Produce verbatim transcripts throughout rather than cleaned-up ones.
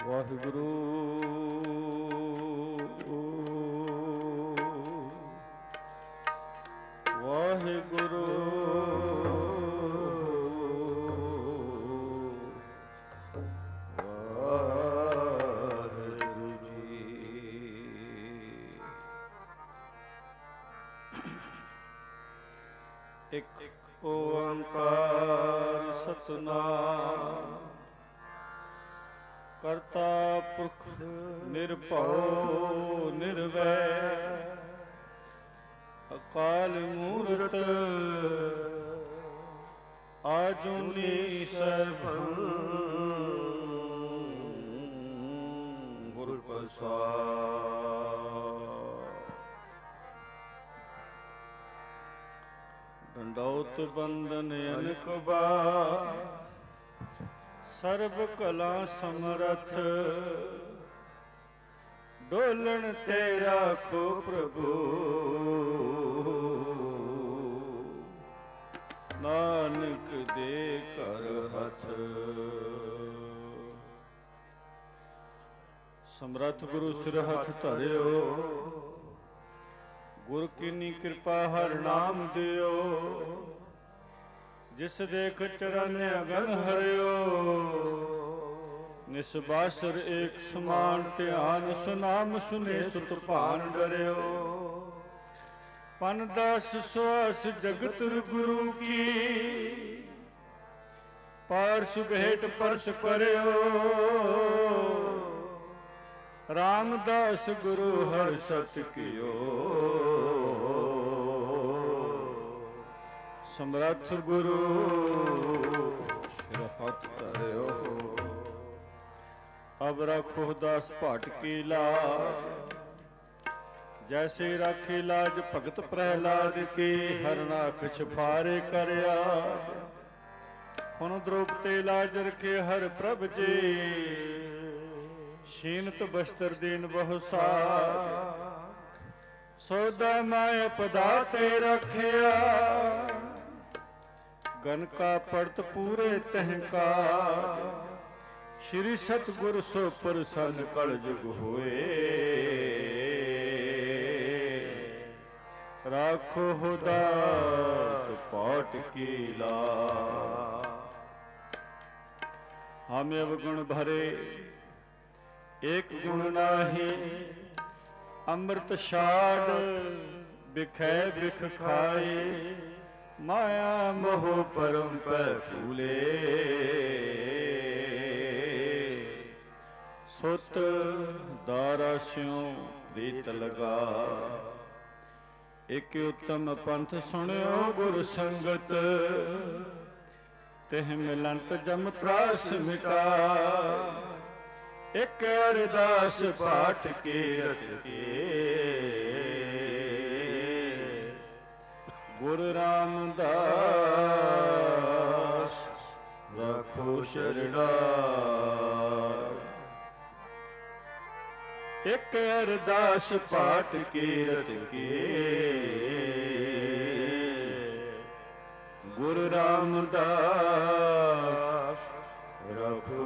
ਵਾਹਿਗੁਰੂ ਵਾਹਿਗੁਰੂ ਵਾਹਿਗੁਰੂ ਜੀ। ਇੱਕ ਓੰਕਾਰ ਸਤਿਨਾਮ ਕਰਤਾ ਪੁਰਖ ਨਿਰਭਉ ਨਿਰਵੈਰ ਅਕਾਲ ਮੂਰਤ ਆਜੂਨੀ ਸਰਬੰ ਗੁਰ ਪ੍ਰਸਾਦਿ। ਡੰਡੌਤ ਬੰਦਨ ਅਨਕ ਬਾਰ ਸਰਬ ਕਲਾ ਸਮਰਥ ਡੋਲਣ ਤੇ ਰਾਖੋ ਪ੍ਰਭੂ ਨਾਨਕ ਦੇ ਘਰ ਹੱਥ। ਸਮਰੱਥ ਗੁਰੂ ਸਿਰ ਹੱਥ ਧਰਿਓ ਗੁਰ ਕੀਨੀ ਕਿਰਪਾ ਹਰ ਨਾਮ ਦਿਓ ਜਿਸ ਦੇਖ ਚਰਨ ਅਗਨ ਹਰਿਓ ਨਿਸਬਾਸਰ ਏਕ ਸਮਾਨ ਧਿਆਨ ਸੁਨਾਮ ਸੁਨੇ ਸੁਤ ਭਾਨ ਡਰਿਓ ਪਨ ਦਸ ਸਵਾਸ ਜਗਤ ਗੁਰੂ ਕੀ ਪਾਰਸ ਭੇਟ ਪਰਸ ਕਰਿਓ ਰਾਮਦਾਸ ਗੁਰੂ ਹਰ ਸਤ ਕਿਓ ਸਮਰੱਥ ਗੁਰੂ ਸਿਰ ਹੱਥ ਧਰਿਓ ਅਬ ਰੱਖੋ ਦਾਸ ਭਟ ਕੀ ਲਾਜ ਜੈਸੇ ਰਾਖੀ ਲਾਜ ਭਗਤ ਪ੍ਰਹਿਲਾਦ ਕੀ ਹਰਨਾਖ ਛਫਾਰੇ ਕਰਿਆ ਹੁਣ ਦ੍ਰੋਪਤੇ ਲਾਜ ਰਖੇ ਹਰ ਪ੍ਰਭ ਜੀ ਸ਼ੀਨਤ ਬਸਤਰ ਦੀਨ ਬਹੁ ਸਾਜ ਸੋਦਾ ਮਾਇਆ ਪਦਾ ਤੇ ਰਖਿਆ ਗਨ ਕਾ ਪੜਤ ਪੂਰੇ ਤਹਿਕਾ ਸ਼੍ਰੀ ਸਤਿਗੁਰ ਸੋ ਪ੍ਰਸੰਨ ਕਲ ਜੁਗ ਹੋਏ ਰਾਖੋ ਦਾਸ ਪਾਟ ਕੀ ਲਾ। ਹਮ ਅਵਗੁਣ ਭਰੇ ਏਕ ਗੁਣ ਨਾਹੀ ਅੰਮ੍ਰਿਤ ਛਾੜ ਬਿਖੈ ਬਿਖ ਖਾਏ ਮਾਇਆ ਮੋਹ ਪਰਮ ਪੈ ਭੂਲੇ ਸੁਤ ਦਾਰਾ ਸਿਉ ਪ੍ਰੀਤ ਲਗਾ। ਇਕ ਉਤਮ ਪੰਥ ਸੁਣਿਓ ਗੁਰ ਸੰਗਤ ਤਿਹ ਮਿਲੰਤ ਜਮ ਤਰਾਸ ਮਿਟਾ ਇਕ ਅਰਦਾਸ ਪਾਠ ਕੇ ਰਤ ਕੇ ਗੁਰ ਰਾਮਦਾਸ ਰੱਖੋ ਸ਼ਰਣਾਰ। ਇਕ ਅਰਦਾਸ ਪਾਠ ਕੀਰਤ ਕੇ ਗੁਰ ਰਾਮਦਾਸ ਰੱਖੋ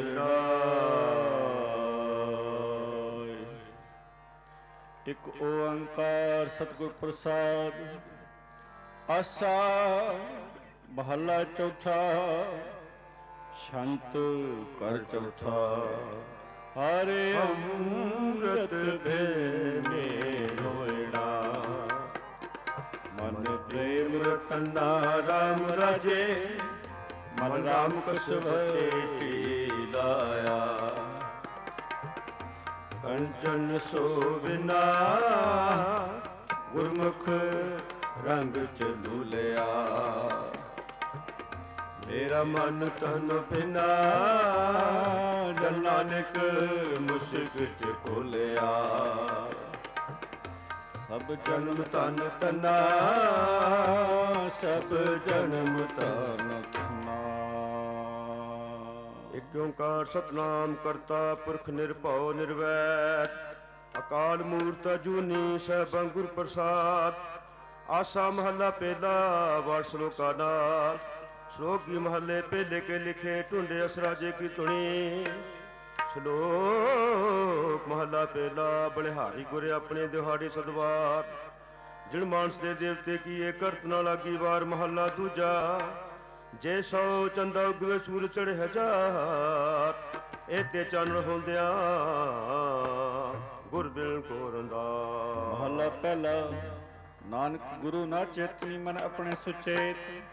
ਸ਼ਰਣਾਰ। ਇਕ ਓੰਕਾਰ ਸਤਿਗੁਰ ਪ੍ਰਸਾਦ ਆਸਾ ਮਹੱਲਾ ਚੌਥਾ ਸ਼ੰਤ ਕਰ ਚੌਥਾ ਹਰੇ ਅੰਮ੍ਰਿਤ ਭੇਨੇ ਹੋਇਣਾ ਮਨ ਪ੍ਰੇਮ ਰਤਨਾ ਰਾਮ ਰਾਜੇ ਮਨ ਰਾਮ ਕਸ ਭੇਟੀ ਲਾਇਆ ਕੰਚਨ ਸੋਭਿਨਾ ਗੁਰਮੁਖ ਰੰਗ ਚਲੂ ਲਿਆ ਮੇਰਾ ਮਨ ਤਨ ਪਿਨਾ ਜਨ ਨਾਨਕ ਮੁਸ਼ਕ ਚ ਖੋਲਿਆ ਸਭ ਜਨਮ ਤਨ ਤਨਾ ਸਭ ਜਨਮ ਤਨ ਤਨਾ। ਇਕ ਓੰਕਾਰ ਸਤਿਨਾਮ ਕਰਤਾ ਪੁਰਖ ਨਿਰਭਉ ਨਿਰਵੈਰ ਅਕਾਲ ਮੂਰਤ ਅਜੂਨੀ ਸੈਭੰ ਗੁਰ ਪ੍ਰਸਾਦ। ਆਸਾ ਮਹੱਲਾ ਪਹਿਲਾ ਵਾਰ ਸ਼ਲੋਕਾ ਨਾਲ श्लोक की महले पहले के लिखे टूंडे असराजे की तुणी ਸ਼ਲੋਕ ਮਹਲਾ ਪਹਿਲਾ। ਬਲਿਹਾਰੀ ਗੁਰੇ ਆਪਣੇ ਦਿਹਾੜੇ ਸਦਵਾਰ, ਜਿਣ ਮਾਨਸ ਦੇ ਦੇਵਤੇ ਕੀਏ ਕਰਤ ਨਾ ਲਾਗੀ ਵਾਰ। ਮਹਲਾ ਦੂਜਾ। ਜੇ ਸੌ ਚੰਦਾ ਉਗਵੇ ਸੂਰ ਚੜ੍ਹੇ ਹਜ਼ਾਰ, ਇਹ ਤੇ ਚਾਨਣ ਹੁੰਦਿਆਂ ਗੁਰ ਬਿਨ ਕੋ ਰੰਦਾਰ। ਮਹਲਾ ਪਹਿਲਾ। ਨਾਨਕ ਗੁਰੂ ਨਾ ਚੇਤਨੀ ਮਨ ਆਪਣੇ ਸੁਚੇਤ,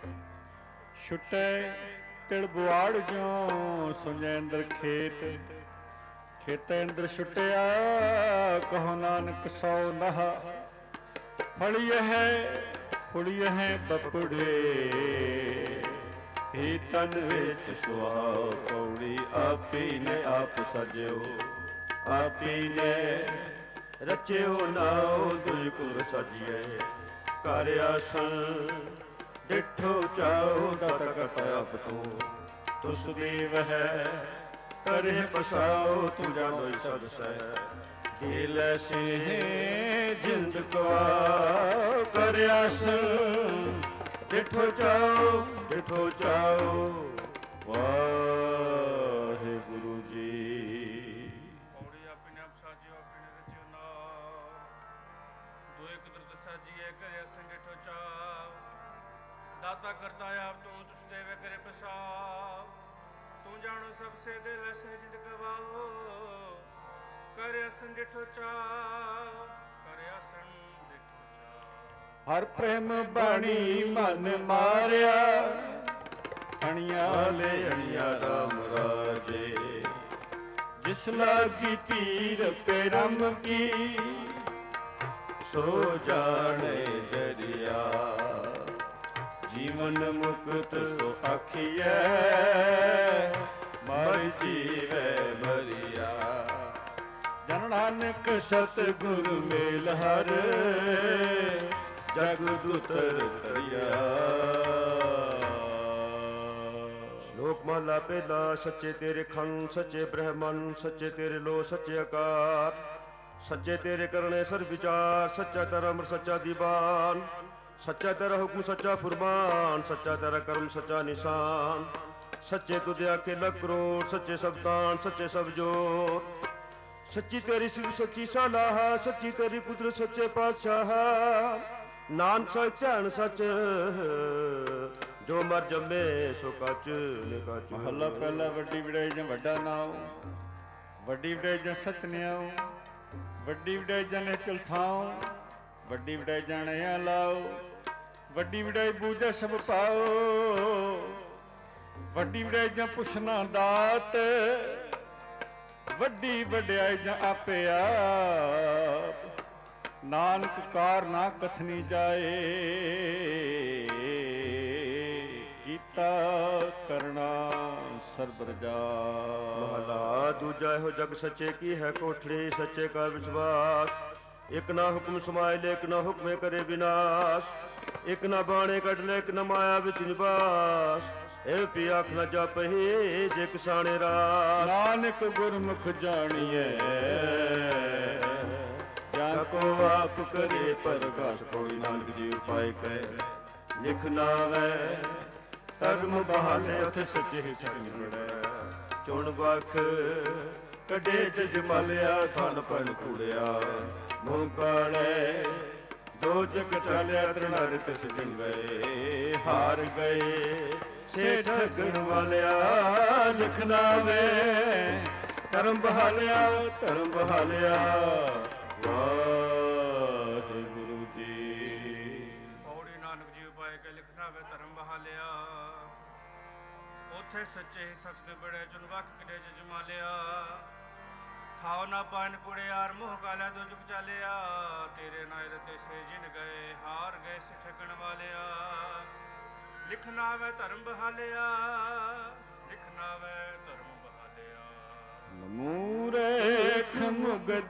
ਛੁਟੇ ਤਿਲ ਬੁਆੜ ਜਿਉ ਸੁਝੈ ਅੰਦਰ ਖੇਤ। ਖੇਤੇ ਅੰਦਰ ਛੁਟਿਆ ਕਹੋ ਨਾਨਕ ਸੌ ਨਹਾ, ਫੜੀਏ ਹੈ ਫੁੜੀਏ ਹੈ ਬਪੜੇ। ਹੀ ਤਨ ਵਿੱਚ ਸੁਹਾਉ ਪੌੜੀ, ਆਪੀ ਨੇ ਆਪ ਸਜਿਓ ਆਪੀ ਨੇ ਰਚਿਓ। ਨਾਉ ਦੁਇ ਕੁਲ ਸਜੀਏ ਕਰ ਆਸਣ, ਡਿਠੋ ਚਾਉ ਤਤ ਕਰਤ ਆਪ ਤੂੰ। ਤੁਸ ਦੇਵ ਹੈ ਕਰੇ ਪਸਾਉ, ਤੂੰ ਜਾਣੋ ਸਦ ਸਹਿ। ਜੀ ਲੈ ਸੇ ਜਿੰਦ ਕਵਾ ਕਰ ਆਸਣ, ਡਿਠੋ ਚਾਉ ਡਿਠੋ ਚਾਉ। ਵਾਹਿਗੁਰੂ ਜੀ। ਪੌੜੀ ਆਪਣੇ ਆਪ ਸਾਜਿਓ ਆਪਣੇ ਰਚਿਓ ਨਾਉ, ਦੁਇ ਕੁਦਰਤ ਸਾਜੀਏ ਕਰੇ ਅਸੰਗ ਡਿਠੋ ਚਾਉ। ਦਾਤਾ ਕਰਤਾ ਆਪ ਤੂੰ, ਤੁਸ ਦੇਵੇ ਕਰੇ ਪਸਾਉ। ਤੂੰ ਜਾਣੋ ਸਭ ਸੇ ਦਿਲ ਸਹਿਜ ਗਵਾਓ, ਕਰੇ ਅਸੰਗ ਡਿਠੋ ਚਾਉ ਕਰੇ ਅਸੰਗ ਡਿਠੋ ਚਾਉ। ਹਰ ਪ੍ਰੇਮ ਬਾਣੀ ਮਨ ਮਾਰਿਆ, ਅਣੀਆਂ ਲੈ ਅਣੀਆਂ ਰਾਮ ਰਾਜੇ। ਜਿਸ ਲਾਗੀ ਪੀਰ ਪੇਰਮ ਕੀ, ਸੋ ਜਾਣੇ ਜਰੀਆ। ਜੀਵਨ ਮੁਕਤ ਸੋ ਆਖੀਐ, ਮਰ ਜੀਵੈ ਮਰੀਆ। ਜਨ ਨਾਨਕ ਸਤਿਗੁਰ ਮੇਲ ਹਰ, ਜਗ ਦੁਤਰ ਤਰਿਆ। ਸ਼ਲੋਕ ਮਹਲਾ ਪਹਿਲਾ। ਸੱਚੇ ਤੇਰੇ ਖੰਡ ਸੱਚੇ ਬ੍ਰਹਮਨ, ਸੱਚੇ ਤੇਰੇ ਲੋ ਸੱਚੇ ਆਕਾਰ। ਸੱਚੇ ਤੇਰੇ ਕਰਨੇ ਸਰ ਵਿਚਾਰ, ਸੱਚਾ ਤੇਰਾ ਅਮਰ ਸੱਚਾ ਦੀਵਾਨ। ਸੱਚਾ ਤੇਰਾ ਹੁਕਮ ਸੱਚਾ ਫੁਰਮਾਨ, ਸੱਚਾ ਤੇਰਾ ਕਰਮ ਸੱਚਾ ਨਿਸ਼ਾਨ। ਸੱਚੇ ਤੁਧ ਆਖੇ ਲੱਖ ਕਰੋੜ, ਸੱਚੇ ਸਭ ਤਾਨ ਸੱਚੇ ਸਭ ਜੋਰ। ਸੱਚੀ ਤੇਰੀ ਸਿਵ ਸੱਚੀ ਸਲਾਹ, ਸੱਚੀ ਤੇਰੀ ਕੁਦਰਤ ਸੱਚੇ ਪਾਤਸ਼ਾਹ। ਨਾਨਕ ਸੱਚ ਧਿਆਨ ਸੱਚ, ਜੋ ਮਰ ਜੰਮੇ ਸੋ ਕੱਚ ਨਿਕਚ। ਮਹਲਾ ਪਹਿਲਾ। ਵੱਡੀ ਵਡਿਆਈ ਜਾਂ ਵੱਡਾ ਨਾਉ, ਵੱਡੀ ਵਡਿਆਈ ਜਾਂ ਸਚ ਨਿਆਉ। ਵੱਡੀ ਵਡਿਆਈ ਜਾਂ ਨਿਚਲ ਥਾਉ, ਵੱਡੀ ਵਡਿਆਈ ਜਾਣਿਆ ਲਾਓ। ਵੱਡੀ ਵਡਿਆਈ ਬੂਝੈ ਸਭ ਪਾਓ, ਵੱਡੀ ਵਡਿਆਈ ਜਾਂ ਪੁੱਛਣਾ ਦਾਤ। ਵੱਡੀ ਵਡਿਆਈ ਜਾਂ ਆਪੇ ਆਪ, ਨਾਨਕ ਕਾਰ ਨਾ ਕਥਨੀ ਜਾਏ। ਕੀਤਾ ਕਰਨਾ ਸਰਬ ਰਜਾ। ਮਹਲਾ ਦੂਜਾ। ਇਹੋ ਜਗ ਸੱਚੇ ਕੀ ਹੈ ਕੋਠੜੀ, ਸੱਚੇ ਕਾ ਵਿਸ਼ਵਾਸ। ਇਕ ਨਾ ਹੁਕਮ ਸਮਾਏ ਲੈ, ਇਕ ਨਾ ਹੁਕਮੇ ਕਰੇ ਵਿਨਾਸ਼। ਇਕ ਨਾ ਬਾਣੇ ਕੱਢ ਲੈ, ਇਕ ਨਾ ਮਾਇਆ ਵਿੱਚ ਨਿਵਾਸ। ਇਹ ਪੀ ਆਖ ਨਾ ਜਪਹੀ ਜੇ ਕਿਸਾਨੇ ਰਾਸ। ਨਾਨਕ ਗੁਰਮੁਖ ਜਾਣੀਐ, ਜਾਂ ਕੋ ਆਪ ਕਰੇ ਪਰਗਾਸ। ਕੋਈ ਨਾਨਕ ਜੀ ਉਪਾਇ ਕੈ ਲਿਖ ਨਾਵੈ, ਧਰਮ ਬਹਾਲੇ ਉਥੇ ਸੱਚੇ ਸੰਗ ਮਿਲੈ। ਚੁਣ ਬਖ ਕੱਢੇ ਜਜ ਮਲਿਆ, ਥਨ ਪਨ ਕੁੜਿਆ ਮੂੰਹ ਕਾਲੇ। ਦੋ ਜਗ ਟਾਲਿਆ ਤ੍ਰਿਣਾਰ ਤਿਸ ਜਨ ਗਏ। ਹਾਰ ਗਏ ਸੇ ਠਗਣ ਵਾਲਿਆ, ਲਿਖਣਾ ਵੇ ਧਰਮ ਬਹਾਲਿਆ ਧਰਮ ਬਹਾਲਿਆ। ਵਾਹਿਗੁਰੂ ਜੀ। ਪੌੜੀ ਨਾਨਕ ਜੀ ਉਪਾਇ ਕੇ ਲਿਖਣਾ ਵੇ ਧਰਮ ਬਹਾਲਿਆ। ਉਥੇ ਸੱਚੇ ਹੀ ਸੱਚ ਦੇ ਬੜੇ, ਚੁਨ ਵਖ ਕਿਡੇ ਜਮਾਲਿਆ। ਖਾਓ ਨਾ ਪਾਨ ਕੁੜਿਆਰ, ਮੂੰਹ ਕਾਲਿਆ ਦੋ ਜੁਗ ਚਾਲਿਆ। ਤੇਰੇ ਨਾਇਰ ਤੇ ਸੇ ਜਿਨ ਗਏ, ਹਾਰ ਗਏ ਸੇ ਠਗਣ ਵਾਲਿਆ। ਲਿਖਣਾ ਵੇ ਧਰਮ ਬਹਾਲਿਆ, ਲਿਖਣਾ ਵੇ ਧਰਮ ਬਹਾਲਿਆ। ਮੂਰਖ ਮੁਗਦ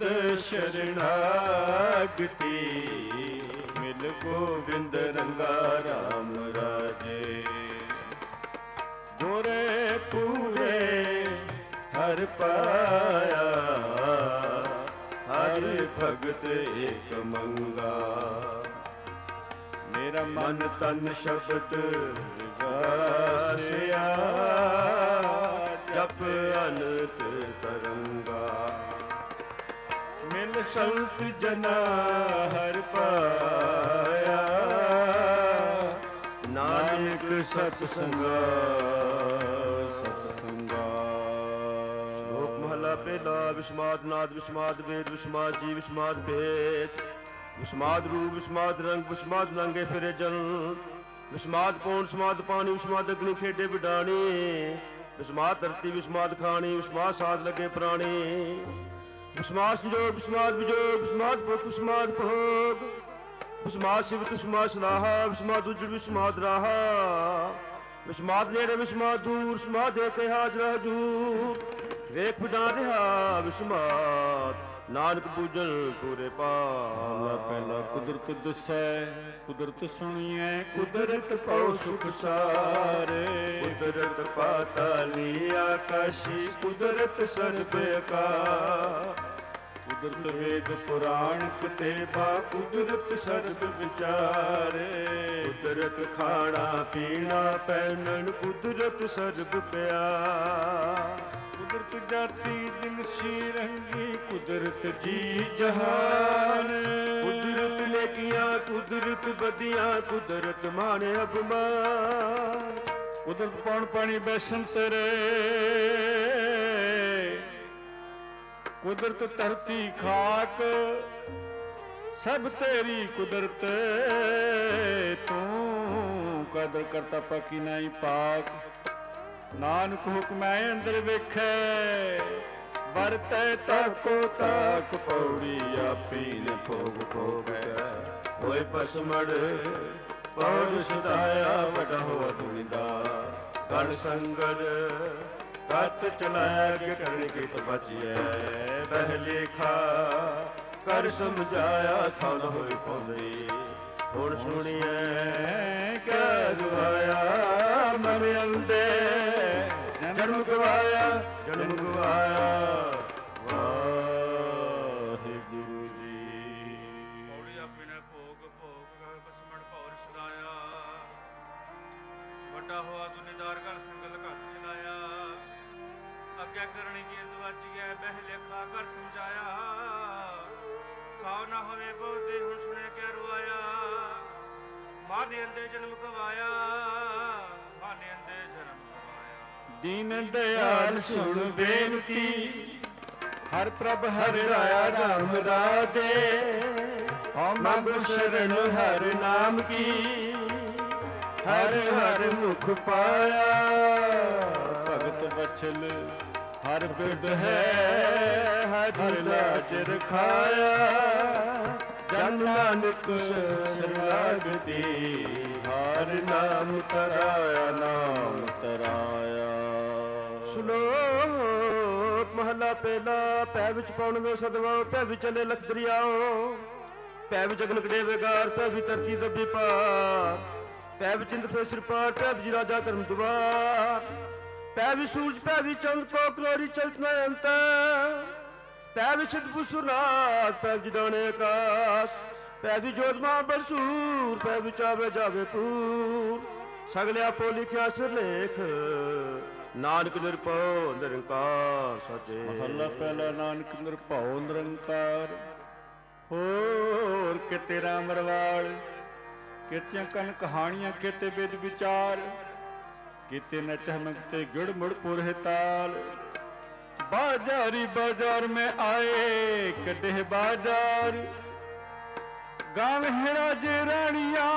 ਸ਼ਰਣਾਗਤੀ, ਮਿਲ ਗੋਬਿੰਦ ਰੰਗਾ ਰਾਮ ਰਾਜੇ। ਗੁਰੇ ਪੂਰੇ ਹਰ ਪਾਇਆ, ਹਰ ਭਗਤ ਏਕ ਮੰਗਾ। ਮੇਰਾ ਮਨ ਤਨ ਸ਼ਬਦ ਵਾਸਿਆ, ਜਪ ਅਨੰਤ ਤਰੰਗ। ਸੰਤ ਜਨਾ ਹਰ ਪਾਇਆ, ਨਾਨਕ ਸਤ ਸੰਗਾ ਸਤ ਸੰਗਾ। ਸ਼ਲੋਕ ਮਹਲਾ ਪਹਿਲਾ। ਵਿਸਮਾਦ ਨਾਦ ਵਿਸਮਾਦ ਵੇਦ ਵਿਸਮਾਦ ਜੀ ਵਿਸਮਾਦ ਭੇਦ, ਵਿਸਮਾਦ ਰੂਪ ਵਿਸਮਾਦ ਰੰਗ ਵਿਸਮਾਦ ਨੰਗੇ ਫਿਰੇ ਜਨ, ਵਿਸਮਾਦ ਪੌਣ ਵਿਸਮਾਦ ਪਾਣੀ ਵਿਸਮਾਦ ਅਗਨੀ ਖੇਡੇ ਵਿਡਾਣੀ, ਵਿਸਮਾਦ ਧਰਤੀ ਵਿਸਮਾਦ ਖਾਣੀ ਵਿਸਮਾਦ ਸਾਧ ਲੱਗੇ ਪ੍ਰਾਣੀ, ਵਿਸਮਾਦ ਸੰਜੋਗ ਵਿਸਮਾਦ ਵਿਜੋਗ ਵਿਸਮਾਦ ਭੋਗ ਵਿਸਮਾਦ ਭੋਗ, ਵਿਸਮਾਦ ਸਿਵਤ ਵਿਸਮਾਦ ਸਲਾਹਾ ਵਿਸਮਾਦ ਉਜੜ ਵਿਸਮਾਦ ਰਾਹਾ, ਵਿਸਮਾਦ ਨੇੜੇ ਵਿਸਮਾਦ ਦੂਰ ਵਿਸਮਾਦ ਏਕੇ ਹਾਜ਼ਰ ਹਜੂਰ, ਵੇਖ ਵਿਡਾ ਰਿਹਾ ਵਿਸਮਾਦ ਨਾਨਕ ਪੂਜਨ ਪੂਰੇ ਪਾਰ। ਪਹਿਲਾ ਕੁਦਰਤ ਦਿਸੈ ਕੁਦਰਤ ਸੁਣੀਐ, ਕੁਦਰਤ ਪਉ ਸੁਖ ਸਾਰੇ, ਕੁਦਰਤ ਪਾਤਾਲੀ ਆਕਾਸ਼ੀ ਕੁਦਰਤ ਸਰਬ ਅਕਾਰ, ਕੁਦਰਤ ਵੇਦ ਪੁਰਾਣ ਕਿਤੇਬਾ, ਕੁਦਰਤ ਸਰਬ ਵਿਚਾਰੇ, ਕੁਦਰਤ ਖਾਣਾ ਪੀਣਾ ਪਹਿਨਣ ਕੁਦਰਤ ਸਰਬ ਪਿਆਰ, ਕੁਦਰਤ ਜਾਤੀ ਜਿਨਸੀ ਰੰਗੀ, ਕੁਦਰਤ ਜੀ ਜਹਾਨ, ਕੁਦਰਤ ਨੇਕੀਆਂ ਕੁਦਰਤ ਬਦੀਆਂ ਕੁਦਰਤ ਮਾਣ ਅਭਿਮਾਨ, ਕੁਦਰਤ ਪੌਣ ਪਾਣੀ ਬੈਸਨ ਤੇਰੇ, ਕੁਦਰਤ ਧਰਤੀ ਖਾਕ ਸਭ ਤੇਰੀ ਕੁਦਰਤ, ਤੂੰ ਕਦਰ ਕਰਤਾ ਪਕੀ ਨਹੀਂ ਪਾਕ, ਨਾਨਕ ਹੁਕਮੈ ਅੰਦਰ ਵੇਖੈ, ਵਰਤੈ ਤਾਕੋ ਤਾਕ ਪੌੜੀ, ਆਪੀ ਨ ਭੋਗ ਭੋਗੈ, ਹੋਏ ਪਸਮੜ ਪੌੜ ਸਦਾਇਆ ਵਡਾ ਹੋਆ ਦੁਨੀਦਾ, ਗਣ ਸੰਗੜ ਕਤ ਚਲਾਇਆ ਅੱਗੇ ਕਰਨੀ ਕਿਤ ਬਚਿਐ, ਪਹਿਲੇ ਖਾ ਕਰ ਸਮਝਾਇਆ ਥਾ ਨ ਹੋਈ ਪੌਂਦੀ, ਹੁਣ ਸੁਣੀਐ ਕਿਆ ਦੁਆਇਆ ਮਨ ਅੰਦੇ, ਜਨਮ ਗਵਾਇਆ ਜਨਮ ਗਵਾਇਆ ਵਾਹਿਗੁਰੂ ਜੀ। ਪੌੜੀ ਆਪਣੇ ਭੋਗ ਭੋਗ ਬਸਮਣ ਭੌਰ ਸਦਾਇਆ, ਵੱਡਾ ਹੋਆ ਦੁਨੀਦਾਰ ਘਰ ਸੰਗਲ ਘੱਟ ਚਲਾਇਆ, ਅੱਗੇ ਕਰਨੀ ਕੀ ਦਵਾਜੀਐ ਬਹਿ ਲੇਖਾ ਕਰ ਸਮਝਾਇਆ, ਖਾਉ ਨਾ ਹੋਵੇ ਬਹੁਤੇ ਹੁਣ ਸੁਣੇ ਕਿਆ ਰੁਆਇਆ, ਮਾਨੇ ਅੰਦੇ ਜਨਮ ਗਵਾਇਆ ਮਾਨੇ ਅੰਦੇ ਜਨਮ ਗਵਾਇਆ। ਦੀਨ ਦਿਆਲ ਸੁਣ ਬੇਨਤੀ, ਹਰ ਪ੍ਰਭ ਹਰਿ ਰਾਇਆ ਰਾਮ ਰਾਜੇ, ਹਉ ਮੰਗੁ ਸ਼ਰਨ ਹਰਿ ਨਾਮ ਕੀ, ਹਰਿ ਹਰਿ ਮੁਖ ਪਾਇਆ, ਭਗਤ ਬਚਲ ਹਰ ਬਿਰਧ ਹੈ, ਹਰਿ ਲਾਜ ਰਖਾਇਆ, ਜਨ ਨਾਨਕ ਸਰਲਾਗਤੀ, ਹਰ ਨਾਮ ਤਰਾਇਆ ਨਾਮ ਤਰਾਇਆ। ਸ਼ਲੋਕ ਮਹਲਾ ਪਹਿਲਾ। ਪੈ ਵਿੱਚ ਪੌਣਵੇਂ ਸਦਵਾ, ਪੈ ਵਿੱਚ ਚਲੇ ਲਖ ਦਰਿਆਓ, ਪੈ ਵਿੱਚ ਅਗਨਕ ਦੇਵੇਗਾਰ, ਪੈ ਵਿੱਚ ਧਰਤੀ ਦੱਬੀ ਪਾਰ, ਪੈ ਵਿੱਚ ਇੰਦ ਫੇਸਰ ਪਾਰ, ਪੈ ਵਿੱਚ ਰਾਜਾ ਧਰਮ ਦੁਆਰ, ਪੈ ਵਿੱਚ ਸੂਰਜ ਪੈ ਵਿੱਚ ਚੰਦ ਕੋ ਕਰੋੜੀ ਚਲਤ ਨ ਅੰਤ, ਪੈ ਵਿੱਚ ਸਿੱਧ ਪੁਸੁਰਨਾਥ, ਪੈ ਵਿੱਚ ਦਾਣੇ ਆਕਾਸ਼, ਪੈ ਵਿੱਚ ਜੋਤ ਮਹਾ ਬਰਸੂਰ, ਪੈ ਵਿੱਚ ਆਵੇ ਜਾਵੇ ਪੂਰ, ਸਗਲੇ ਆਪੋ ਲਿਖਿਆ ਸਿਰਲੇਖ, ਨਾਨਕ ਨਿਰਭਉ ਨਿਰੰਕਾਰ ਸਾਚੇ। ਮਹੱਲਾ ਪਹਿਲਾ। ਨਾਨਕ ਨਿਰਭਉ ਨਿਰੰਕਾਰ, ਹੋਰ ਕਿਤੇ ਰਾਮ ਰਵਾਲ, ਕਿਤਿਆਂ ਕਨ ਕਹਾਣੀਆਂ, ਕਿਤੇ ਬਿਦ ਵਿਚਾਰ, ਕਿਤੇ ਨਚਮਕ ਤੇ ਗੁੜ ਮੁੜ ਪੁਰ ਤਾਲ, बाजारी बाजार में आए कटे बाजार, गाँव है राजे रानिया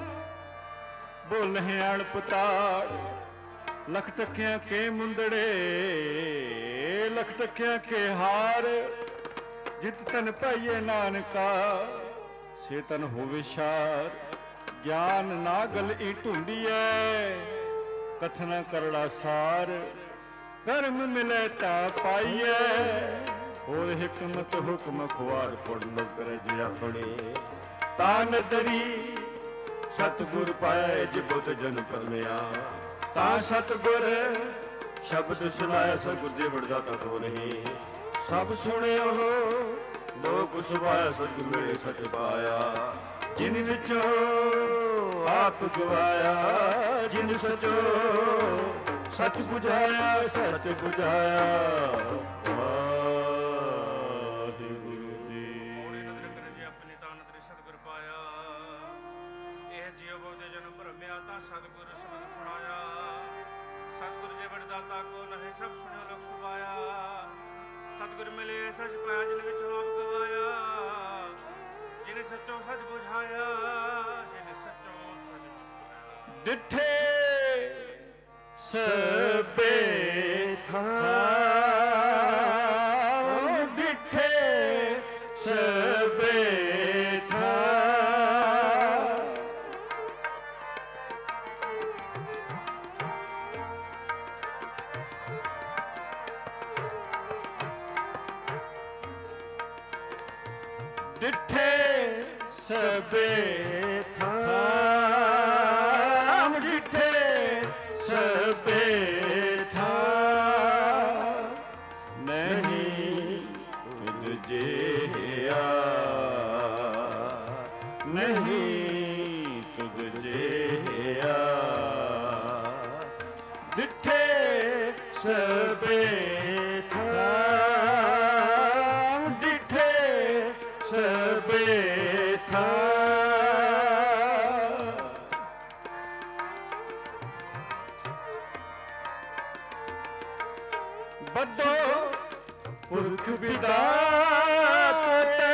बोल है अणपताड़, लख टकिया के मुंदड़े लख टकिया के हार, जित तन पाइए नानका से तन होवे शार, ज्ञान नागल ई ढूंढिए कथना करड़ा सार, कर्म मिले ता पाइए और हिकमत हुक्म खुआर पढ़ कर जी अपने, तान दरी सतगुर पाए जी बुद्ध जन परमिया, ता सतगुर शब्द सुनाया सतगुर दे बढ़ तो नहीं, सब सुने हो लोग सुभाया सतगुर मेरे सच पाया, जिन विचो आप गवाया जिन सचो सच बुझाया सच बुझाया। वाहिगुरु जी। ਪ੍ਰਭ ਸੁਣਿਓ ਲੋਕ ਸੁਭਾਇਆ, ਸਤਿਗੁਰ ਮਿਲੇ ਸੱਚ ਪਾਇਆ ਜਿਨ ਵਿੱਚ ਆਪ ਗਵਾਇਆ, ਜਿਨੇ ਸੱਚੋਂ ਸੱਚ ਬੁਝਾਇਆ, ਜਿਨੇ ਸੱਚੋਂ ਸੱਚ ਬੁਝਾਇਆ। ਡਿਠੇ ਸਭੇ ਥਾਂ, ਡਿਠੇ ਸਭੇ ਥਾਂ, ਡਿਠੇ ਸਭੇ ਥਾਂ, ਡਿਠੇ ਸਭੇ ਥਾਂ, ਨਹੀਂ ਤੁਧ ਜਿਹਾ, ਨਹੀਂ ਤੁਧ ਜਿਹਾ, ਡਿਠੇ ਸਭੇ ਥਾਂ, ਡਿਠੇ ਸਭੇ ਥਾਂ, ਬੱਧੋ ਪੁਰਖ ਵਿਦਾਤੇ,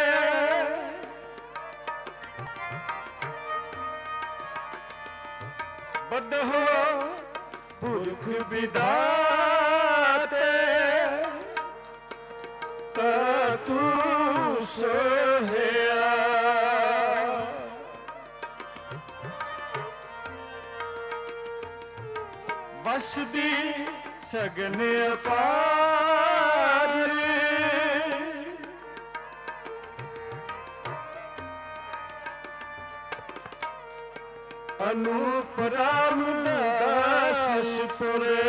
ਬੱਧੋ ਪੁਰਖ ਵਿਦਾਤੇ, ਤਾ ਤੂੰ ਸੋਹਿਆ, ਬਸ ਦੀ ਸਗਨ ਅਪਾਰ, ਅਨੂਪ ਰਾਮਦਾਸ ਪੁਰੇ,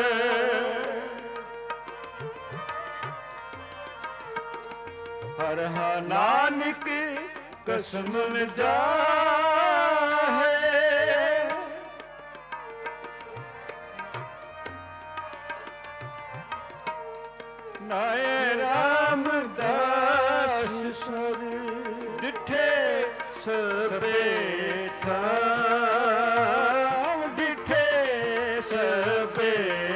ਹਰ ਹਾ ਨਾਨਕ ਕਸਮ ਜਾਹੇ, ਨਾਏ ਰਾਮਦਾਸ ਸੁਰ, ਡਿਠੇ ਸਭੇ ਥਾਂ, ਡਿਠੇ ਸਭੇ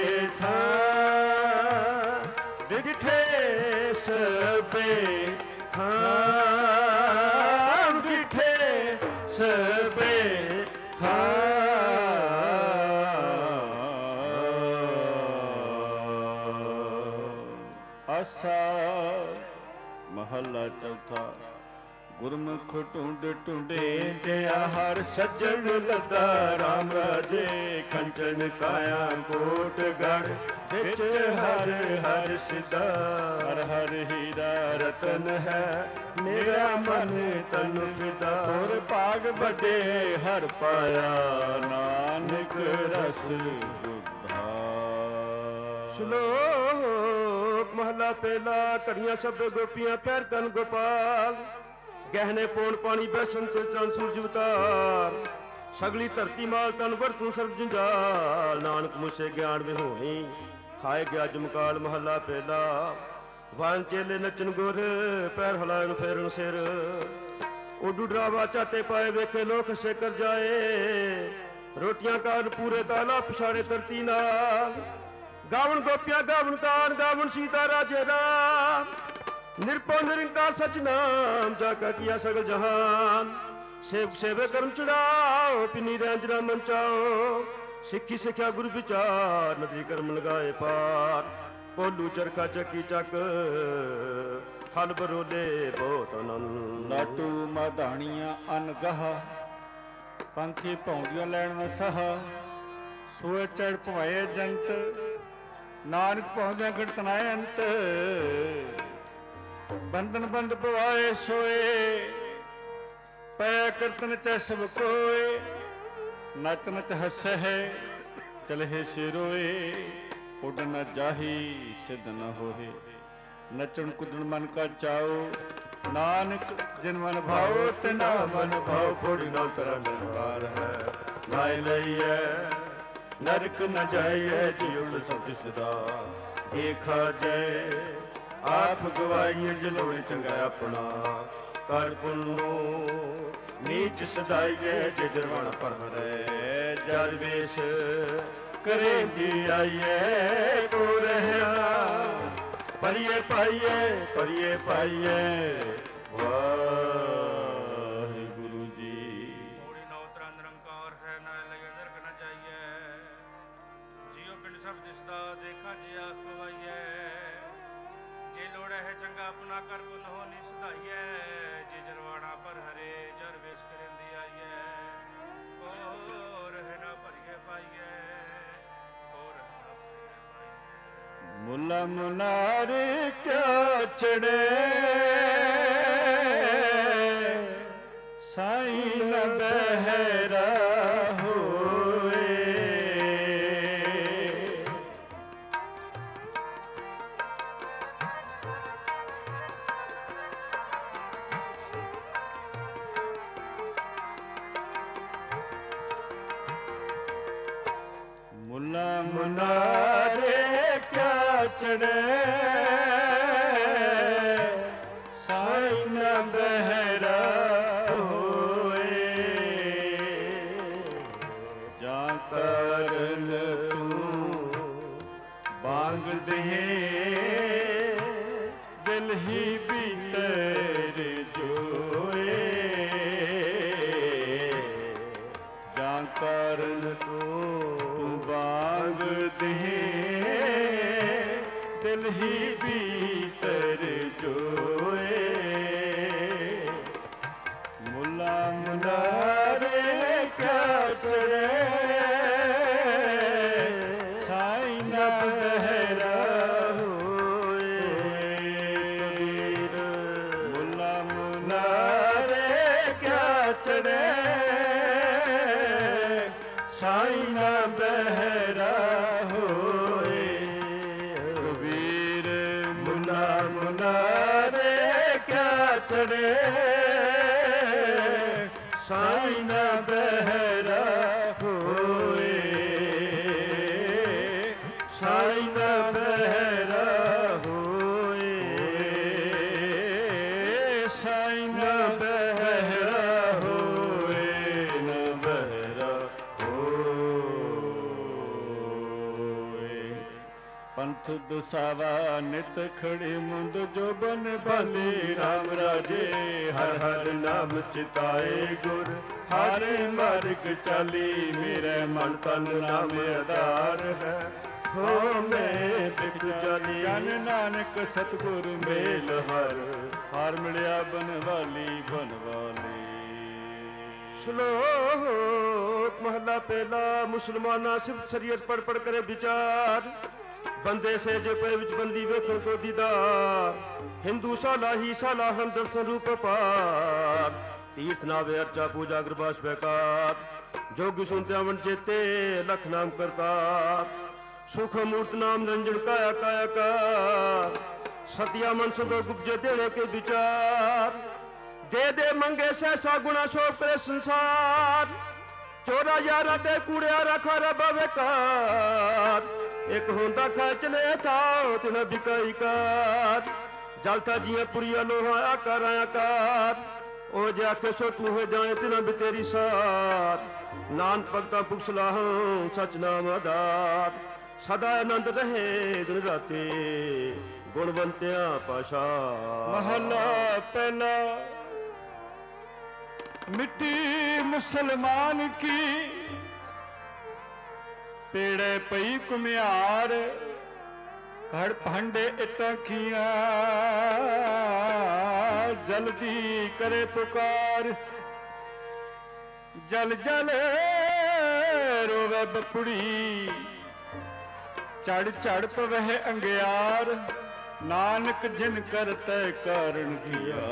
ਥਾਂ, ਡਿਠੇ ਸਭੇ ਥਾਂ, ਡਿਠੇ ਸਭੇ ਥਾਂ। ਆਸਾ ਮਹੱਲਾ ਚੌਥਾ। ਗੁਰਮੁਖ ਢੂੰਡ ਢੂੰਡੇਂਦਿਆ ਹਰ ਸੱਜਣ ਲੱਦਾ, ਰਾਮ ਰਾਜੇ ਕੰਚਨ ਕਾਇਆ ਕੋਟ ਗੜ, ਵਿੱਚ ਹਰ ਹਰ ਸਿਦਾ, ਹਰ ਹਰ ਹੀਰਾ ਰਤਨ ਹੈ, ਮੇਰਾ ਮਨ ਤਨ ਫਿਦਾ, ਹੋਰ ਭਾਗ ਵੱਡੇ ਹਰ ਪਾਇਆ, ਨਾਨਕ ਰਸ ਬੁੱਧਾ। ਸ਼ਲੋਕ ਮਹਲਾ ਪਹਿਲਾ। ਘੜੀਆਂ ਸਭ ਗੋਪੀਆਂ ਪੈਰ ਕਨ ਗੋਪਾਲ, ਗਹਿਣੇ ਪੋਣ ਪਾਣੀ ਬੈਸਨ ਤੇ ਚੰਨ ਸੂਰਜ ਉਤਾਰ, ਸਗਲੀ ਧਰਤੀ ਮਾਲ ਤਨ ਵਰਤੂ ਸਰਬ ਜੰਜਾਲ, ਨਾਨਕ ਮੁਸੇ ਗਿਆਨ ਵਿਹੋਈ, ਖਾਏ ਗਿਆ ਜਮਕਾਲ। ਮਹਲਾ ਪਹਿਲਾ। ਵਾਨ ਚੇਲੇ ਨੱਚਨ ਗੁਰ, ਪੈਰ ਹਲਾਇਨ ਫੇਰਨ ਸਿਰ, ਉਡੂ ਡਰਾਵਾ ਝਾਟੇ ਪਾਏ ਵੇਖੇ ਲੋਕ ਸੇਕਰ ਜਾਏ, ਰੋਟੀਆਂ ਕਾਰਨ ਪੂਰੇ ਤਾਲਾ ਪਛਾੜੇ ਧਰਤੀ ਨਾਲ, ਗਾਵਣ ਗੋਪੀਆਂ ਗਾਵਣ ਤਾਨ, ਗਾਵਣ ਸੀਤਾ ਰਾਜੇ ਰਾਮ, ਨਿਰਪਉ ਨਿਰੰਕਾਰ ਸਚ ਨਾਮ, ਜਾ ਕਾ ਕੀਆ ਸਗਲ ਜਹਾਨ, ਸੇਵ ਸੇਵੇ ਕਰਮ ਚੜਾਓ, ਪਿਨੀ ਰੰਜਨਾ ਮੰਚਾਓ, ਸਿੱਖੀ ਸਿੱਖਿਆ ਗੁਰ ਵਿਚਾਰ, ਨਦੀ ਕਰਮ ਲਗਾਏ ਪਾਰ, ਕੋਲੂ ਚਰਖਾ ਚੱਕੀ ਚੱਕ, ਥਲ ਬਰੋਲੇ ਬਹੁਤ ਆਨੰਦ। ਲਾਟੂ ਮਧਾਣੀਆਂ ਅਨਗਹ, ਪੰਖੀ ਭੌਂਡੀਆਂ ਲੈਣ ਵਸਹਾ, ਸੋਏ ਚੜ ਭਵਾਏ ਜੰਤ, ਨਾਨਕ ਭੌਂਦਿਆਂ ਗਣਤਨਾਏ ਅੰਤ, ਬੰਧਨ ਬੰਦ ਪਵਾਏ ਸੋਏ, ਪੈ ਕਰਤਨ ਚੈ ਸਭ ਕੋਏ, ਨਚ ਨਚ ਹੱਸੈ ਹੈ ਚਲਹਿ ਸਿਰੋਏ, ਉੱਡ ਨ ਜਾਹੀ ਸਿੱਧ ਨ ਹੋਏ, ਨਚਣ ਕੁੱਦਣ ਮਨ ਕਾ ਚਾਓ, ਨਾਨਕ ਜਿਨ ਮਨ ਭਾਉ ਤਿਨਾ ਮਨ ਭਾਉ, ਫੋੜੀ ਨਾ ਤਰਾ ਨਿਰਕਾਰ ਹੈ, ਲਾਇ ਲਈਐ ਨਰਕ ਨ ਜਾਈਐ, ਜਿਉੜ ਸਭ ਸਦਾ ਏਖਾ ਜੈ, ਆਪ ਗਵਾਈਏ ਜਲੋੜ ਚੰਗਾ ਆਪਣਾ, ਕਰ ਪੁੰਨੋ ਨੀਚ ਸਦਾਈਏ, ਜੇ ਜਰਵਣ ਪਰ ਹਰੈ, ਜਲ ਵੇਸ਼ ਕਰੇਂਦੀ ਆਈਏ ਕੋ ਰਹਿਣਾ ਪਰਿਏ ਪਾਈਏ ਪਰਿਏ ਪਾਈਏ ਵਾਹਿਗੁਰੂ ਜੀ। ਪੌੜੀ ਨੌ ਤਰਾ ਨਿਰੰਕਾਰ ਹੈ ਨਾ ਲਗੇ ਨਰਕ ਨ ਜਾਈਏ ਜਿਉ ਪਿੰਡ ਸਭ ਦਿਸਦਾ ਦੇਖਾ ਜੀ ਆਖ ਪਵਾਈਏ ਜੇ ਲੋੜ ਹੈ ਚੰਗਾ ਆਪਣਾ ਕਰ ਪੁਨ ਹੋ ਨੀ ਸੁਧਾਈਏ ਜੇ ਜਰਵਾਣਾ ਪਰ ਹਰੇ ਜਰ ਵੇਸ ਕਰੇਂਦੀ ਆਈਏ ਕੋ ਰਹਿ ਨਾ ਭਰੀਏ ਪਾਈਏ ਕੋ ਰਹਿ ਨਾ ਭਰੀਏ ਪਾਈਏ। ਮੁੱਲਾ ਮੁਨਾਰ ਕਿਆ ਚੜੇ ਸਾਈਂ ਨ ਬਹਿਰਾ ਹੋਏ ਮੁੱਲਾ ਮੁਨਾਰੇ ਕਿਆ ਚੜੇ ਸਾਈਂ ਨ ਬਹਿਰਾ ਹੋਏ ਜਾਂ ਕਰਨ ਤੂੰ ਬਾਂਗ ਦੇ ਦਿਲ ਹੀ ਭੀਤਰ ਜੋਏ ਜਾਂ ਕਰਨ ਤੂੰ ਬਾਂਗ ਦੇ ਦਿਲ ਹੀ ਭੀਤਰ ਜੋਏ ਮੁੱਲਾ ਮੁਨਾਰੇ ਕਿਆ ਚੜੇ ਸਾਈਂ ਨ ਬਹਿਰਾ ਹੋਏ ਮੁੱਲਾ ਮੁਨਾਰੇ ਕਿਆ ਚੜੇ ਸਾਈਂ ਨ ਬਹਿਰਾ ਹੋਏ ਕਬੀਰ ਮੁੱਲਾ ਮੁਨਾਰੇ ਕਿਆ ਚੜੇ ਸਾਈਂ ਨ ਬਹਿਰਾ ਹੋਏ ਸਾਈਂ ਨ ਬਹਿਰਾ ਹੋਏ ਸਾਈਂ ਨ ਬਹਿਰਾ ਹੋਏ ਨ ਬਹਿਰਾ ਹੋਏ। ਪੰਥ ਦੁਸਾਵਾ ਨਿਤ ਖੜੀ ਮੁੰਦ ਜੋਬਨ ਬਾਲੀ ਰਾਮ ਰਾਜੇ ਹਰ ਹਰ ਨਾਮ ਚਿਤਾਏ ਗੁਰ ਹਾਰੇ ਮਾਰਗ ਚਾਲੀ ਮੇਰੇ ਮਨ ਤਨ ਨਾਮ ਆਧਾਰ ਹੈ ਹੋ ਮੈਂ ਬਿਕ ਜਾਲੀ ਜਨ ਨਾਨਕ ਸਤਿਗੁਰ ਮੇਲ ਹਰ ਹਾਰ ਮਿਲਿਆ ਬਨਵਾਲੀ ਬਨਵਾਲੀ। ਸ਼ਲੋਕ ਮਹਲਾ ਪਹਿਲਾ ਮੁਸਲਮਾਨਾ ਸਿਫਤ ਸ਼ਰੀਅਤ ਪੜ ਪੜ ਕਰੇ ਵਿਚਾਰ ਬੰਦੇ ਸੇ ਜੋ ਪੈ ਵਿੱਚ ਬੰਦੀ ਵੇਖਣ ਕੋ ਦੀਦਾਰ ਹਿੰਦੂ ਸਾਲਾਹੀ ਸਾਲਾਹਨ ਦਰਸ਼ਨ ਰੂਪ ਪਾਰ ਤੀਰਥ ਨਾਵੇ ਅਰਚਾ ਪੂਜਾ ਗਰਬਾਸ ਬੇਕਾਰ जोगी सुनते अवन चेते लख नाम करतार सुख मूर्त नाम रंजन काया काया का सतिया मन सदो गुप्जे देने के विचार दे दे मंगे से सा गुना शोक करे संसार चोरा यारा ते कूड़िया रखा रबा बेकार एक होंदा खा चले जाओ तिना बिकाई कार जलता जिया पुरिया लोहा आकार आकार ओ जाके सो तू हो जाए तिना भी तेरी साथ नान भगता पुगसलाह सच नाम आधार सदा आनंद रहे दिन राते गुणवंतिया पाशा। महला पहला मिट्टी मुसलमान की पेड़े पई कुम्यार घड़ भांडे इटखिया जल्दी करे पुकार जल जल रोवे बपुड़ी चढ़ चढ़ पवह अंगियार नानक जिन करते कारण किया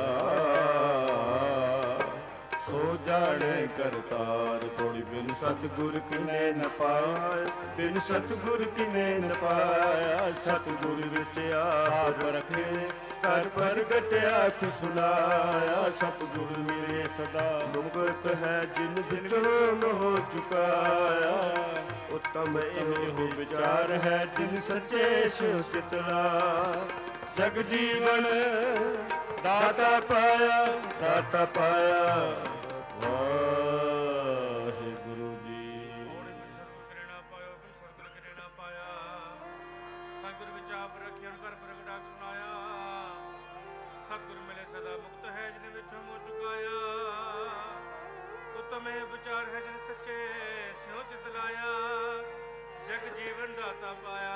सो जाने करतार थोड़ी बिन सतगुर किने न पाया बिन सतगुर किने न पाया सतगुर विच आप रखे कर प्रगट आख सुनाया सतगुर मेरे सदा मुगत है जिन बिचों हो चुकाया उत्तम इहो विचार है जिन सच्चे शिव चितला जग जीवन दाता पाया दाता पाया वाहिगुरु जी। ਔੜੇ ਬਿਨ ਸਰਬ ਕਰਣਾ ਪਾਇਓ ਬਿਨ ਸਰਬ ਆਪ ਰੱਖਿਆ ਕਰ ਪ੍ਰਗਟਾ ਸੁਣਾਇਆ। ਸਤਿਗੁਰ ਮਿਲੇ ਸਦਾ ਮੁਕਤ ਹੈ ਜਿਨ ਵਿੱਚੋਂ ਮੋਹ ਚੁਕਾਇਆ। ਉਤਮੇ ਵਿਚਾਰ ਹੈ ਜਿਨ ਸੱਚੇ ਸਿਉ ਚਿਤ ਲਾਇਆ। ਜਗ ਜੀਵਨ ਦਾਤਾ ਪਾਇਆ,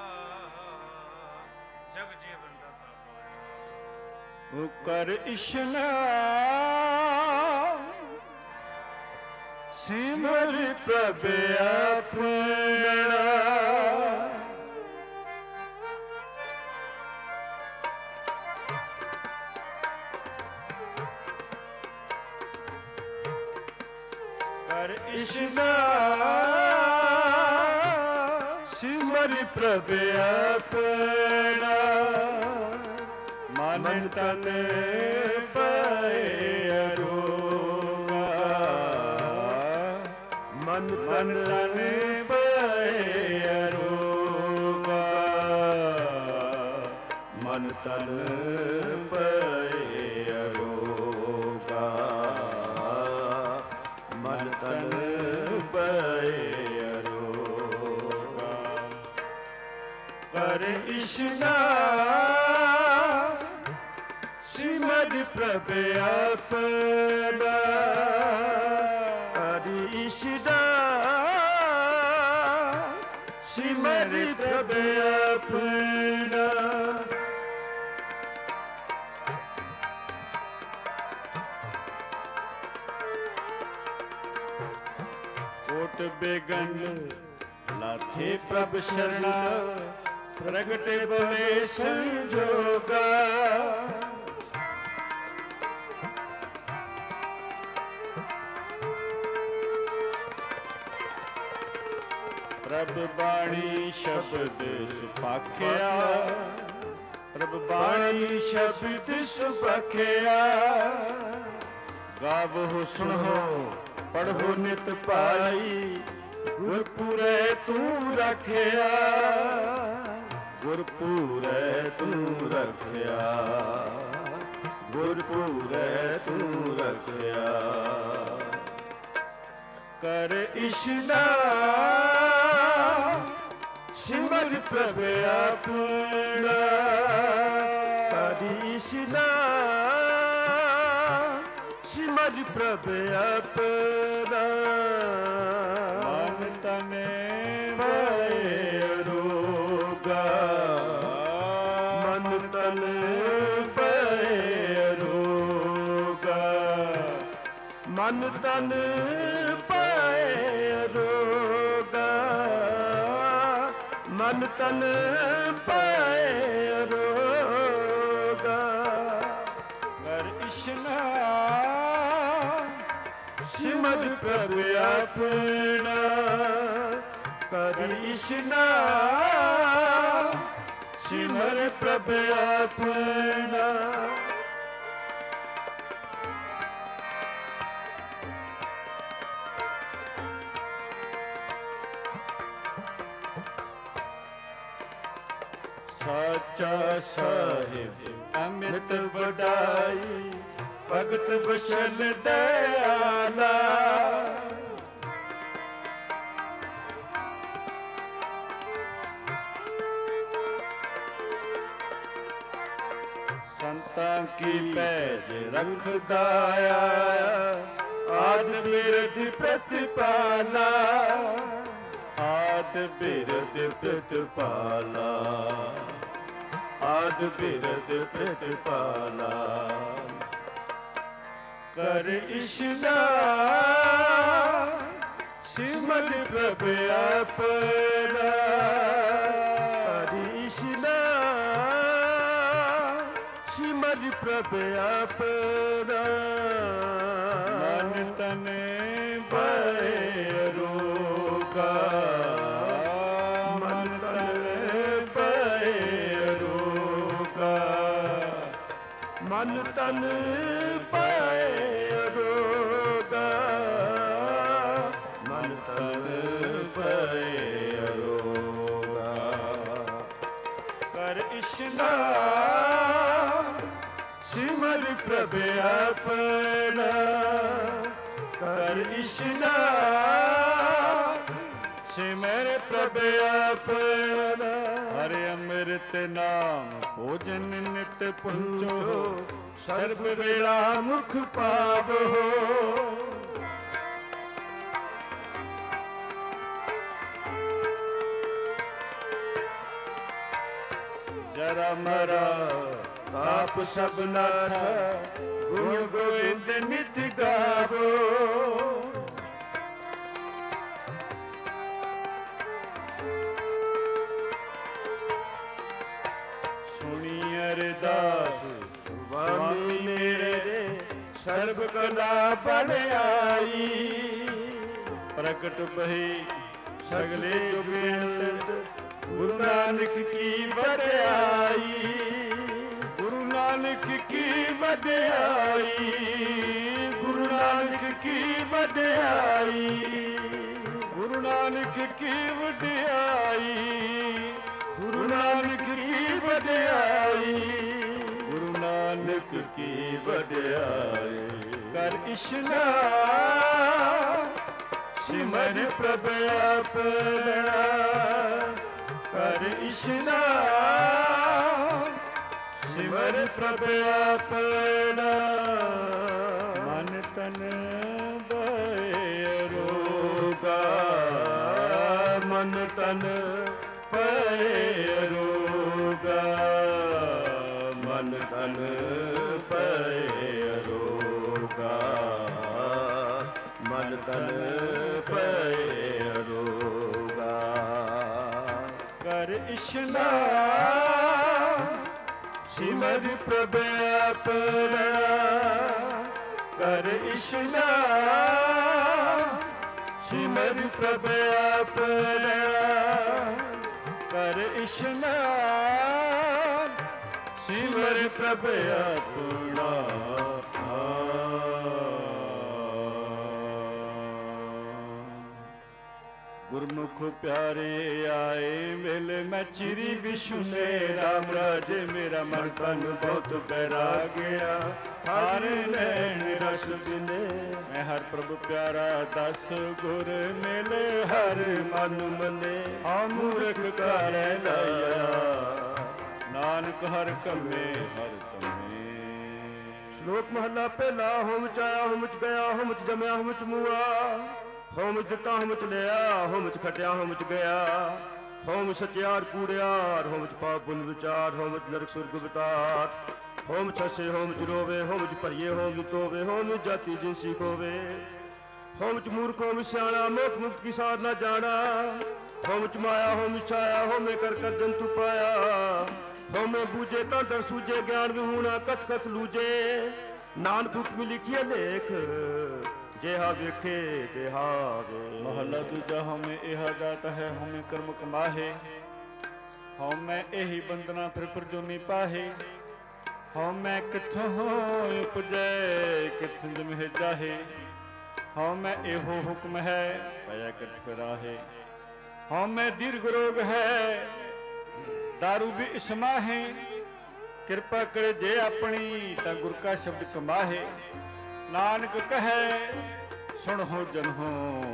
ਜਗ ਜੀਵਨ ਦਾਤਾ ਪਾਇਆ। ਕਰ ਇਸ਼ਨਾਨ ਸਿਮਰ ਪ੍ਰਭ ਆਪਣਾ। ਕਰ ਇਸ਼ਨਾਨ ਸਿਮਰ ਪ੍ਰਭ ਆਪਣਾ। ਮਨ ਤਨ ਪਏ ਅਰੋਗਾ। ਮਨ ਤਨ ਪਏ ਅਰੋਗਾ। ਮਨ ਤਨ ਪਏ ਅਰੋਗਾ। ਮਨ ਤਨ ਪਏ ਅਰੋਗਾ। ਕਰ ਇਸ਼ਨਾਨ ਸਿਮਰ ਪ੍ਰਭ ਆਪਣਾ। ਕਰ ਇਸ਼ਨਾਨ ਸਿਮਰ ਪ੍ਰਭ ਆਪਣਾ। ਕੋਟ ਬੇਗੰਡ ਲਾਥੇ ਪ੍ਰਭ ਸ਼ਰਣਾ। ਪ੍ਰਗਟੇ ਬਲੇ ਸੰਜੋਗਾ। ਪ੍ਰਭ ਬਾਣੀ ਸ਼ਬਦ ਸੁਭਾਖਿਆ। ਪ੍ਰਭ ਬਾਣੀ ਸ਼ਬਦ ਸੁਭਾਖਿਆ। ਗਾਵੋ ਸੁਣੋ ਪੜ੍ਹੋ ਨਿਤ ਪਾਈ। ਗੁਰਪੂਰੈ ਤੂੰ ਰਖਿਆ। ਗੁਰਪੂਰੈ ਤੂੰ ਰਖਿਆ। ਗੁਰਪੂਰੈ ਤੂੰ ਰਖਿਆ। ਕਰ ਇਸ਼ਨਾਨ ਸਿਮਰ ਪ੍ਰਭ ਆਪਣਾ। ਕਰ ਇਸ਼ਨਾਨ ਸਿਮਰ ਪ੍ਰਭ ਆਪਣਾ। ਮਨ ਤਨ ਪਏ ਅਰੋਗਾ। ਮਨ ਤਨ ਪਏ ਅਰੋਗਾ। ਮਨ ਤਨ ਪਏ ਅਰੋਗਾ। ਮਨ ਤਨ ਪਏ ਅਰੋਗਾ। ਕਰ ਇਸ਼ਨਾਨ ਸਿਮਰ ਪ੍ਰਭ ਆਪਣਾ। ਕਰ ਇਸ਼ਨਾਨ ਸਿਮਰ ਪ੍ਰਭ ਆਪਣਾ। ਸਾਚਾ ਸਾਹਿਬ ਅਮਿਤ ਵਡਾਈ। ਭਗਤ ਬਸ਼ਲ ਦਇਆਲਾ। ਸੰਤਾਂ ਕੀ ਪੈਜ ਰਖਦਾ ਆਇਆ। ਆਦ ਬਿਰਦ ਪ੍ਰਤਿਪਾਲਾ। ਆਦ ਬਿਰਦ ਪ੍ਰਤਿਪਾਲਾ। ਆਦ ਬਿਰਦ ਪ੍ਰਤਿਪਾਲਾ। ਕਰ ਇਸ਼ਨਾਨ ਸਿਮਰ ਪ੍ਰਭ ਆਪਣਾ। ਕਰ ਇਸ਼ਨਾਨ ਸਿਮਰ ਪ੍ਰਭ ਆਪਣਾ। ਮਨ ਤਨ ਪਏ ਅਰੋਗਾ। ਮਨ ਤਨ ਪਏ ਅਰੋਗਾ। ਮਨ ਤਨ ਪਏ ਅਰੋਗਾ। ਮਨ ਤਨ ਪਏ ਅਰੋਗਾ। ਕਰ ਇਸ਼ਨਾਨ ਸਿਮਰ ਪ੍ਰਭ ਆਪਣਾ। ਕਰ ਇਸ਼ਨਾਨ सिमर प्रभ अपना हरि अमृत नाम भोजन नित पुंचो सर्व बेला मुख पावो जरा मरा आप सब नाथ गुण गोविंद नित गावो सुनी अरदास स्वामी मेरे सर्व कला बन आई प्रकट भई सगले जुगेंद्र गुरु नानक की बड़ाई गुरु नानक की बड़ाई गुरु नानक की बड़ाई गुरु नानक की बड़ाई गुरु नानक की बड़ाई गुरु नानक की बड़ाई कर इशनान सिमर प्रभ अपना कर इशनान सिमर प्रभ अपना मन तन भय रोगा मन तन भय रोगा मन तन भय रोगा मन तन भय रोगा कर इशनान सिमर प्रभ अपना कर इशनान सिमर प्रभ अपना कर इशनान सिमर प्रभ अपना गुरमुख प्यारे आए मिल मैं चिरी विशुने राम राज मेरा मन तन बहुत बैरा गया हार नैन रस बिने मैं हर प्रभु प्यारा दस गुर मिले हर मन मने हाँ मूर्ख कर लाया नानक हर कमे हर कमे श्लोक महला पहला होम चाया होम च गया होम च जमया होम च मुआ होम दिता होम च लिया होम च खटिया होम च गया होम सचियार कूड़ियार होम च पाप पुण्य विचार होम च नरक सुर्ग वितार होम छसे होम च रोवे होम च भरिए होम च तोवे होम जाति जिनसी खोवे होम च मूर्ख होम सियाणा मोक्ष मुक्त की साधना जाना होम च माया होम छाया होमे कर कर जंतु पाया होमे बूझे तर सूझे ज्ञान विहूणा कथ कथ लूझे नानक हुक्म लिखिए लेख जेहा वेखे तेहा वे महला दूजा हमें यह गाता है हमें कर्म कमाहे हमें यही बंदना फिर प्रजोनी पाहे हमें किथों उपजे कित सिंध में जाहे हमें एहो हुक्म है पाया कट कराहे हमें दीर्घ रोग है दारू भी इसमा है कृपा करे जे अपनी ता गुर का शब्द कमाहे नानक कहे सुन हो जन हो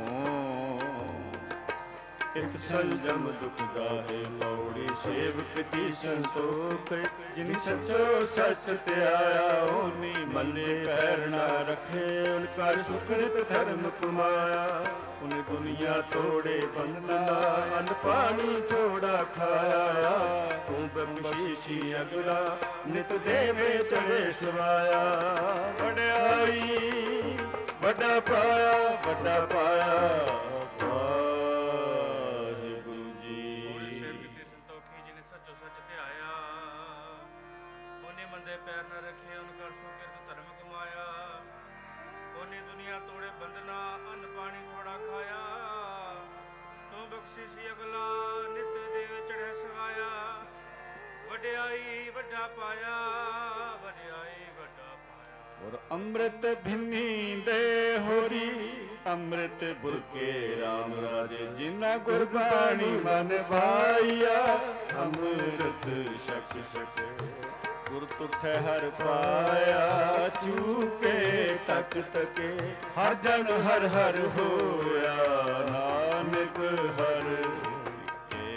एक संजम दुख गाहे मौड़ी सेवक दी संतोख जिन सचो सच त्याया ओनी मने पैर ना रखे उनका सुकृत धर्म कमाया उन दुनिया तोड़े बंधना अन्न पानी थोड़ा खाया तू बख्शीशी अगला नित देवे चढ़े सवाया बड़ाई बड़ा पाया बड़ा पाया पैर न रखे उनका सुकृत धर्म कमाया ओने दुनिया तोड़े बंधना अन्न पानी थोड़ा खाया तू बख्शिशी अगला नित देव चढ़े सवाया वड्याई वड्डा पाया वड्याई वड्डा पाया और अमृत भिन्नी दे होरी अमृत बुरके राम राजे जिना गुरबाणी मन भाइया अमृत शक शक गुर तुठे हर पाया चूके तक तके हर जन हर हर होया नानक ਨਾਨਕ ਹਰ ਕੇ।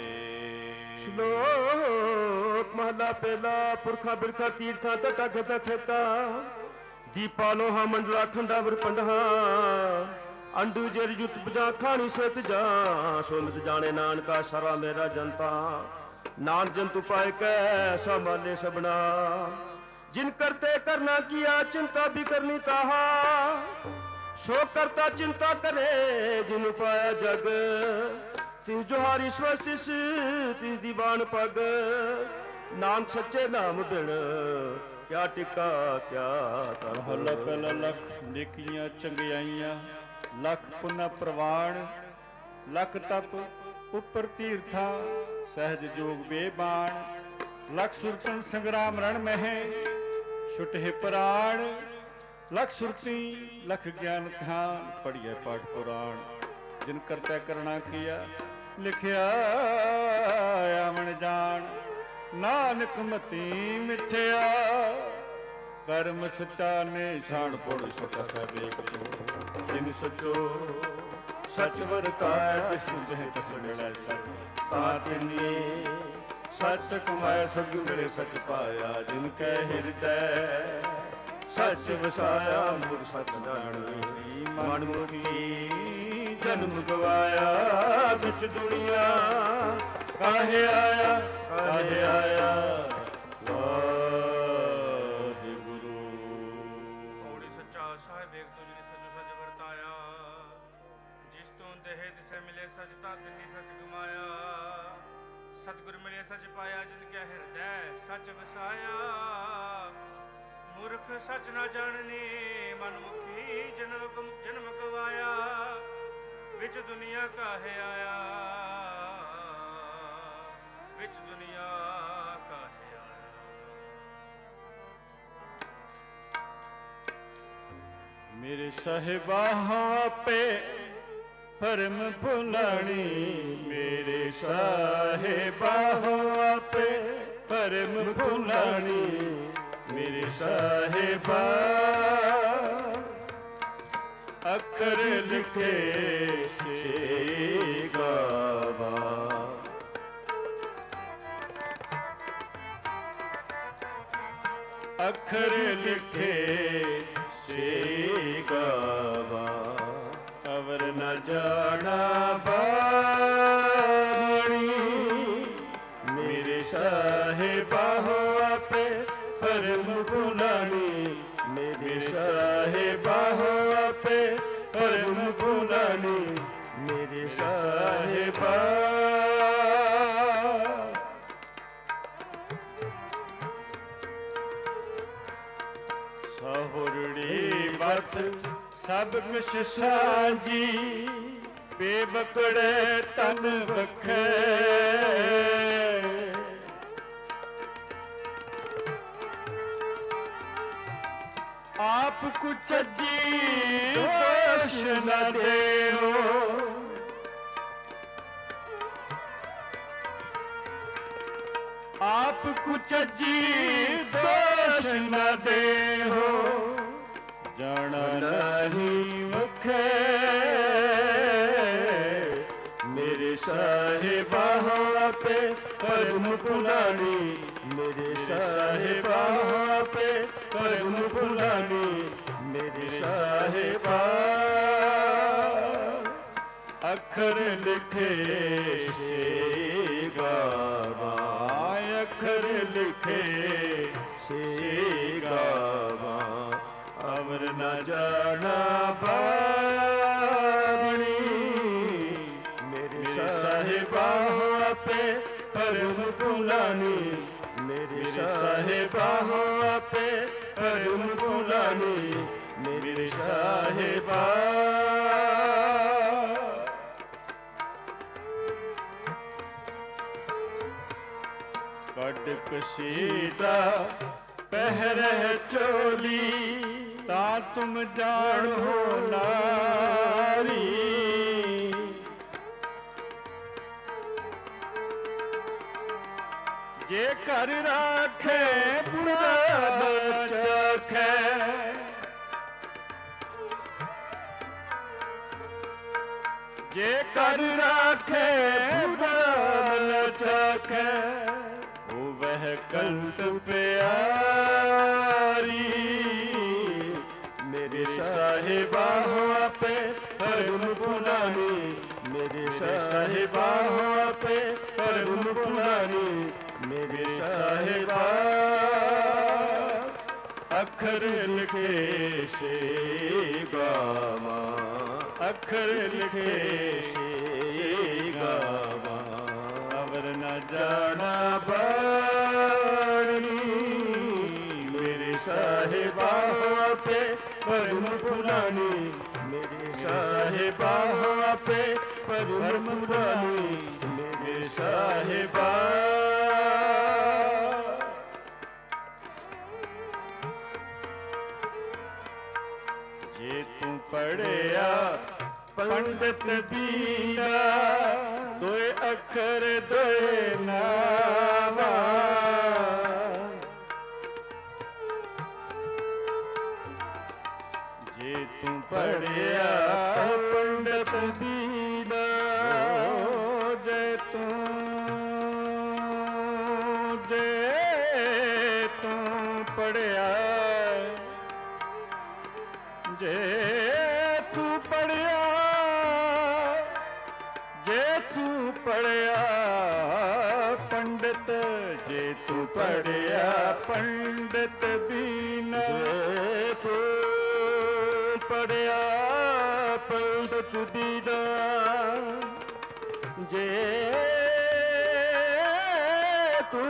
ਸ਼ਲੋਕ ਮਹਲਾ ਪਹਿਲਾ। ਪੁਰਖਾ ਬਿਰਖਾ ਤੀਰਥਾਂ ਤਟਾ ਖਤਾ ਖੇਤਾ, ਦੀਪਾ ਲੋਹਾ ਮੰਡਲਾ ਖੰਡਾ ਵਰ ਪੰਡਹਾ, ਅੰਡੂ ਜਰ ਜੁਤ ਬਜਾ ਖਾਣੀ ਸਤ ਜਾ, ਸੁਨਸ ਜਾਣੇ ਨਾਨਕਾ ਸਰਾ ਮੇਰਾ ਜਨਤਾ, ਨਾਨ ਜੰਤੂ ਪਾਏ ਕੈ ਸੰਭਾਲੇ ਸਬਨਾ, जिन करते करना किया चिंता भी करनी ताहा, सो करता चिंता करे जिन पाया जग, तिस जोहारी स्वस्तिस तिस दीवान पग, नाम सच्चे नाम बिन क्या टिका क्या तर। ਮਹਲਾ ਪਹਿਲਾ। ਲੱਖ ਨੇਕੀਆਂ ਚੰਗਿਆਈਆਂ, ਲੱਖ ਪੁੰਨਾ ਪ੍ਰਵਾਣ, ਲੱਖ ਤਪ ਉੱਪਰ ਤੀਰਥਾਂ, ਸਹਿਜ ਜੋਗ ਬੇਬਾਣ, ਲੱਖ ਸੁਰਤਨ ਸੰਗਰਾਮ ਰਣ ਮਹਿ, ਛੁਟੇ ਪ੍ਰਾਣ, ਲੱਖ ਸੁਰਤੀ ਲੱਖ ਗਿਆਨ ਧਿਆਨ, ਪੜ੍ਹੀਏ ਪਾਠ ਪੁਰਾਣ, ਜਿਨ ਕਰਤਾ ਕਰਣਾ ਕੀਆ, ਲਿਖਿਆ ਆਵਣ ਜਾਣ, ਨਾਨਕ ਮਤੀ ਮਿਥਿਆ, ਕਰਮ ਸੱਚਾ ਨੇ ਛਾਣ ਪੁੜ ਸੁਖ ਸਭ ਏਕ ਤੋ, ਜਿਨ ਸਚੋ ਸਚ ਵਰਤਾਇ ਤਿਸ ਦੇਹ ਤਿਸ ਮਿਲੈ ਸਚ, ਤਾਤਿਨੀ ਸੱਚ ਕਮਾਇਆ ਸਤਿਗੁਰ ਮਿਲੇ ਸੱਚ ਪਾਇਆ, ਜਿਨ ਕੈ ਹਿਰਦੈ ਸੱਚ ਵਸਾਇਆ, ਮੁਰ ਸੱਚ ਜਾਣੀ ਮਨ ਮੁਖੀ, ਜਨਮ ਗਵਾਇਆ ਵਿੱਚ ਦੁਨੀਆ, ਕਾਹੇ ਆਇਆ ਕਾਹੇ ਆਇਆ ਵਾਹਿਗੁਰੂ। ਪੌੜੀ ਸੱਚਾ ਸਾਹਿਬ ਏਕ ਤੁਝਿ ਸਚ ਸਚ ਵਰਤਾਇਆ, ਜਿਸ ਤੋਂ ਦੇਹ ਤਿਸੈ ਮਿਲੇ ਸਚ, ਤਾਤਿਨੀ ਸਚ ਕਮਾਇਆ, ਸਤਿਗੁਰ ਮਿਲੇ ਸਚ ਪਾਇਆ, ਜਿਨ ਕੈ ਹਿਰਦੈ ਸਚ ਵਸਾਇਆ, ਮੂਰਖ ਸਚ ਨਾ ਜਾਣਨੀ ਮਨਮੁਖੀ, ਜਨਮ ਜਨਮ ਗਵਾਇਆ ਵਿੱਚ ਦੁਨੀਆ ਕਾਹੇ ਆਇਆ, ਵਿੱਚ ਦੁਨੀਆ ਕਾਹੇ ਆਇਆ। ਮੇਰੇ ਸਾਹਿਬਾ ਆਪੇ ਭਰਮ ਭੁਲਾਣੀ, ਮੇਰੇ ਸਾਹਿਬਾ ਆਪੇ ਭਰਮ ਭੁਲਾਣੀ, ਮੇਰੇ ਸਾਹਿਬਾ ਅੱਖਰ ਲਿਖੇ ਸੇ ਗਾਵਾ, ਅੱਖਰ ਲਿਖੇ ਸੇ ਗਾਵਾ, ਅਵਰ ਨ ਜਾਣਾ ਬਾਣੀ, ਮੇਰੇ ਸਾਹਿਬਾ ਆਪੇ ਭਰਮ ਭੁਲਾਣੀ, ਮੇਰੇ ਸਾਹਿਬਾ ਆਪੇ ਭਰਮ ਭੁਲਾਣੀ, ਮੇਰੇ ਸਾਹਿਬਾ ਸਹੁਰੜੀ ਬਤ ਸਭ ਕੁਛ ਸਾਂਝੀ, ਬੇਬਕੜੇ ਤਨ ਵਖੇ, ਆਪ ਕੁਚਜੀ ਦੋਸ਼ ਨ ਦੇਓ, ਆਪ ਕੁਚਜੀ ਦੋਸ਼ ਨ ਦੇਓ, ਜਾਣ ਨਹੀਂ ਵਖੇ, ਮੇਰੇ ਸਾਹਿਬਾ ਆਪੇ ਭਰਮ ਭੁਲਾਣੀ, ਮੇਰੇ ਸਾਹਿਬਾ ਆਪੇ ਭਰਮ ਭੁਲਾਣੀ, ਮੇਰੇ ਸਾਹਿਬਾ ਅੱਖਰ ਲਿਖੇ ਸੇ ਗਾਵਾ, ਅੱਖਰ ਲਿਖੇ ਸੇ ਗਾਵਾ, ਅਵਰ ਨ ਜਾਣਾ ਬਾਣੀ, ਮੇਰੇ ਸਾਹਿਬਾ ਆਪੇ ਭਰਮ ਭੁਲਾਣੀ, ਮੇਰੇ ਸਾਹਿਬਾ ਆਪੇ ਭਰਮ ਭੁਲਾਣੀ, ਮੇਰੇ ਸਾਹਿਬਾ ਕੱਢ ਕਸੀਦਾ ਪਹਿਰਹਿ ਚੋਲੀ, ਤਾਂ ਤੁਮ ਜਾਣੋ ਨਾਰੀ, ਜੇ ਘਰ ਰਾਖੇ ਬੁਰਾ ਨ ਚਖੈ, ਜੇ ਕਰ ਰਾਖੇ ਬੁਰਾ ਨ ਚਾਖੈ ਉਹ ਵਹਿ ਕੰਟ ਪਿਆਰੀ ਮੇਰੇ ਸਾਹਿਬਾ ਹੋ ਆਪੇ ਹਰਗੁਣ ਭੁਲਾਨੀ ਮੇਰੇ ਸਾਹਿਬਾ ਹੋ ਆਪੇ ਹਰਗੁਣ ਭੁਲਾਨੀ ਮੇਰੇ ਸਾਹਿਬਾ ਅੱਖਰ ਲਿਖੇ ਸੇ ਗਾਵਾਂ ਅੱਖਰ ਲਿਖੇ ਸੇ ਗਾਵਾਂ ਅਵਰ ਨ ਜਾਣਾ ਬਾਣੀ ਮੇਰੇ ਸਾਹਿਬਾ ਆਪੇ ਪਰਮ ਭੁਲਾਨੀ ਮੇਰੇ ਸਾਹਿਬਾ ਆਪੇ ਪਰਮ ਭੁਲਾਨੀ ਮੇਰੇ ਸਾਹਿਬਾ ਜੇ ਤੂੰ ਪੜਿਆ ਪੰਡਤ ਬੀਨਾ ਦੋਏ ਅੱਖਰ ਦੋਏ ਨਾਵਾ ਜੇ ਤੂੰ ਪੜਿਆ ਪੰਡਤ ਬੀਨਾ ਜੇ ਤੂੰ ਜੇ ਤੂੰ ਪੜਿਆ ਜੇ ਤੂੰ ਪੜਿਆ ਜੇ ਤੂੰ ਪੜਿਆ ਪੰਡਤ ਜੇ ਤੂੰ ਪੜਿਆ ਪੰਡਤ ਬੀਨਾ ਜੇ ਤੂੰ ਪੜਿਆ ਪੰਡਤ ਬੀਨਾ ਜੇ ਤੂੰ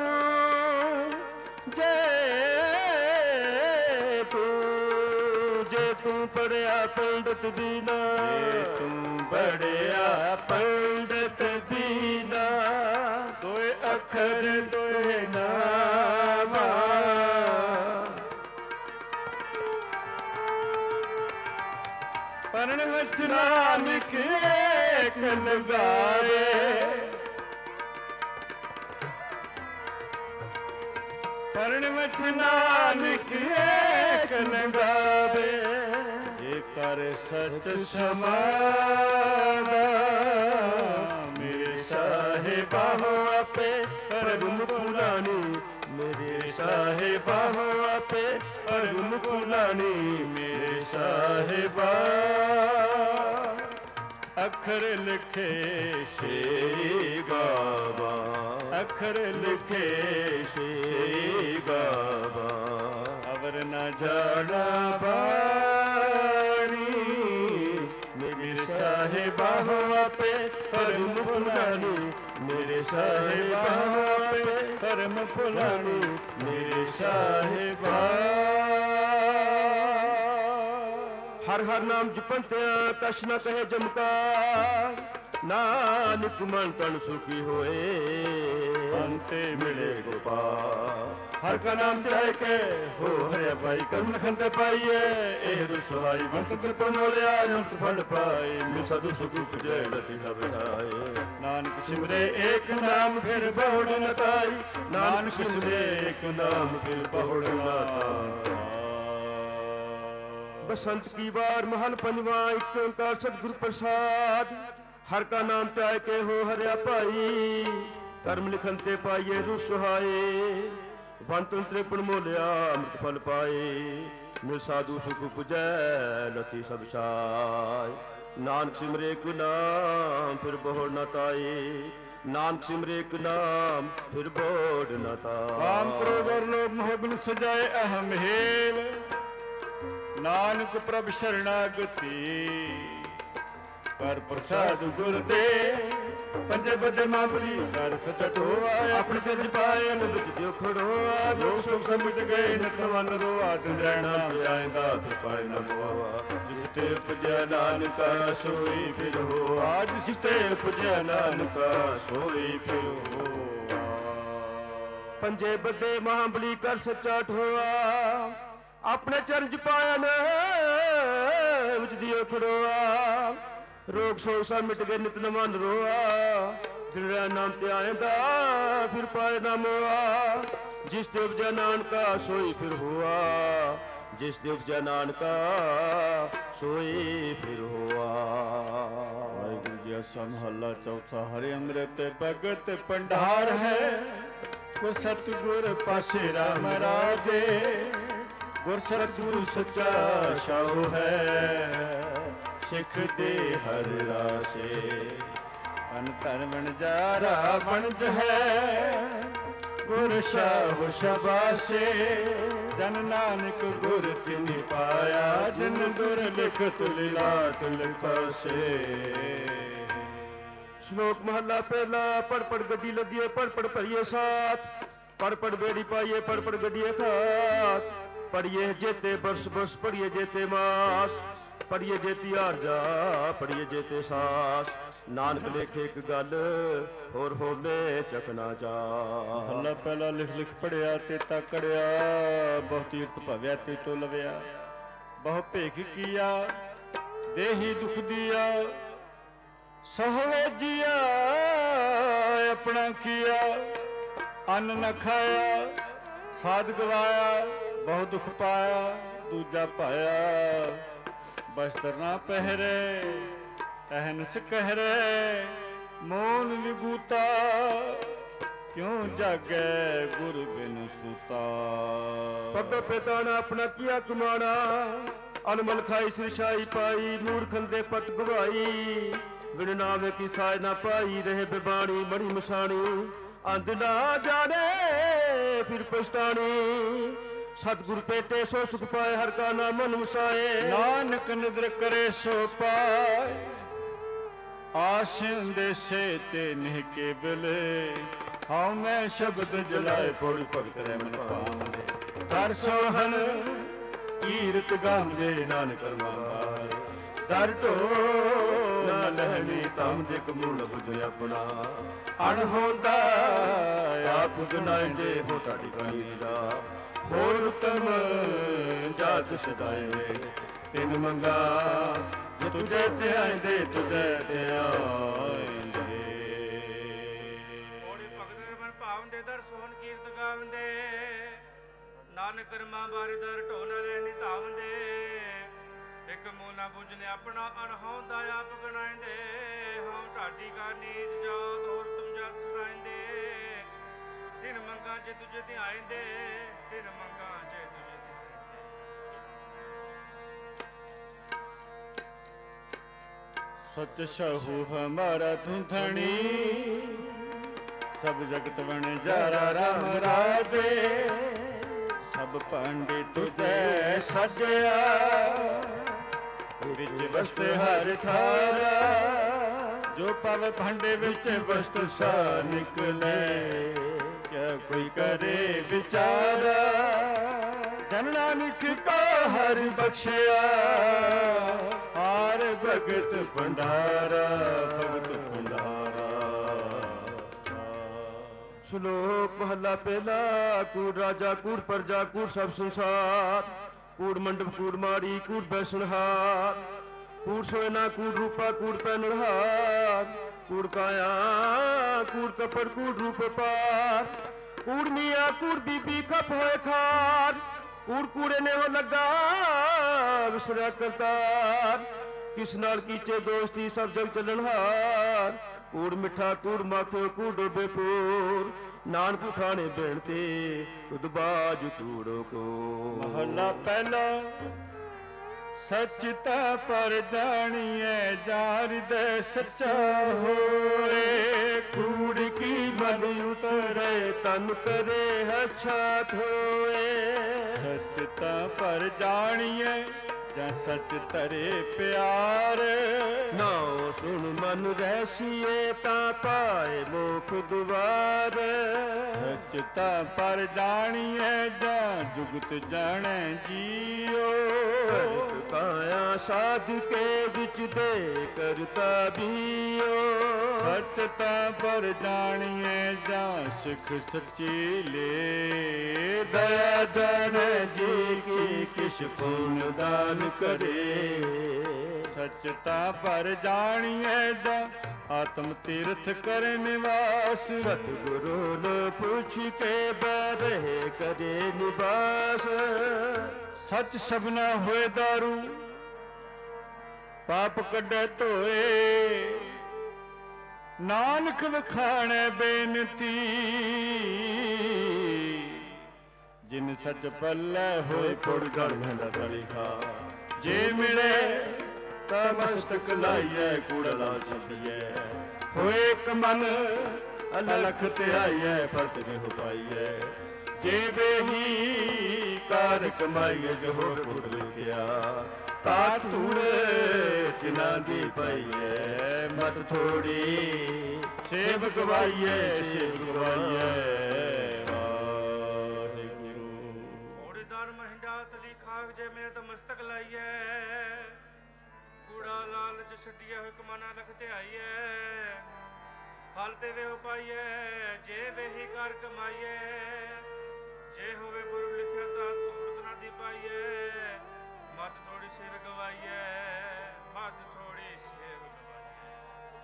ਜੇ ਤੂੰ ਜੇ ਤੂੰ ਪੜਿਆ ਪੰਡਤ ਬੀਨਾ ਜੇ ਤੂੰ ਪੜਿਆ ਪੰਡਤ ਬੀਨਾ ਦੋਏ ਅੱਖਰ ਦੋਏ ਨਾਵਾ ਪੜਨ ਵਿੱਚ ਨਾਨਕ ਏਕ ਲਗਾਏ ਪੜਨ ਵਿੱਚ ਨਾਨਕ ਏਕ ਲਗਾਵੇ ਜੇ ਕਰ ਸਚ ਸਮਾਦਾ ਮੇਰੇ ਸਾਹਿਬਾ ਹੋ ਆਪੇ ਹਰਗੁਣ ਭੁਲਾਨੀ ਮੇਰੇ ਸਾਹਿਬਾ ਹੋ ਆਪੇ ਹਰਗੁਣ ਭੁਲਾਨੀ ਮੇਰੇ ਸਾਹਿਬਾ ਅੱਖਰ ਲਿਖੇ ਸੇ ਗਾਵਾਂ ਅੱਖਰ ਲਿਖੇ ਸੇ ਗਾਵਾਂ ਅਵਰ ਨ ਜਾਣਾ ਬਾਣੀ ਮੇਰੇ ਸਾਹਿਬਾ ਹੋ ਆਪੇ ਹਰਗੁਣ ਭੁਲਾਨੀ ਮੇਰੇ ਸਾਹਿਬਾ ਹੋ ਆਪੇ ਕਰਮ ਭੁਲਾਨੀ ਮੇਰੇ ਸਾਹਿਬਾ ਹਰ ਹਰ ਨਾਮ ਜਪੰਤਿਆ ਕਛ ਨ ਕਹੇ ਜਮਕਾਰ ਨਾਨਕ ਮਨ ਤਨ ਸੁਖੀ ਹੋਏ ਅੰਤੇ ਮਿਲੇ ਗੋਪਾਲ ਹਰ ਕਾ ਨਾਮ ਧਿਆਇ ਕੇ ਹੋ ਹਰਿ ਭਾਈ ਕਰਮ ਖੰਤੇ ਪਾਈਏ ਇਹ ਰਸਵਾਈ ਬੰਤ ਤ੍ਰਿਪਨ ਹੋਲਿਆ ਅੰਤ ਫਲ ਪਾਏ ਮਿਲ ਸਾਧੂ ਸੁਖ ਪੁਜੈ ਲਤੀ ਸਭ ਸਾਏ ਨਾਨਕ ਸਿਮਰੇ ਏਕ ਨਾਮ ਫਿਰ ਬਹੁੜ ਨ ਤਾਈ ਨਾਨਕ ਸਿਮਰੇ ਏਕ ਨਾਮ ਫਿਰ ਬਹੁੜ ਨ ਤਾਈ बसंत की बार महल पंजवा एक ओंकार सतगुर प्रसाद हर का नाम त्याय के हो हरिया भाई कर्म लिखन ते पाइए रु सुहाए बंतन त्रिपन मोलिया अमृत फल पाए मिल साधु सुख पुजै लती सब साय नानक सिमरे को नाम फिर बोड़ न ताए नानक सिमरे को नाम फिर बोड़ न ताए काम क्रोध और लोभ मोह गुण सजाए अहम हेल नानक प्रभ शरणागति कर प्रसाद गुर दे पंजे बदे मामली कर सचट होआ अपने चज पाए अनुज जो खड़ोआ जो सुख समझ गए नतवन रोआ दिन रहना आएंदा फिर पाए न मोआ जिस ते पुजया नानका सोई फिर हो आज जिस ते पुजया नानका सोई फिर हो पंजे बदे मामली कर सचट होआ अपने चरण पाया न दियो खड़ोआ रोग सो सा मिट गए नित नमन रोआ दिल नाम ते आएंदा फिर पाए ना मोआ जिस देव जय नानका सोई फिर हुआ जिस देव जय नानका सोई फिर हुआ वाहिगुरू जी ਅਸਾ ਮਹੱਲਾ ਚੌਥਾ। ਹਰਿ ਅੰਮ੍ਰਿਤ ਭਗਤ ਭੰਡਾਰ ਹੈ, ਗੁਰ ਸਤਿਗੁਰ ਪਾਸੇ ਰਾਮ ਰਾਜੇ। ਗੁਰ ਸਤਿਗੁਰੂ ਸੱਚਾ ਸਾਹੁ ਹੈ, ਸਿੱਖ ਦੇ ਹਰ ਰਾਸੇ। ਅਨ ਧਨ ਵਣਜਾਰਾ ਵਣਜ ਹੈ, ਗੁਰ ਸਾਹੁ ਸ਼ਬਾਸੇ। ਜਨ ਨਾਨਕ ਗੁਰ ਤਿਨਿ ਪਾਇਆ, ਜਿਨ ਗੁਰ ਲਿਖਤ ਲਿਲਾਤ ਲਿਖਾਸੇ। ਸ਼ਲੋਕ ਮਹੱਲਾ ਪਹਿਲਾ। ਪੜ ਪੜ ਗੱਡੀ ਲੱਦੀਏ, ਪੜ ਪੜ ਭਰੀਏ ਸਾਥ। ਪੜ ਪੜ ਬੇੜੀ ਪਾਈਏ, ਪੜ ਪੜ ਗੱਡੀਏ ਖਾਤ। ਪੜੀਏ ਜੇਤੇ ਬਰਸ ਬਰਸ, ਪੜੀਏ ਜੇਤੇ ਮਾਸ। ਪੜੀਏ ਜੇਤੀ ਹਾਰ ਜਾ, ਪੜੀਏ ਜੇਤੇ ਸਾਸ। ਨਾਨਕ ਲੇਖੇ ਇੱਕ ਗੱਲ, ਹੋਰ ਹੋਲੇ ਚਕਨਾ ਚਾ। ਮਹੱਲਾ ਪਹਿਲਾ। ਲਿਖ ਲਿਖ ਪੜਿਆ ਤੇ ਤਕੜਿਆ, ਬਹੁ ਤੀਰਥ ਭਵਿਆ ਤੇ ਤੋ ਲਵਿਆ। ਬਹੁ ਭੇਖ ਕੀਆ, ਦੇਹੀ ਦੁਖ ਦੀਆ। ਸਹਵੇ ਜੀਆ ਆਪਣਾ ਕੀਆ, ਅੰਨ ਨ ਖਾਇਆ ਸਾਧ ਗਵਾਇਆ। ਬਹੁ ਦੁਖ ਪਾਇਆ ਦੂਜਾ ਪਾਇਆ। ਬਸਤਰ ਨਾ ਪਹਿਰੇ ਅਹਨਸ ਕਹਿਰੇ। ਮੋਨ ਵਿਗੂਤਾ ਕਿਉਂ ਜਾਗੈ, ਗੁਰ ਬਿਨ ਸੁਤਾ। ਪੱਗ ਪਿਤਾ ਨੇ ਆਪਣਾ ਕੀਆ ਕਮਾਣਾ, ਅਨਮਲ ਖਾਈ ਸਿਰਸ਼ਾਈ ਪਾਈ। ਮੂਰਖਨ ਦੇ ਪਤ ਗਵਾਈ, ਬਿਨ ਨਾਮੇ ਕੀ ਥਾਇ ਨਾ ਪਾਈ। ਰਹੇ ਬਿਬਾਣੀ ਬੜੀ ਮਸਾਣੀ, ਅੰਧ ਨਾ ਜਾਣੇ ਫਿਰ ਪਛਤਾਣੀ। ਸਤਿਗੁਰ ਭੇਟੇ ਸੋ ਸੁਖ ਪਾਏ, ਹਰ ਕਾ ਨਾਮ ਮਨ ਵਸਾਏ। ਨਾਨਕ ਨਿਦਰ ਕਰੇ ਸੋ ਪਾਏ, ਆਸ ਦੇਸੇ ਤੇ ਨਿਹ ਕੇ ਬਿਲੇ। ਹਉ ਮੈਂ ਸ਼ਬਦ ਜਲਾਏ, ਪੁੜ ਭਗਤ ਰਹਿ ਮਨ ਪਾਵੰਦੇ। ਕਰ ਸੋਹਨ ਕੀਰਤ ਗਾਉਂਦੇ, ਨਾਨਕ ਰਮਾਂਦਾ। ਦਰ ਢੋ ਨਾ ਲਹਿਣੀ, ਤਮ ਦਿਕ ਮੂਲ ਬੁਝ ਆਪਣਾ। ਅਣ ਹੁੰਦਾ ਆਪ ਗੁਨਾਹਦੇ, ਹੋ ਤੁਹਾਡੀ ਬਾਣੀ ਦਾ। ਹੋਰ ਉਤਮ ਜਾਤ ਸਦਾਏ, ਤਿਨ ਮੰਗਾ। ਜੇ ਤੁਝੇ ਤੇ ਆਇਂਦੇ, ਤੁਝੇ ਤੇ ਆਇਂਦੇ। ਹੋੜੀ ਭਗਤ ਮਨ ਭਾਵੰਦੇ, ਦਰ ਸੋਹਣ ਕੀਰਤ ਗਾਵੰਦੇ। ਨਾਨਕ ਰਮਾ ਬਾਰੇ ਦਰ ਢੋ ਨਾ ਰਹਿਣੀ ਧਾਵੰਦੇ। ਇੱਕ ਮੂਲ ਨਾ ਬੁਝਨੇ ਆਪਣਾ, ਅਣਹੋਂਦਾ ਆਪ ਗਣਾਇਂਦੇ। ਹਉ ਢਾਡੀ ਕਾ ਨੀਚ ਜਾਤ, ਹੋਰ ਤੁਮ ਜਾਤ ਸੁਣਾਇਂਦੇ। ਤਿਨ ਮੰਗਾ ਜੇ ਤੁਝੇ ਤੇ ਆਇਂਦੇ, ਤਿਨ ਮੰਗਾ ਜੇ ਤੁਝੇ ਤੇ ਆਇਂਦੇ। ਸਚ ਸਹੂ ਹਮਾਰਾ ਧੁੰਧਣੀ, ਸਭ ਜਗਤ ਵਣ ਜਾਰਾ ਰਾਮ ਰਾਜੇ। ਸਭ ਭਾਂਡੇ ਤੁਝੇ ਸਜਿਆ, ਵਿੱਚ ਵਸਤ ਹਰ ਥਾਰਾ। ਜੋ ਪਵ ਭਾਂਡੇ ਵਿੱਚ ਵਸਤ ਸਾ ਨਿਕਲੇ, ਕਿਆ ਕੋਈ ਕਰੇ ਵਿਚਾਰਾ। ਜਨ ਨਾਨਕ ਕਾ ਹਰ ਬਖਸ਼ਿਆ, ਹਾਰ ਭਗਤ ਭੰਡਾਰਾ। ਭਗਤ ਭੰਡਾਰਾ। ਸ਼ਲੋਕ ਮਹੱਲਾ ਪਹਿਲਾ। ਕੂੜ ਰਾਜਾ ਕੂੜ ਪਰਜਾ, ਕੂੜ ਸਭ ਸੰਸਾਰ। ਕੂੜ ਮੰਡਪ ਕੂੜ ਮਾੜੀ, ਕੂੜ ਬੈਸਣਹਾਰ। ਕੂੜ ਸੋਇਨਾ ਕੂੜ ਰੂਪਾ, ਕੂੜ ਪੈਨਹਾਰ। ਕੂੜ ਕਾਇਆ ਕੂੜ ਕਪੜ, ਕੂੜ ਰੂਪ ਪਾਰ। ਕੂੜ ਮੀਆਂ ਕੂੜ ਬੀਬੀ, ਖਪ ਹੋਏ ਖਾਰ। ਕੂੜ ਕੂੜੇ ਨੇ ਹੋ ਲੱਗਾ, ਵਿਸਰਿਆ ਕਰਤਾਰ। ਕਿਸ ਨਾਲ ਕੀਚੇ ਦੋਸਤੀ, ਸਭ ਜਗ ਚੱਲਣਹਾਰ। ਕੂੜ ਮਿੱਠਾ ਕੂੜ ਮਾਖੋ, ਕੂੜ ਡੋਬੇ ਪੂਰ। ਨਾਨਕ ਖਾਣੇ ਬੇਨਤੀ, ਤੁਧ ਬਾਜ ਕੂੜੋ ਕੋ। ਮਹੱਲਾ ਪਹਿਲਾ। ਸੱਚ ਤਾ ਪਰ ਜਾਣੀਐ, ਜਾਰ ਦੇ ਸੱਚਾ ਹੋਏ। ਕੂੜ ਕੀ ਮਨ ਉਤਰੇ, ਤਨ ਕਰੇ ਹਛਾ ਧੋਏ। ਸੱਚ ਤਾ ਪਰ ਜਾਣੀਐ, ਜਾਂ ਸੱਚ ਤਰੇ ਪਿਆਰ। ਨਾਉ ਸੁਣ ਮਨ ਰਹਿਸੀਏ, ਤਾਂ ਪਾਏ ਮੋਖ ਦੁਆਰ। ਸੱਚ ਤਾ ਪਰ ਜਾਣੀਐ, ਜਾਂ ਜੁਗਤ ਜਾਣੈ ਜੀਓ। ਕਾਇਆ ਸਾਧ ਕੇ ਵਿੱਚ ਦੇ ਕਰਤਾ ਬੀਓ। ਸੱਚ ਤਾ ਪਰ ਜਾਣੀਐ, ਜਾਂ ਸਿੱਖ ਸੱਚੀ ਲੇ। ਦਇਆ ਜਾਣੈ ਜੀ ਕੀ, ਕਿਛ ਪੁੰਨ ਦਾਨ ਕਰੇ। ਸੱਚ ਤਾ ਪਰ ਜਾਣੀਐ, ਜਾਂ ਆਤਮ ਤੀਰਥ ਕਰੇ ਨਿਵਾਸ। ਸਤਿਗੁਰੂ ਨੂੰ ਪੁੱਛ ਕੇ ਬਹਿ ਕਰੇ ਨਿਵਾਸ। ਸੱਚ ਸਭਨਾ ਹੋਏ ਦਾਰੂ, ਪਾਪ ਕੱਢੇ ਧੋਏ। ਨਾਨਕ ਵਖਾਣੈ ਬੇਨਤੀ ਜਿਨ ਸੱਚ ਪੱਲੇ ਹੋਏ ਪੁੜ ਗੜ ਮਹਿੰਦਾ ਤਲੀਖਾ ਜੇ ਮਿਲੇ ਤਾਂ ਮਸਤਕ ਲਾਈਐ ਕੂੜਲਾ ਛੱਡੀਐ ਹੋਏ ਇੱਕ ਮਨ ਅਲਖ ਤੇ ਆਈਐ ਫਰਕ ਨਹੀਂ ਪਾਈਐ ਜੇ ਬੇਹੀ ਕਾਰ ਕਮਾਈਐ ਜੋ ਹੋਰ ਪੁੱਤ ਲਿਖਿਆ ਤਾ ਧੂੜ ਜਿਨ੍ਹਾਂ ਦੀ ਪਈਐ ਮਤ ਥੋੜੀ ਸੇਵ ਗਵਾਈਐ ਸੇਵ ਗਵਾਈਐ ਵਾਹਿਗੁਰੂ ਓੜੀਦਾਰ ਮਹਿੰਦਾ ਤਲੀ ਖਾਕ ਜੇ ਮੇਰੇ ਤਾਂ ਮਸਤਕ ਲਾਈਐ ਕੂੜਾ ਲਾਲਚ ਛੱਡੀਐ ਹੋਇ ਕਮਾਨਾ ਲਖ ਤੇ ਆਈਐ ਫਲ ਤੇ ਵੇ ਪਾਈਐ ਜੇ ਵੇਹੀ ਕਰ ਕਮਾਈਐ ਜੇ ਹੋਵੇ ਗੁਰੂ ਲਿਖਿਆ ਤਾਂ ਧੂੜ ਨਾ ਦੀ ਪਾਈਐ ਮਤ ਥੋੜੀ ਸੇਵ ਗਵਾਈਐ ਮਤ ਥੋੜੀ ਸੇਵ ਗਵਾਈਐ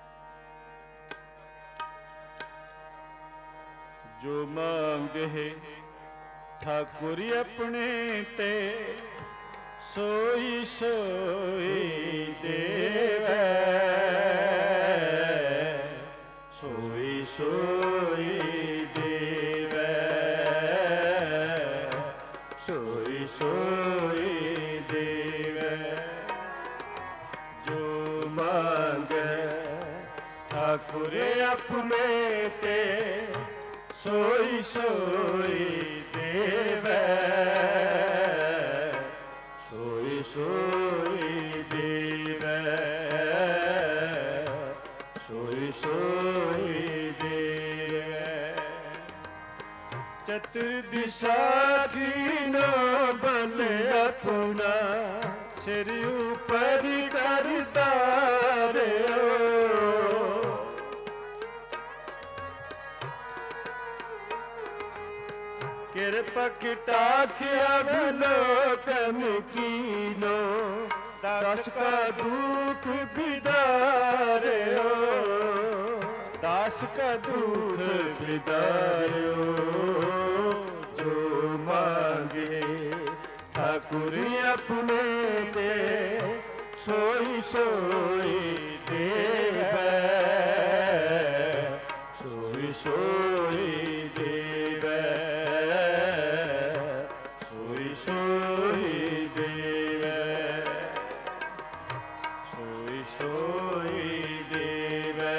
ਜੋ ਮੰਗੇ ਠਾਕੁਰ ਆਪਣੇ ਤੇ ਸੋਈ ਸੋਈ ਦੇਵੈ ਸੋਈ ਸੋਈ ਦੇਵੈ ਸੋਈ ਸੋਈ ਦੇਵੈ ਜੋ ਮੰਗੈ ਠਾਕੁਰ ਆਪਣੇ ਤੇ ਸੋਈ ਸੋਈ ਦੇਵੈ ਸੋਈ ਸੋਈ ਦੇਵੈ ਸੋਈ ਸੋਈ ਦੇਵੈ ਚਤੁਰ ਦਿਸ਼ਾ ਦੀਨੋ ਬਲ ਆਪਣਾ ਸਿਰ ਉਪਰ ਕਰਦਾ ਰਿਓ ਕਿਰਪਾ ਕਿਟਾਖਿਆ ਬਲੋਕਨ ਕੀਨੋ ਦਾਸ ਕਾ ਦੁਖ ਬਿਦਾਰਿਓ ਦਾਸ ਕਾ ਦੁਖ ਬਿਦਾਰਿਓ ਜੋ ਮਾਂਗੇ ਠਾਕੁਰ ਆਪਣੇ ਤੇ ਸੋਈ ਸੋਈ ਦੇਵੈ ਸੋਈ ਸੋਈ ਦੇਵੈ ਸੋਈ ਸੋਈ ਦੇਵੈ ਸੋਈ ਸੋਈ ਦੇਵੈ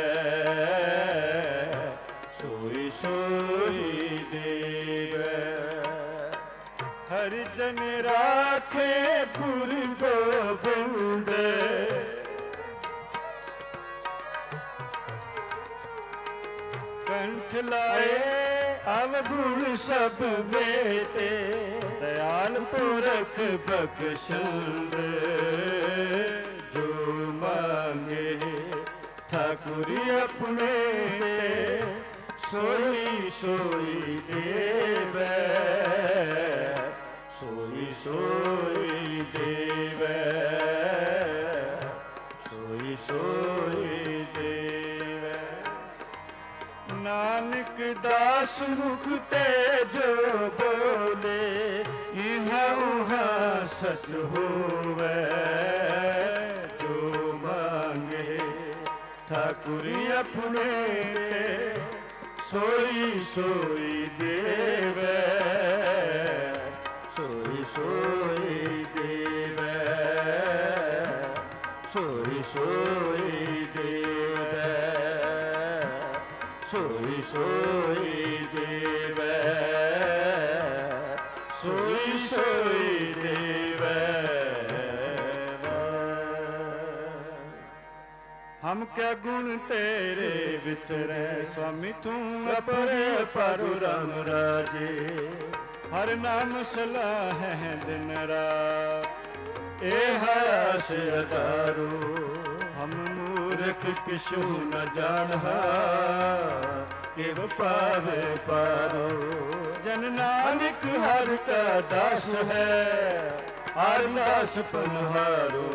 ਸੋਈ ਸੋਈ ਦੇਵੈ ਹਰਿ ਜਨ ਰਾਖੇ ਗੁਰੂ ਗੋਬਿੰਦ ਕੰਠ ਲਾਏ ਅਵਗੁਣ ਸਭ ਵੇਤੇ ਦਇਆਲ ਪੁਰਖ ਬਖਸ਼ੰਦ ਜੋ ਮੰਗੇ ਠਾਕੁਰ ਆਪਣੇ ਸੋਈ ਸੋਈ ਦੇਵੈ ਸੋਈ ਸੋਈ ਦੇਵੈ ਸੋਈ ਸੋਈ ਦੇਵੈ ਨਾਨਕ ਦਾਸ ਮੁਖ ਤੇ ਜੋ ਬੋਲੇ ਇਹਾਂ ਉਹਾਂ ਸਚ ਹੋਵੇ ਜੋ ਮੰਗੇ ਠਾਕੁਰ ਆਪਣੇ ਸੋਈ ਸੋਈ ਦੇਵੈ ਸੋਈ ਸੋਈ ਦੇਵੈ ਸੋਈ ਸੋਈ ਦੇਵੈ ਸੋਈ ਸੋਈ ਦੇਵੈ ਸੋਈ ਸੋਈ ਦੇਵੈ ਹਮ ਕੈ ਗੁਣ ਤੇਰੇ ਵਿਚਰੈ ਸਵਾਮੀ ਤੂੰ ਅਪਰੇ ਪਰੁ ਰਾਮ ਰਾਜੇ ਹਰ ਨਾਮ ਸਲਾਹ ਹੈ ਦਿਨ ਰਾਤ ਇਹ ਆਸ ਅਦਾਰੂ ਹਮ ਮੂਰਖ ਕਿਛੂ ਨ ਜਾਣਹਾ ਕਿਵ ਪਾਵੇ ਪਾਰੋ ਜਨ ਨਾਨਕ ਹਰਿ ਕਾ ਦਾਸ ਹੈ ਹਰਿ ਦਾਸ ਪਨਹਾਰੋ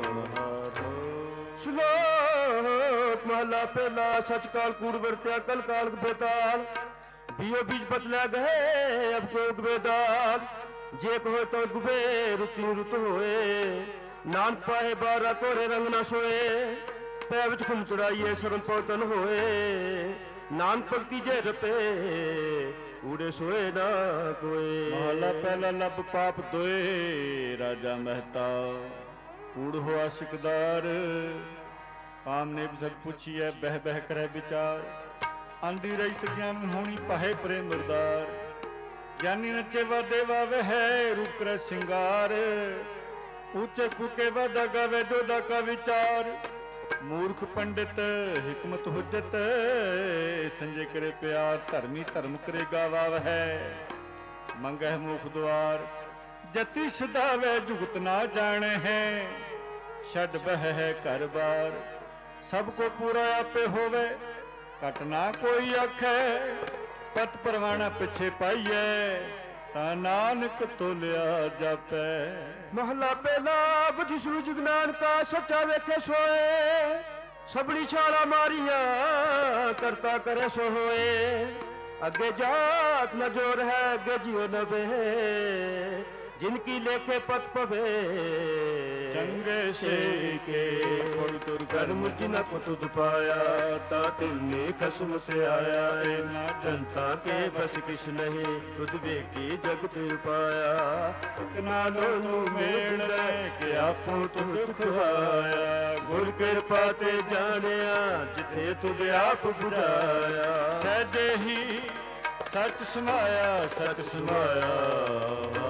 ਸ਼ਲੋਕ ਮਹਲਾ ਪਹਿਲਾ ਸਚ ਕਾਲ ਕੂੜ ਵਰਤਿਆ ਕਲ ਕਾਲ ਬੇਤਾਲ बीओ बीज बतला गए अब को उगवेदार जे कहो तो गुबे रुति रुत होए नान पाए बारा कोरे रंग न सोए ਪੈ ਵਿੱਚ ਘੁੰਮ ਚੜਾਈਏ ਸ਼ਰਮ ਪੌਤਨ ਹੋਏ ਨਾਨਕ ਭਗਤੀ ਜੇ ਰਪੇ ਊੜੇ ਸੋਏ ਨਾ ਕੋਏ। ਮਹਲਾ ਪਹਿਲਾ ਲੱਭ ਪਾਪ ਦੋਏ ਰਾਜਾ ਮਹਿਤਾ ਕੂੜ ਹੋਆ ਸਿਕਦਾਰ। ਕਾਮ ਨੇ ਵੀ ਸਦ ਪੁੱਛੀਐ ਬਹਿ ਬਹਿ ਕਰੈ ਵਿਚਾਰ। ਆਂਦੀ ਰਹੀ ਗਿਆਨ ਹੋਣੀ ਪਾਹੇ ਪਰੇ ਮੁਰਦਾਰ। ਗਿਆਨੀ ਨੱਚੇ ਵਾਦੇ ਵਾਵੇ ਹੈ ਰੂਪ ਕਰੈ ਸਿੰਗਾਰ। ਉੱਚੇ ਕੁਕੇ ਵਾਦਾ ਗਾਵੇ ਜੋਦਾ ਕਾ ਵਿਚਾਰ। ਮੂਰਖ ਪੰਡਿਤ ਹਿਕਮਤ ਹੁਜਤ ਸੰਜੇ ਕਰੇ ਪਿਆਰ। ਧਰਮੀ ਧਰਮ ਕਰੇ ਗਾਵਾ ਹੈ ਮੰਗਹਿ ਮੁਖ ਦੁਆਰ। ਜਤੀ ਸਦਾਵੇ ਜੁਗਤ ਨਾ ਜਾਣੇ ਹੈ ਛੱਡ ਬਹਿ ਹੈ ਘਰ ਬਾਰ। ਸਭ ਕੋ ਪੂਰਾ ਆਪੇ ਹੋਵੇ ਘਟ ਨਾ ਕੋਈ ਆਖੈ। ਪਤ ਪਰਵਾਣਾ ਪਿੱਛੇ ਪਾਈਐ ਤਾਂ ਨਾਨਕ ਤੋਲਿਆ ਜਾਪੈ। ਮਹਲਾ ਪਹਿਲਾ ਬੁੱਧੀ ਸੂਝ ਗਿਆਨ ਕਾ ਸੱਚਾ ਵੇਖੇ ਸੋਏ। ਸਬੜੀ ਛਾਲਾ ਮਾਰੀਆਂ ਕਰਤਾ ਕਰੇ ਸੋ ਹੋਏ। ਅੱਗੇ ਜਾਤ ਨ ਜੋਰ ਹੈ ਅੱਗੇ ਜਿਉ ਨ ਬਹਿ। ਜਿਨਕੀ ਲੇਖੇ ਪਤ ਪਵੇ ਚੰਗੇ ਸੇ ਕੇ ਗੁਰ ਤੁਰ ਕਰਮ ਜਿਨਾ ਕੋ ਤੁਧ ਪਾਇਆ। ਤਾ ਤੁਮਨੇ ਖਸਮ ਸੇ ਆਇਆ ਨਾ ਜਨਤਾ ਕੇ ਬਸ ਕਿਛ ਨਹੀਂ। ਤੁਧ ਵੇਖੀ ਜਗ ਫਿਰ ਪਾਇਆ ਨਾਲੋਂ ਨੂੰ ਮੇਲ ਲੈ ਕੇ ਆਪੋ ਤੁਧ ਖਵਾਇਆ। ਗੁਰ ਕਿਰਪਾ ਤੇ ਜਾਣਿਆ ਜਿਥੇ ਤੁਧ ਆਪ ਬੁਝਾਇਆ। ਸਹਿਜੇ ਹੀ ਸੱਚ ਸਮਾਇਆ ਸੱਚ ਸਮਾਇਆ।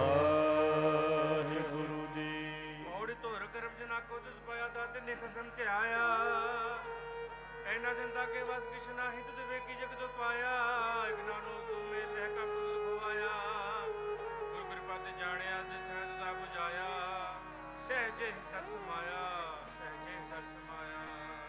ਖਸਮ ਤੇ ਆਇਆ ਐਨਾ ਜਨਤਾ ਕੇ ਵਸ ਕਿਛ ਨਾਹੀ। ਤੁਧ ਵੇਖੀ ਜਗਤ ਪਾਇਆ ਇਕ ਨਾਲੋਂ ਤੂੰ ਮੇਲੇ ਕਾ ਤੁਧ ਖਵਾਇਆ। ਗੁਰ ਕਿਰਪਾ ਤੇ ਜਾਣਿਆ ਜਿਥੈ ਤੁਧਾ ਬੁਝਾਇਆ। ਸਹਿਜੇ ਸਚ ਸਮਾਇਆ ਸਹਿਜੇ ਸਚ ਸਮਾਇਆ।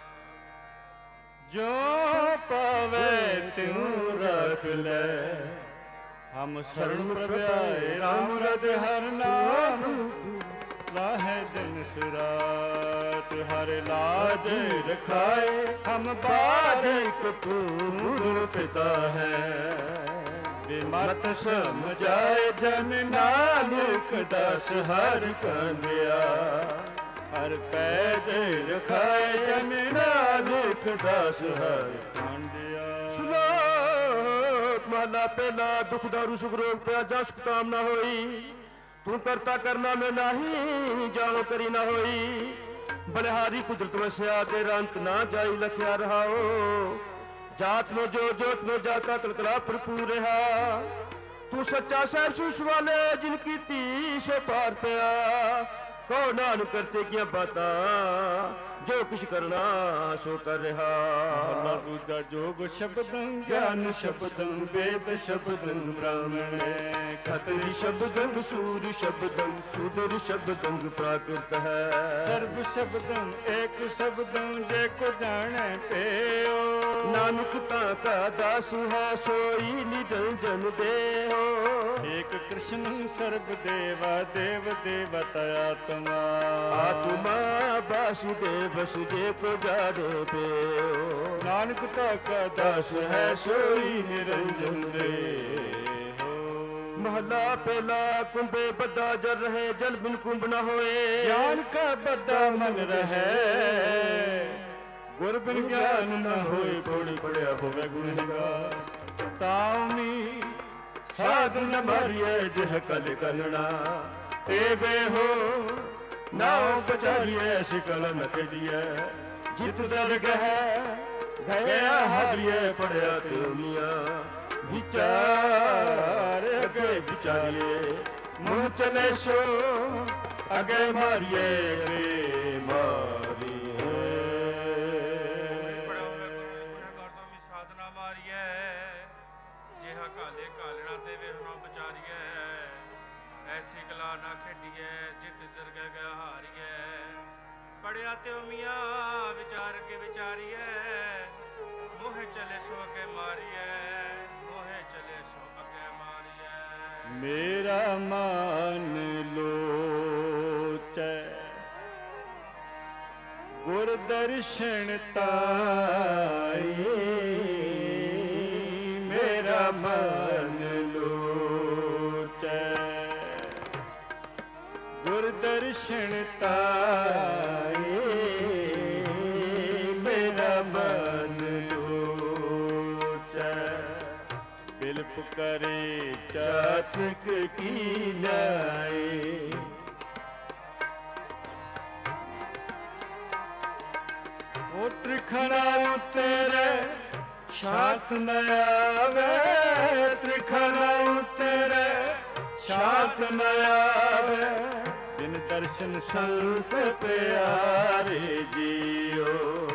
ਜੋ ਪਾਵੇ ਤਿਉ ਰਖ ਲੈ ਹਮ ਸ਼ਰਨ ਪ੍ਰਭਾਏ। ਰਾਮ ਰਜ ਹਰ ਨਾਮ ਲਾਹੇ ਦਿਨ ਸੁਰਾਤ। ਹਰ ਲਾਜ ਰਖਾਏ ਹਮ ਬਾਰਿਕ ਗੁਰ ਪਿਤਾ ਹੈ। ਬਿਮਤ ਸਮਝਾਏ ਜਨ ਨਾਨਕ ਦਸ ਹਰ ਕੰਦਿਆ। ਹਰ ਪੈਜ ਰਖਾਏ ਜਨ ਨਾਨਕ ਦਸ ਹਰ ਕੰਦਿਆ। ਸ਼ਲੋਕ ਮਹਲਾ ਪਹਿਲਾ ਦੁਖ ਦਾਰੂ ਸੁਖ ਰੋਗ ਪਿਆ ਜਾ ਸੁਖ ਕਾਮ ਨਾ ਹੋਈ। ਤੂੰ ਕਰਤਾ ਕਰਨਾ ਮੈਂ ਨਹੀਂ ਜਾਣੋ ਕਰੀ ਨਾ ਹੋਈ। ਬਲਿਹਾਰੀ ਕੁਦਰਤ ਵਸਿਆ ਤੇਰਾ ਅੰਤ ਨਾ ਜਾਈ ਲਖਿਆ ਰਹਾਓ। ਜਾਤ ਮੋ ਜੋ ਜੋਤ ਮੋ ਜਾਤਾ ਕਲਕਲਾ ਭਰਪੂਰ ਰਹਾ। ਤੂੰ ਸੱਚਾ ਸਾਹਿਬ ਸੁਸ ਵਾਲੇ ਜਿਨ ਕੀਤੀ ਸੋ ਪਾਰ ਪਿਆ। ਕੋ ਨਾਨਕ ਕਰਤੇ ਕੀਆਂ ਬਾਤਾਂ ਜੋ ਕੁਛ ਕਰਨਾ ਸੋ ਕਰ ਰਿਹਾ। ਮਹਲਾ ਦੂਜਾ ਜੋਗ ਸ਼ਬਦੰ ਗਿਆਨ ਸ਼ਬਦੰ ਵੇਦ ਸ਼ਬਦੰ ਬ੍ਰਾਹਮਣ। ਖਤਰੀ ਸ਼ਬਦੰ ਸੂਰ ਸ਼ਬਦੰ ਸੁਦਰ ਸ਼ਬਦੰ ਪ੍ਰਾਕ੍ਰਿਤ ਹੈ। ਸਰਬ ਸ਼ਬਦੰ ਏਕ ਸ਼ਬਦੰ ਜੇ ਕੋ ਜਾਣੈ ਪਿਓ। ਨਾਨਕ ਤਾਂ ਕਾ ਦਾਸ ਹੈ ਸੋਈ ਨਿਰੰਜਨ ਦੇਹੋ। ਏਕ ਕ੍ਰਿਸ਼ਨ ਸਰਬ ਦੇਵਾ ਦੇਵ ਦੇਵਤ ਆਤਮਾ। ਆਤਮਾ ਵਾਸੁਦੇਵ ਵਸੁਦੇ ਕੋ ਜਾਣੇ ਪਿਓ। ਨਾਨਕ ਤਾ ਕਾ ਦਾਸ ਹੈ ਸੋਈ ਨਿਰੰਜਨ ਦੇਹੋ। ਮਹਲਾ ਪਹਿਲਾ ਕੁੰਭੇ ਬੱਦਾ ਜਰ ਰਹੇ ਜਲ ਬਿਨ ਕੁੰਭ ਨ ਹੋਏ। ਗਿਆਨ ਕਾ ਬੱਦਾ ਮਨ ਰਹੈ ਗੁਰ ਬਿਨ ਗਿਆਨ ਨ ਹੋਏ। ਪੌੜੀ ਪੜਿਆ ਹੋਵੇ ਗੁਣਗਾਰ। ਤਾਉਨੀ ਸਾਧ ਨ ਮਾਰੀਐ ਜਿਹ ਕਲ ਕਲਣਾ। ਤੇ ਬੇਹੋ ਨਾਉ ਬਚਾਲੀਐ ਸਿਕਲ ਨ ਖੇਡੀਐ। ਜਿਤ ਦਰਗਹ ਗਿਆ ਹਾਰੀਐ ਪੜਿਆ ਤਿਉਨੀਆਂ। ਵਿਚਾਰ ਅਗੇ ਵਿਚਾਰੀਏ ਮੁਹ ਚਲੇ ਸੋ ਅਗੇ ਮਾਰੀਏ ਅਗੇ ਮਾਰੀਏ। ਬੜਾ ਹੋਵੇ ਗੁਨਾਹਗਾਰ ਤੋਂ ਵੀ ਸਾਧਨਾ ਮਾਰੀਐ। ਜਿਹਾ ਕਾਲੇ ਕਾਲਣਾ ਤੇ ਵੇਖ ਨਾ ਵਿਚਾਰੀਐ। ਐਸੀ ਕਲਾ ਨਾ ਖੇਡੀਐ ਜਿਤ ਦਰਗਹ ਗਿਆ ਹਾਰੀਐ। ਪੜਿਆ ਤਿਉ ਮੀਆਂ ਵਿਚਾਰ ਕੇ ਵਿਚਾਰੀਐ। ਮੋਹ ਚਲੇ ਸੋ ਅਗੇ ਮਾਰੀਐ। ਮੋਹ ਚਲੇ ਸੋ ਅਗੇ ਮਾਰੀਐ। ਮੇਰਾ ਮਨ ਲੋਚੈ ਗੁਰ ਦਰਸ਼ਨ ਤਾਈ। ਮੇਰਾ ਮਨ ਲੋਚੈ ਗੁਰ ਦਰਸ਼ਨ ਤਾਈ। ਬਿਲਪ ਕਰੇ ਚਾਤਕ ਕੀ ਨਾਏ। ਉਹ ਤ੍ਰਿਖਣਾ ਉਤਰੇ ਛਾਤ ਨ ਆਵੇ, ਤ੍ਰਿਖਣਾ ਉਤਰੇ ਛਾਤ ਨ ਆਵੇ, ਬਿਨ ਦਰਸ਼ਨ ਸੰਤ ਪਿਆਰੇ ਜੀਓ।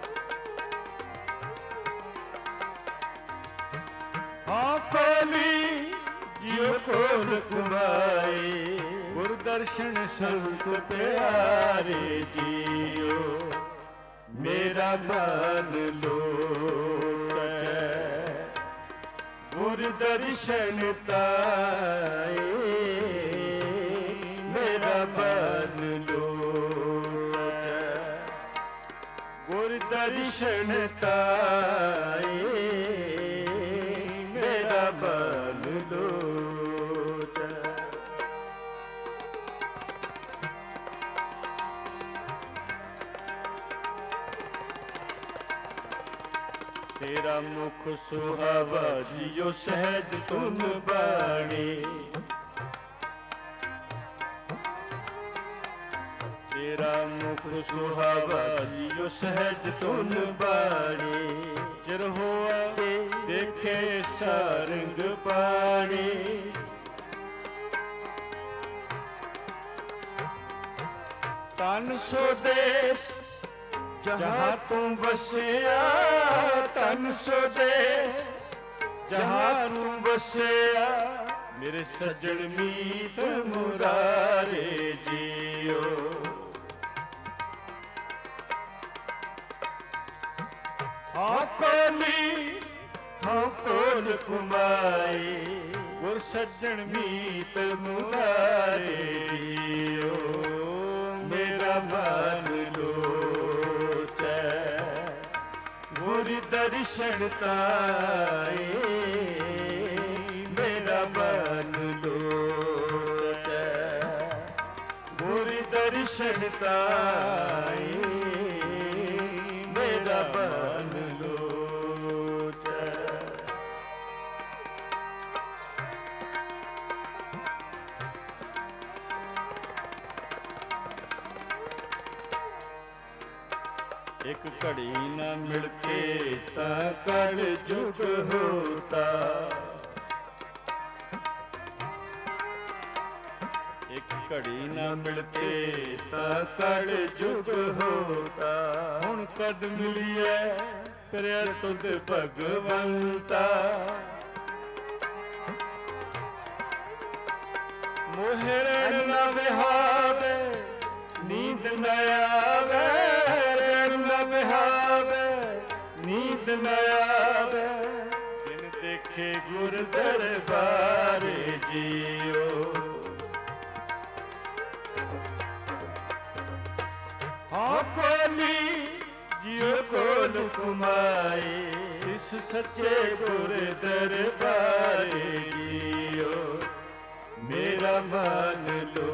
ਹਾਂ ਕੋਲੀ ਜਿਉ ਕੋਲ ਕੁਮਾਈ, ਗੁਰ ਦਰਸ਼ਨ ਸੰਤ ਪਿਆਰੇ ਜੀਓ। ਮੇਰਾ ਮਨ ਲੋਚੈ ਗੁਰ ਦਰਸ਼ਨ ਤਾਏ, ਮੇਰਾ ਮਨ ਲੋਚੈ ਗੁਰ ਦਰਸ਼ਨ ਤਾਏ, ਮੇਰਾ ਮਨ ਲੋਚੈ। ਤੇਰਾ ਮੁਖ ਸੁਹਾਵਾ ਜਿਉ ਸਹਿਜ ਧੁਨ ਬਾਣੀ, ਤੇਰਾ ਮੁਖ ਸੁਹਾਵਾ ਜਿਉ ਸਹਿਜ ਧੁਨ ਬਾਣੀ। ਚਿਰ ਹੋਆ ਦੇਖੇ ਸਾਰੰਗ ਪਾਣੀ, ਤਨ ਸੋਦੇਸ ਜਹਾਂ ਤੂੰ ਵਸਿਆ, ਤਨ ਸੋਦੇਸ ਜਹਾਂ ਤੂੰ ਵਸਿਆ, ਮੇਰੇ ਸੱਜਣ ਮੀਤ ਮੁਰਾਰੇ ਜੀਓ। ਹਾਂ ਕੋਲੀ ਹਾਂ ਕੋਲ ਕੁਮਾਈ, ਗੁਰ ਸੱਜਣ ਮੀਤ ਮੁਰਾਰੇ ਜੀਓ। ਮੇਰਾ ਮਨ ਲੋਚੈ ਗੁਰ ਦਰਸ਼ਨ ਤਾਏ, ਮੇਰਾ ਮਨ ਲੋਚੈ ਗੁਰ ਦਰਸ਼ਨ ਤਾਏ, ਮੇਰਾ ਮਨ ਲੋਚੈ। ਇੱਕ ਘੜੀ ਨਾ ਮਿਲ ਕੇ ਤਾਂ ਕਲ ਜੁਗ ਹੋਤਾ, ਇੱਕ ਘੜੀ ਨਾ ਮਿਲ ਕੇ ਤਾਂ ਕਲ ਜੁਗ ਹੋਤਾ। ਹੁਣ ਕਦ ਮਿਲੀਐ ਕਰਿਆ ਤੁਧ ਭਗਵੰਤਾ, ਮੋਹਿ ਰੈਣ ਨਾ ਵਿਹਾਵੇ ਨੀਂਦ ਨ ਆਵੇ, ਰੈਣ ਨ ਵਿਹਾਵੇ ਨੀਂਦ ਨ ਆਵੇ, ਬਿਨ ਦੇਖੇ ਗੁਰ ਦਰਬਾਰੇ ਜੀਓ। ਹਾਂ ਕੋਲੀ ਜਿਉ ਕੋਲ ਕੁਮਾਈ, ਇਸ ਸੱਚੇ ਗੁਰ ਦਰਬਾਰੇ ਜੀਓ। ਮੇਰਾ ਮਨ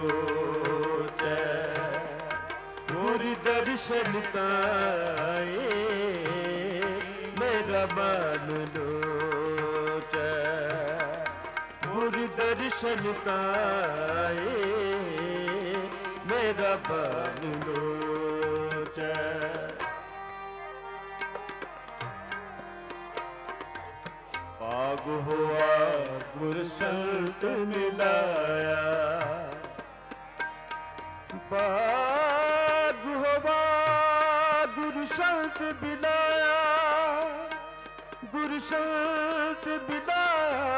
ਲੋਚੈ ਗੁਰ ਦਰਸ਼ਨ ਤਾਏ, ਮੇਰਾ ਮਨ ਲੋਚੈ ਗੁਰ ਦਰਸ਼ਨ ਤਾਏ, ਮੇਰਾ ਮਨ ਲੋਚੈ। ਭਾਗ ਹੋਆ ਗੁਰ ਸੰਤ ਮਿਲਾਇਆ, ਭਾਗ ਹੋਵਾ ਗੁਰ ਸੰਤ ਮਿਲਾਇਆ, ਗੁਰ ਸੰਤ ਮਿਲਾਇਆ,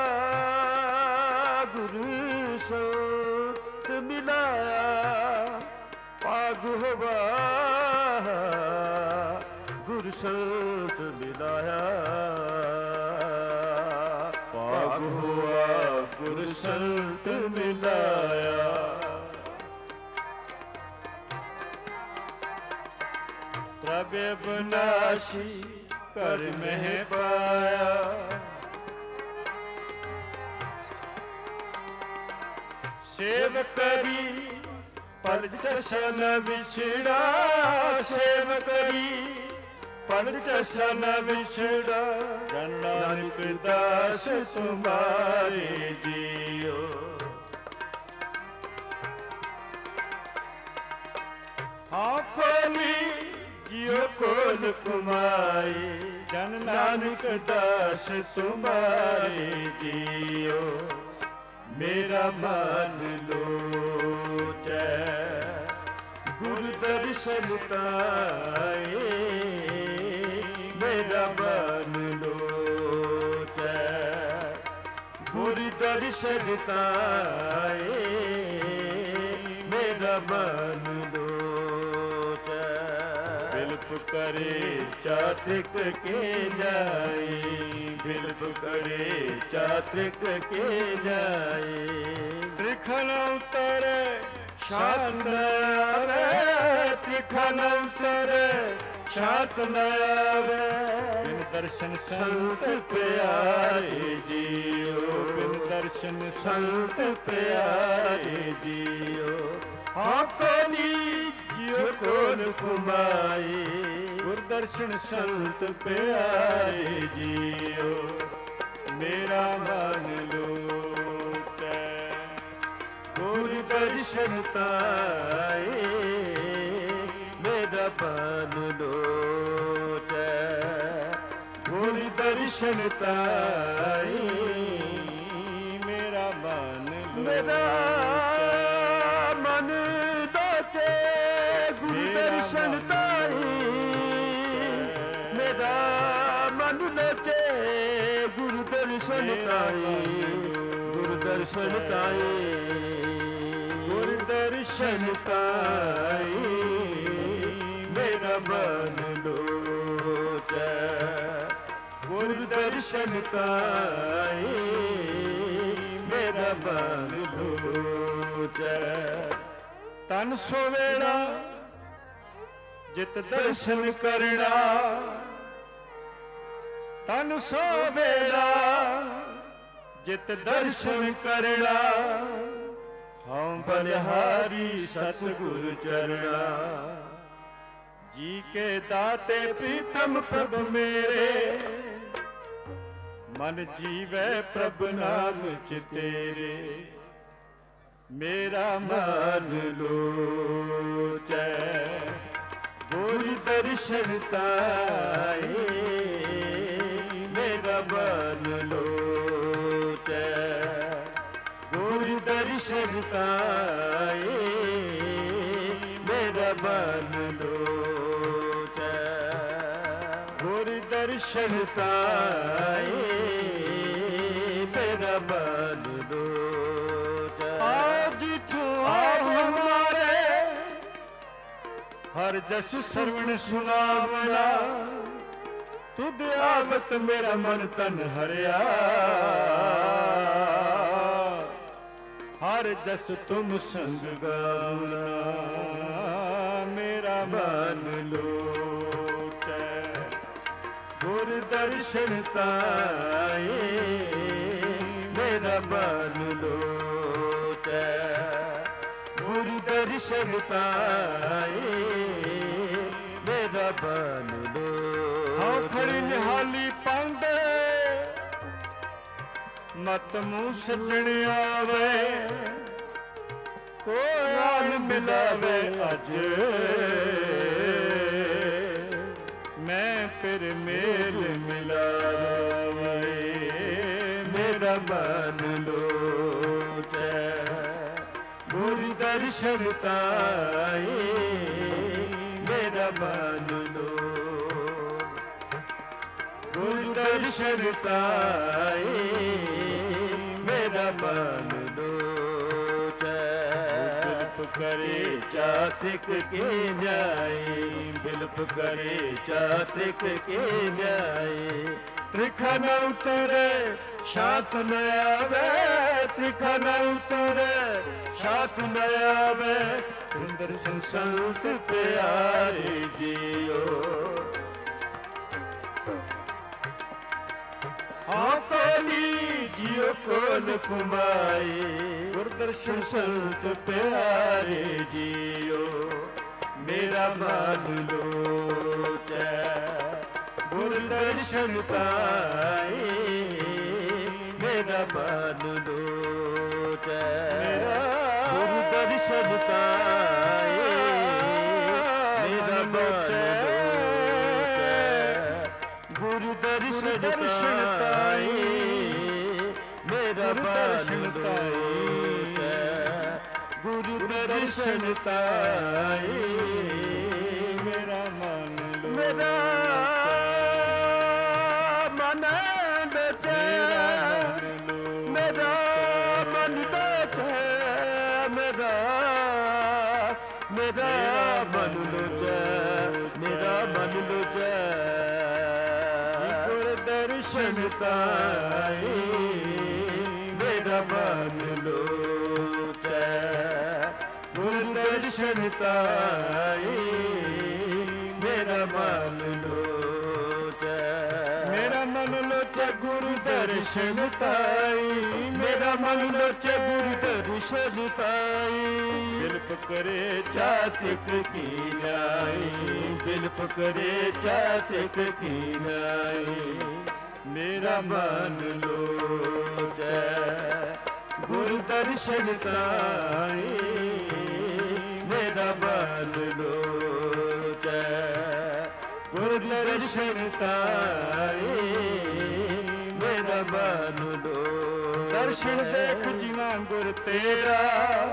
ਗੁਰ ਸੰਤ ਮਿਲਾਇਆ। ਭਾਗ ਹੋਵਾ ਗੁਰ ਸੰਤ ਮਿਲਾਇਆ, ਭਾਗ ਹੋਆ ਗੁਰ ਸੰਤ ਮਿਲਾਇਆ। ਪ੍ਰਭ ਅਬਨਾਸ਼ੀ ਕਰ ਮਹਿ ਪਾਇਆ, ਸੇਵ ਕਰੀ ਪਲ ਜਸ਼ਨ ਵਿਛੜਾ, ਸੇਵ ਕਰੀ ਪਲ ਚਸਾ ਨ ਵਿਛੜਾ ਜਨ ਨਾਨਕ ਦਾਸ ਤੁਮਾਰੇ ਜੀਓ। ਹਾਂ ਖੋਲੀ ਜਿਉ ਕੋਲ ਕੁਮਾਈ ਜਨ ਨਾਨਕ ਦਾਸ ਤੁਮਾਰੇ ਜੀਓ। ਮੇਰਾ ਮਨ ਲੋਚੈ ਗੁਰ ਦਰਸ਼ਨ ਤਾਏ, ਮੇਰਾ ਮਨ ਲੋਚੈ ਗੁਰ ਦਰਸ਼ਨ ਤਾਏ, ਮੇਰਾ ਮਨ ਲੋਚੈ। ਬਿਲਪ ਕਰੇ ਚਾਤ੍ਰਿਕ ਕੇ ਜਾਏ, ਬਿਲਪ ਕਰੇ ਚਾਤ੍ਰਿਕ ਕੇ ਜਾਏ। ਤ੍ਰਿਖਣ ਉਤਰੇ ਸ਼ਾਤ ਨ ਆਵੇ, ਤ੍ਰਿਖਣ ਉਤਰੇ ਸ਼ਾਤ ਨ ਆਵੇ। ਬਿਨ ਦਰਸ਼ਨ ਸੰਤ ਪਿਆਰੇ ਜੀਓ, ਬਿਨ ਦਰਸ਼ਨ ਸੰਤ ਪਿਆਰੇ ਜੀਓ। ਹਾਂ ਕੋਨੀ ਜਿਉ ਕੋਲ ਕੁਮਾਈ ਗੁਰ ਦਰਸ਼ਨ ਸੰਤ ਪਿਆਰੇ ਜੀਓ। ਮੇਰਾ ਮਨ ਲੋਚੈ ਗੁਰ ਦਰਸ਼ਨ ਤਾਏ, ਮੇਰਾ ਮਨ ਲੋਚੈ ਗੁਰ ਦਰਸ਼ਨ ਤਾਏ, ਮੇਰਾ ਮਨ ਮੇਰਾ ਮਨ ਲੋਚੈ ਗੁਰ ਦਰਸ਼ਨ ਤਾਈ, ਮੇਰਾ ਮਨ ਲੋਚੈ ਗੁਰ ਦਰਸ਼ਨ ਤਾਈ, ਗੁਰ ਦਰਸ਼ਨ ਤਾਈ, ਗੁਰ ਦਰਸ਼ਨ ਤਾਈ, ਮੇਰਾ ਮਨ ਲੋਚੈ ਗੁਰ ਦਰਸ਼ਨ ਤਾਈ, ਮੇਰਾ ਮਨ ਲੋਚੈ। ਤਨ ਸੋ ਵੇਲਾ ਜਿਤ ਦਰਸ਼ਨ ਕਰਣਾ, ਤਨ ਸੋ ਵੇਲਾ ਜਿਤ ਦਰਸ਼ਨ ਕਰਣਾ। ਹਉ ਬਲਿਹਾਰੀ ਸਤਿਗੁਰ ਚਰਣਾ, ਜੀ ਕੇ ਦਾਤੇ ਪ੍ਰੀਤਮ ਪ੍ਰਭ ਮੇਰੇ। ਮਨ ਜੀਵੈ ਪ੍ਰਭ ਨਾਮ ਚਿਤੇਰੇ, ਮੇਰਾ ਮਨ ਲੋਚੈ ਗੁਰ ਦਰਸ਼ਨ ਤਾਏ, ਮੇਰਾ ਮਨ ਲੋਚੈ ਗੁਰ ਦਰਸ਼ਨ ਤਾਏ, ਮੇਰਾ ਮਨ ਲੋਚੈ ਗੁਰ ਦਰਸ਼ਨ ਤਾਏ, ਮੇਰਾ ਮਨ ਲੋਚੈ। ਆਜ ਤੂੰ ਆਪ ਹਮਾਰੇ ਹਰ ਜਸ ਸਰਵਣ ਸੁਨਾਵਣਾ, ਤੁਧ ਆਵਤ ਮੇਰਾ ਮਨ ਤਨ ਹਰਿਆ। ਹਰ ਜਸ ਤੁਮ ਸੰਗ ਗਾਵਣਾ, ਮੇਰਾ ਮਨ ਲੋਚੈ ਗੁਰ ਦਰਸ਼ਨ ਤਾਏ, ਮੇਰਾ ਮਨ ਲੋਚੈ ਗੁਰ ਦਰਸ਼ਨ ਤਾਏ, ਮੇਰਾ ਮਨ ਲੋਚੈ। ਹਾਂ ਖੜੀ ਨਿਹਾਲੀ ਪਾਉਂਦੇ ਮਤ ਮੂੰਹ ਸੱਜਣ ਆਵੇ, ਕੋਈ ਆਨ ਮਿਲਾਵੇ ਅੱਜ। ਮੈਂ ਫਿਰ ਮੇਲ ਮਿਲਾਵੇ, ਮੇਰਾ ਮਨ ਲੋਚੈ ਗੁਰ ਦਰਸ਼ਨ ਤਾਏ, ਮੇਰਾ ਮਨ ਲੋਚੈ ਗੁਰ ਦਰਸ਼ਨ ਤਾਏ, ਮੇਰਾ ਮਨ ਲੋਚੈ। ਬਿਲਪ ਕਰੇ ਚਾਤ੍ਰਿਕ ਕੇ ਜਾਏ, ਬਿਲਪ ਕਰੇ ਚਾਤ੍ਰਿਕ ਕੇ ਜਾਏ। ਤ੍ਰਿਖਾ ਨ ਉਤਰੇ ਸ਼ਾਤ ਨ ਆਵੇ, ਤ੍ਰਿਖਾ ਨ ਉਤਰੇ ਸ਼ਾਤ ਨ ਆਵੇ। ਦਰਸ਼ਨ ਸੰਤ ਪਿਆਰੇ ਜੀਓ, ਹਾਂ ਕੋਲੀ ਜਿਉ ਕੋਲ ਕੁਮਾਈ ਗੁਰ ਦਰਸ਼ਨ ਸੰਤ ਪਿਆਰੇ ਜੀਓ। ਮੇਰਾ ਮਨ ਲੋਚੈ ਗੁਰ ਦਰਸ਼ਨ ਪਾਏ ਮੇਰਾ ਮਨ ਲੋਚੈ ਗੁਰ ਦਰਸ਼ਨ ਪਾਏ ਮੇਰਾ ਮਨ ਲੋਚੈ ਗੁਰ ਦਰਸ਼ਨ ਪਾਏ ਮੇਰਾ ਮਨ ਲੋਚੈ ਗੁਰੂ ਦਰਸ਼ਨ ਤਾਏ ਮੇਰਾ ਮਨ ਲੋ ਮੇਰਾ ਮਨ ਲੋਚੈ ਮੇਰਾ ਮਨ ਲੋਚੈ ਮੇਰਾ ਮੇਰਾ ਮਨ ਲੋਚੈ ਮੇਰਾ ਮਨ ਲੋਚੈ ਗੁਰ ਦਰਸ਼ਨ ਤਾਏ ਮੇਰਾ ਮਨ ਲੋਚੈ ਗੁਰ ਦਰਸ਼ਨ ਤਾਏ ਮੇਰਾ ਮਨ ਲੋਚੈ ਮੇਰਾ ਮਨ ਲੋਚੈ ਗੁਰੂ ਦਰਸ਼ਨ ਤਾਈ ਮੇਰਾ ਮਨ ਲੋਚੈ ਗੁਰੂ ਦਰਸ਼ਨ ਤਾਈ ਬਿਲਪ ਕਰੇ ਚਾਤਿਕ ਕੀ ਨਾਈ ਬਿਲਪ ਕਰੇ ਚਾਤਿਕ ਕੀ ਨਾਈ ਮੇਰਾ ਮਨ ਲੋਚੈ ਗੁਰ ਦਰਸ਼ਨ ਤਾਈ ਮੇਰਾ ਮਨ ਲੋਚੈ ਗੁਰ ਦਰਸ਼ਨ ਤਾਈ ਮੇਰਾ ਮਨ ਲੋਚੈ ਦਰਸ਼ਨ ਦੇਖ ਜਿਵਾਂ ਗੁਰ ਤੇਰਾ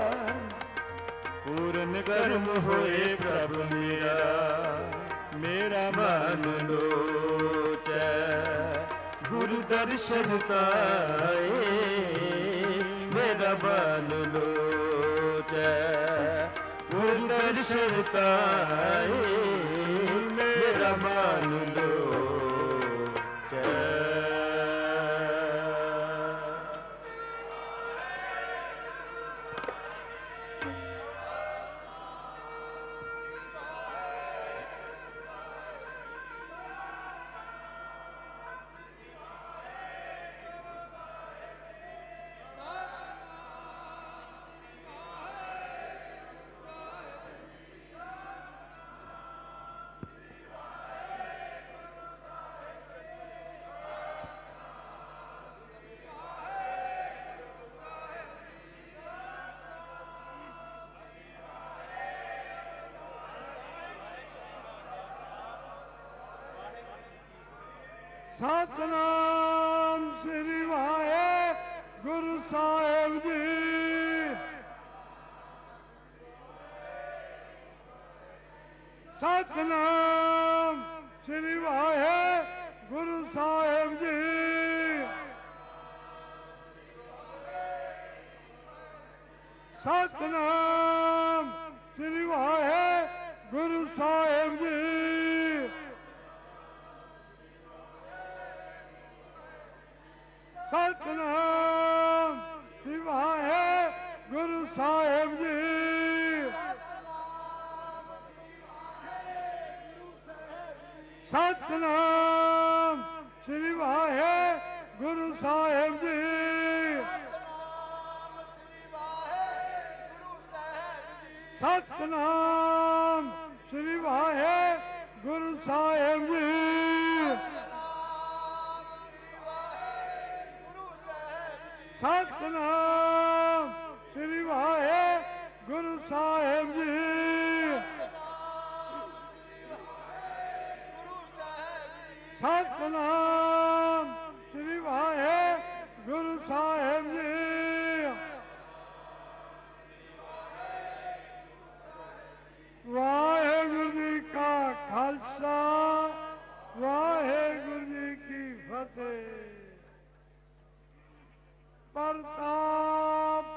ਪੂਰਨ ਕਰਮ ਹੋਏ ਪ੍ਰਭ ਮੇਰਾ ਮੇਰਾ ਮਨ ਲੋਚੈ ਗੁਰੂ ਦਰਸ਼ਨ ਤਾਏ ਮੇਰਾ ਮਨ ਲੋਚੈ ਗੁਰੂ ਦਰਸ਼ਨ ਤਾਏ ਮੇਰਾ ਮਨ ਲੋਚੈ ਸਤਨਾਮ ਸ੍ਰੀ ਵਾਹਿਗੁਰੂ ਸਾਹਿਬ ਜੀ। ਸਤਨਾਮ ਸ੍ਰੀ ਵਾਹਿਗੁਰੂ ਸਾਹਿਬ ਜੀ। ਸਤਨਾਮ ਸ੍ਰੀ ਵਾਹਿਗੁਰੂ ਸਾਹਿਬ ਜੀ। ਸਤਨਾਮ ਸ੍ਰੀ ਵਾਹਿਗੁਰੂ ਸਾਹਿਬ ਜੀ। ਸਤਨਾਮ ਸ੍ਰੀ ਵਾਹਿਗੁਰੂ ਸਾਹਿਬ ਜੀ। ਸਤਨਾਮ ਸ੍ਰੀ ਵਾਹਿਗੁਰੂ ਸਾਹਿਬ ਜੀ। ਸਤਨਾਮ ਸ੍ਰੀ ਵਾਹਿਗੁਰੂ ਸਾਹਿਬ ਜੀ। ਸਤਨਾਮ ਸ੍ਰੀ ਵਾਹਿਗੁਰੂ ਸਾਹਿਬ ਜੀ। ਵਾਹਿਗੁਰੂ ਜੀ ਕਾ ਖਾਲਸਾ ਵਾਹਿਗੁਰੂ ਜੀ ਕੀ ਫਤਿਹ। ਪ੍ਰਤਾਪ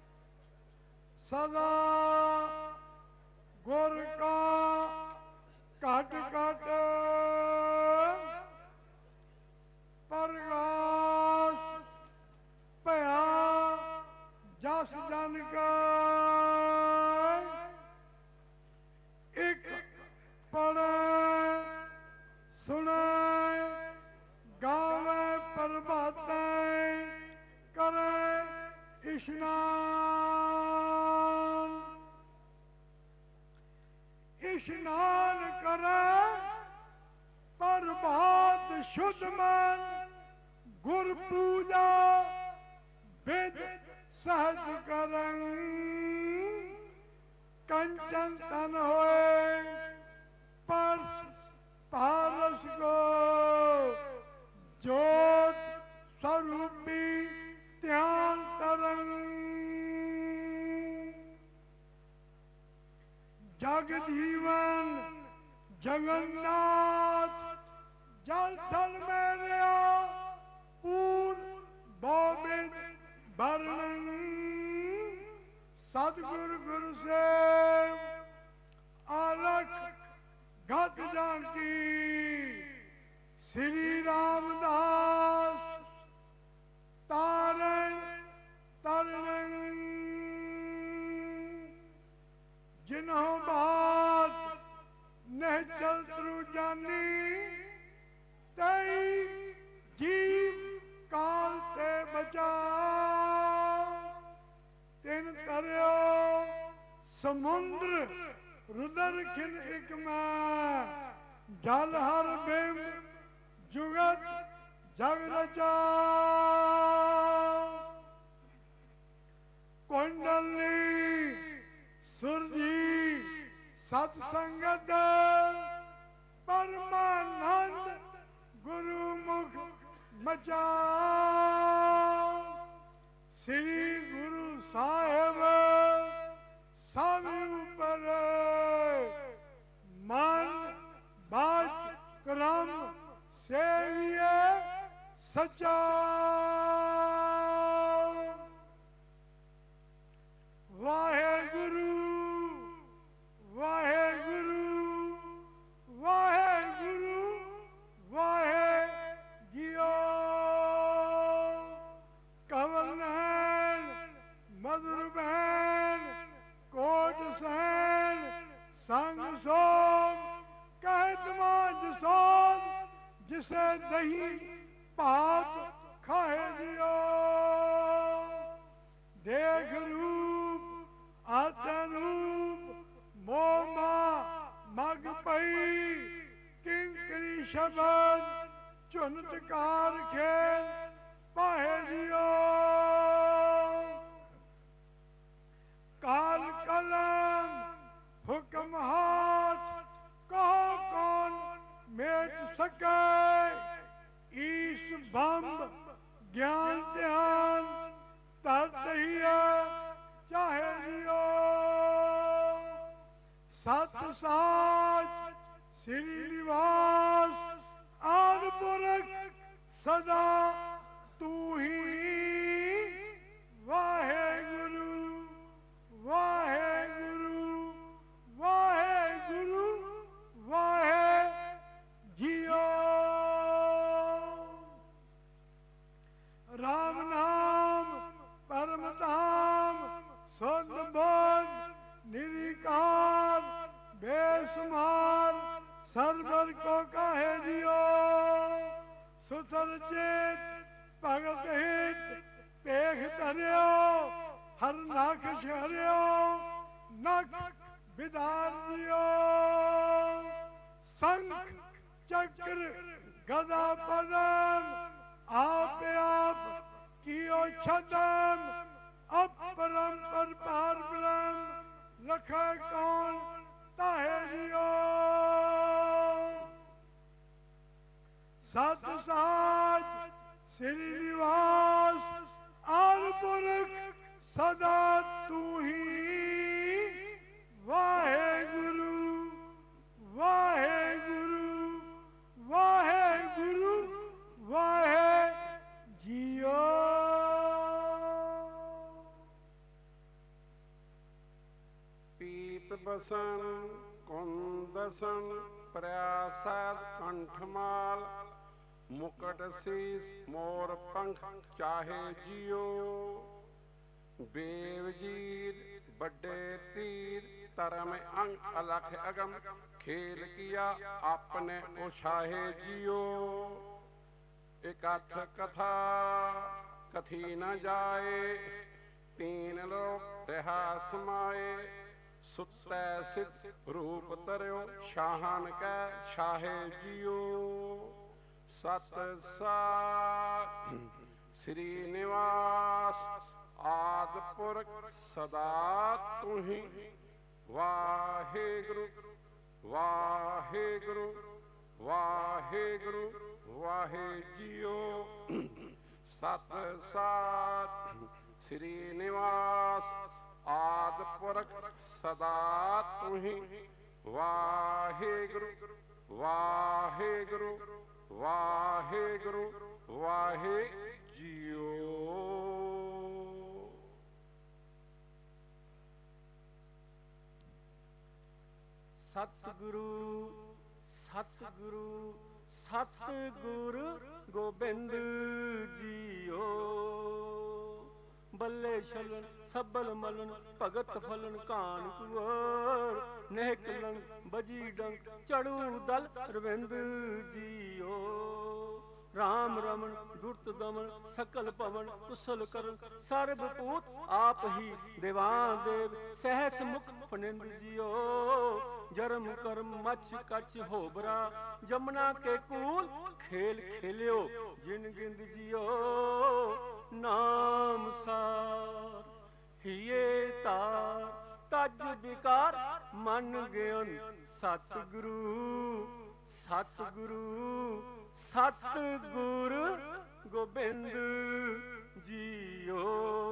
ਸਦਾ ਗੁਰ ਕਾ ਘਟ ਘਟ ਪ੍ਰਗਾਸ ਭਇਆ ਜਸ ਜਨ ਕਾ। ਇੱਕ ਪੜ੍ਹੈ ਸੁਣੈ ਗਾਵੇ ਪ੍ਰਭਾਤੈ ਕਰੇ ਇਸ਼ਨਾਨ। ਇਸ਼ਨਾਨ ਕਰੇ ਪ੍ਰਭਾਤ शुद्ध मन गुर पूजा विद सहज करं कंचन तन होए परस पारस को ज्योत स्वरूपी ध्यान तरंग जग जीवन जगन्नाथ जल थल में रहा पूर बोबिद वर्णन सतगुरु गुरु से अलख गत जाकी श्री रामदास तारण तरण जिन्हों बात नहचल तरु जानी तई जीव काल ते बचा तिन तरियो समुद्र रुदर खिन एक में जल हर बिम जुगत जग रचा कुंडली सुरजी सत्संगत परमानंद गुरुमुख मचा श्री गुरु साहेब सब ऊपर मन बाच क्रम सेविय सच्चा वाहे गुरु वाहे गुरु वाहे गुरु वाहे जियो कंवल नैन मधुर बहन कोट सहन संग सोम कहत मांझ सोम जिसे दही भात खाए जियो देख रूप आतन रूप मोमा मग पई किंकरी शब्द चुनतकार खेल पाहे जियो काल कलम हुक्म हाथ कहो कौन मेट सके ईश बम्ब ज्ञान ध्यान तरतहिया चाहे जियो सत साज श्री निवास आद पुरख सदा तू ही वाहे गुरु वाहे गुरु वाहे गुरु वाहे जियो राम नाम परम धाम शुद्ध बोध निरिकार बेसुमार सरवर को काहे जियो सुथर चेत भगत हित पेख धरियो हर नाखश हरियो नख विधार दियो शंख चक्र गदा पदम आप आप कियो छदम अपरम पर पार ब्रह्म लखा कौन ताहे जियो सत साज श्रीनिवास आर पुरख सदा तू ही वाहे गुरु वाहे गुरु वाहे गुरु वाहे जियो पीत बसन कुंदसन प्रयासार कंठमाल मुकट शीस मोर पंख चाहे जियो बेवजीर बड़े तीर तरम अंग अलख अगम खेल किया आपने उछाहे जियो एकथ कथा कथी न जाए तीन लोग रहा समाए सुतै सिद्ध रूप तरियो शाहन कै शाहे जियो ਸਤ ਸਾਚ ਸ੍ਰੀ ਨਿਵਾਸ ਆਦਿ ਪੁਰਖ ਸਦਾ ਤੁਹੀ। ਵਾਹਿਗੁਰੂ ਵਾਹਿਗੁਰੂ ਵਾਹਿਗੁਰੂ ਵਾਹਿ ਜੀਓ। ਸਤ ਸਾਚ ਸ੍ਰੀ ਨਿਵਾਸ ਆਦਿ ਪੁਰਖ ਸਦਾ ਤੁਹੀ। ਵਾਹਿਗੁਰੂ ਵਾਹਿਗੁਰੂ ਵਾਹਿਗੁਰੂ ਵਾਹਿ ਜੀਓ। ਸਤਿਗੁਰੂ ਸਤਿਗੁਰੂ ਸਤਿਗੁਰੂ ਗੋਬਿੰਦ ਜੀਓ। ਬੱਲੇ ਛਲਨ ਸਬਲ ਮਲਨ ਭਗਤ ਫਲਨ ਕਾਨ ਕੁਵਰ। ਨਹਿਕ ਲੰਗ ਬਜੀ ਡੰਗ ਚੜੂ ਦਲ ਰਵਿੰਦ ਜੀਓ। ਰਾਮ ਰਮਨ ਦੁਰਤ ਦਮਨ ਸਕਲ ਪਵਨ ਕੁਸਲ ਕਰਨ। ਸਰਬ ਪੂਤ ਆਪ ਹੀ ਦੇਵਾਂ ਦੇਵ ਸਹਿਸ ਮੁਖ ਫਨਿੰਦ ਜੀਓ। ਜਰਮ ਕਰਮ ਮਛ ਕਛ ਹੋਬਰਾ ਜਮਨਾ ਕੇ ਕੂਲ। ਖੇਲ ਖੇਲਿਓ ਜਿਨ ਗਿੰਦ ਜੀਓ। ਨਾਮ ਸਾਰ ਹੀਏ ਤਾਰ ਤਜ ਵਿਕਾਰ ਮਨ ਗਿਆਨ। ਸਤਿਗੁਰੂ ਸਤਿਗੁਰੂ ਸਤਿਗੁਰੂ ਗੋਬਿੰਦ ਜੀਓ।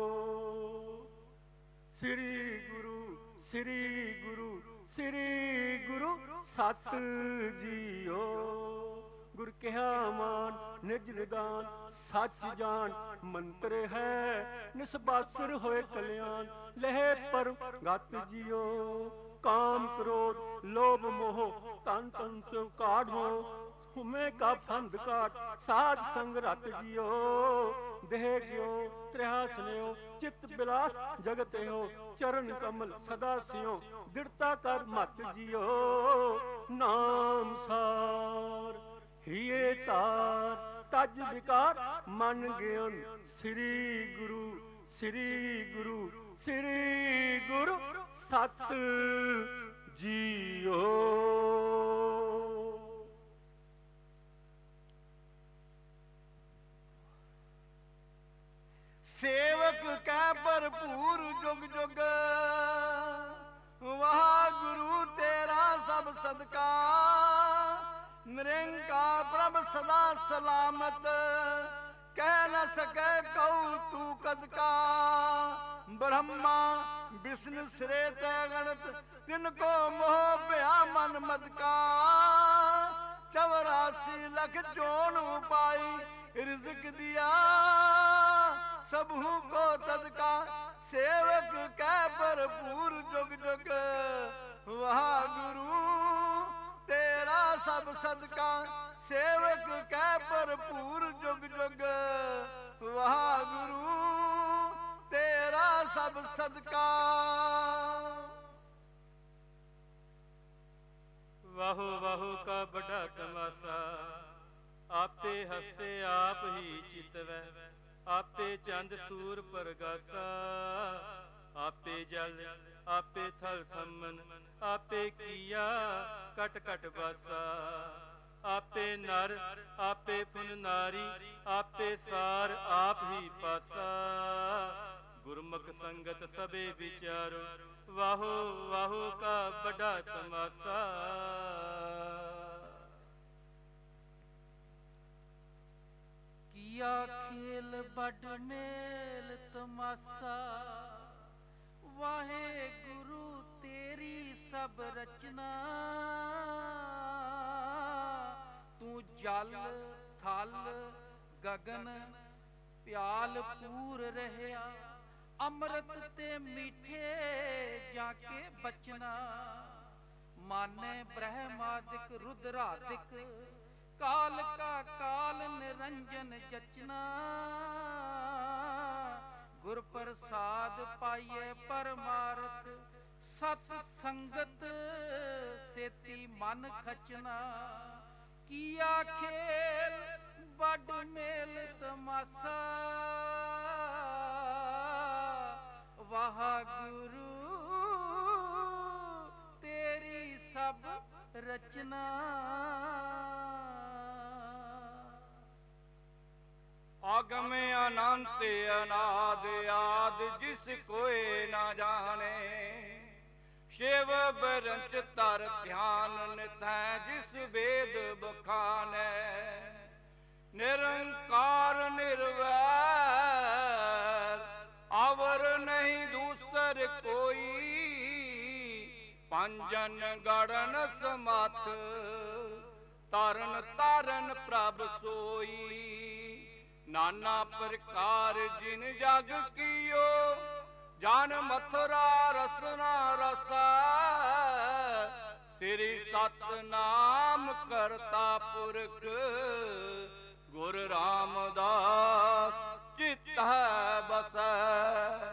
ਸ੍ਰੀ ਗੁਰੂ ਸ੍ਰੀ ਗੁਰੂ ਸ੍ਰੀ ਗੁਰੂ ਸਤ ਜੀਓ। ਗੁਰ ਕਿਹਾ ਮਾਨ ਨਿਜ ਨਿਦਾਨ ਸੱਚ ਜਾਣ। ਮੰਤਰ ਹੈ ਨਿਸਬਾਸੁਰ ਹੋਏ ਕਲਿਆਣ। ਲਹਿ ਪਰ ਗਤ ਜੀਓ। ਕਾਮ ਕ੍ਰੋਧ ਲੋਭ ਮੋਹ ਤਨ ਤਨ ਸੋ ਕਾਢੋ। ਹੁਮੇ ਕਾ ਫੰਦ ਕਾਟ ਸਾਧ ਸੰਗ ਰਤ ਜੀਓ। ਦੇਹ ਗਿਓ ਤ੍ਰਿਹਾ ਸਨਿਓ ਚਿਤ ਬਿਲਾਸ ਜਗਤ ਹੋ। ਚਰਨ ਕਮਲ ਸਦਾ ਸਿਓ ਦਿੜਤਾ ਕਰ ਮਤ ਜੀਓ। ਨਾਮ ਸਾਰ ਹੀਏ ਤਾਰ ਤਜ ਵਿਕਾਰ ਮਨ ਗਿਆਨ। ਸ੍ਰੀ ਗੁਰੂ ਸ੍ਰੀ ਗੁਰੂ ਸ੍ਰੀ ਗੁਰੂ ਸਤ ਜੀਓ। ਸੇਵਕ ਕੈ ਭਰਪੂਰ ਜੁਗ ਜੁਗ। ਵਾਹਿਗੁਰੂ ਤੇਰਾ ਸਭ ਸਦਕਾ। ਨਿਰੰਕਾਰ ਪ੍ਰਭ ਸਦਾ ਸਲਾਮਤ। ਕਹਿ ਨ ਸਕੈ ਕਉ ਤੂੰ ਕਦ ਕਾ। ਬ੍ਰਹਮਾ ਵਿਸ਼ਨ ਸਿਰੇ ਤੈ ਗਣਤ। ਤਿਨ ਕੋ ਮੋਹ ਭਇਆ ਮਨ ਮਦ ਕਾ। ਚੌਰਾਸੀ ਲਖ ਚੋਣ ਉਪਾਈ ਰਿਜ਼ਕ ਦਿਆ। ਸਭੂ ਕੋ ਤਦਕਾ। ਸੇਵਕ ਕੈ ਭਰਪੂਰ ਜੁਗ ਜੁਗ। ਵਾਹਿਗੁਰੂ ਤੇਰਾ ਸਭ ਸਦਕਾ। ਸੇਵਕ ਕੈ ਭਰਪੂਰ ਜੁਗ ਜੁਗ। ਵਾਹਿਗੁਰੂ ਤੇਰਾ ਸਭ ਸਦਕਾ। ਵਾਹੋ ਵਾਹੋ ਕਾ ਵੱਡਾ ਤਮਾਸਾ। ਆਪੇ ਹੱਸੇ ਆਪ ਹੀ ਚਿਤਵੈ। ਆਪੇ ਚੰਦ ਸੂਰ ਪ੍ਰਗਾਸਾ। ਆਪੇ ਜਲ ਆਪੇ ਥਲ ਥੰਮਨ। ਆਪੇ ਕੀਆ ਕਟ ਕਟ ਬਾਸਾ। ਆਪੇ ਨਰ ਆਪੇ ਪੁਨ ਨਾਰੀ। ਆਪੇ ਸਾਰ ਆਪ ਹੀ ਪਾਸਾ। ਗੁਰਮੁਖ ਸੰਗਤ ਸਭੇ ਵਿਚਾਰੋ। ਵਾਹੋ ਵਾਹੋ ਕਾ ਵੱਡਾ ਤਮਾਸਾ। ਕੀਆ ਖੇਲ ਬਡ ਮੇਲ ਤਮਾਸਾ। ਵਾਹਿਗੁਰੂ ਤੇਰੀ ਸਭ ਰਚਨਾ। ਤੂੰ ਜਲ ਥਲ ਗਗਨ ਪਿਆਲ ਪੂਰ ਰਹਿਆ। ਅੰਮ੍ਰਿਤ ਤੇ ਮਿੱਠੇ ਜਾ ਕੇ ਬਚਨਾ। ਮਾਨੇ ਬ੍ਰਹਮਾਦਿਕ ਰੁਦਰਾਦਿਕ। ਕਾਲ ਕਾ ਕਾਲ ਨਿਰੰਜਨ ਜਚਨਾ। ਗੁਰ ਪ੍ਰਸਾਦ ਪਾਈਏ ਪਰਮਾਰਥ। ਸਤ ਸੰਗਤ ਸੇਤੀ ਮਨ ਖਚਨਾ। ਕੀਆ ਖੇਲ ਬਡ ਮੇਲ ਤਮਾਸਾ। ਵਾਹਿਗੁਰੂ ਤੇਰੀ ਸਭ ਰਚਨਾ। ਅਗਮ ਅਨੰਤ ਅਨਾਦ ਆਦ ਜਿਸ ਕੋਏ ਨਾ ਜਾਣੇ। ਸ਼ਿਵ ਬਰੰਚ ਧਰ ਧਿਆਨ ਨਿਥੈ ਜਿਸ ਵੇਦ ਬਖਾਨੈ। ਨਿਰੰਕਾਰ ਨਿਰਵੈਰ ਅਵਰ ਨਹੀਂ ਦੂਸਰ ਕੋਈ। ਪੰਜਨ ਗੜਨ ਸਮਤ ਤਰਨ ਤਾਰਨ ਪ੍ਰਭ ਸੋਈ। ਨਾਨਾ ਪ੍ਰਕਾਰ ਜਿਨ ਜਗ ਕੀਓ ਜਾਨ ਮਥੁਰਾ ਰਸਨਾ ਰਸਾ। ਸ੍ਰੀ ਸਤਨਾਮ ਕਰਤਾ ਪੁਰਖ ਗੁਰ ਰਾਮਦਾਸ ਚਿਤ ਹੈ ਬਸੈ।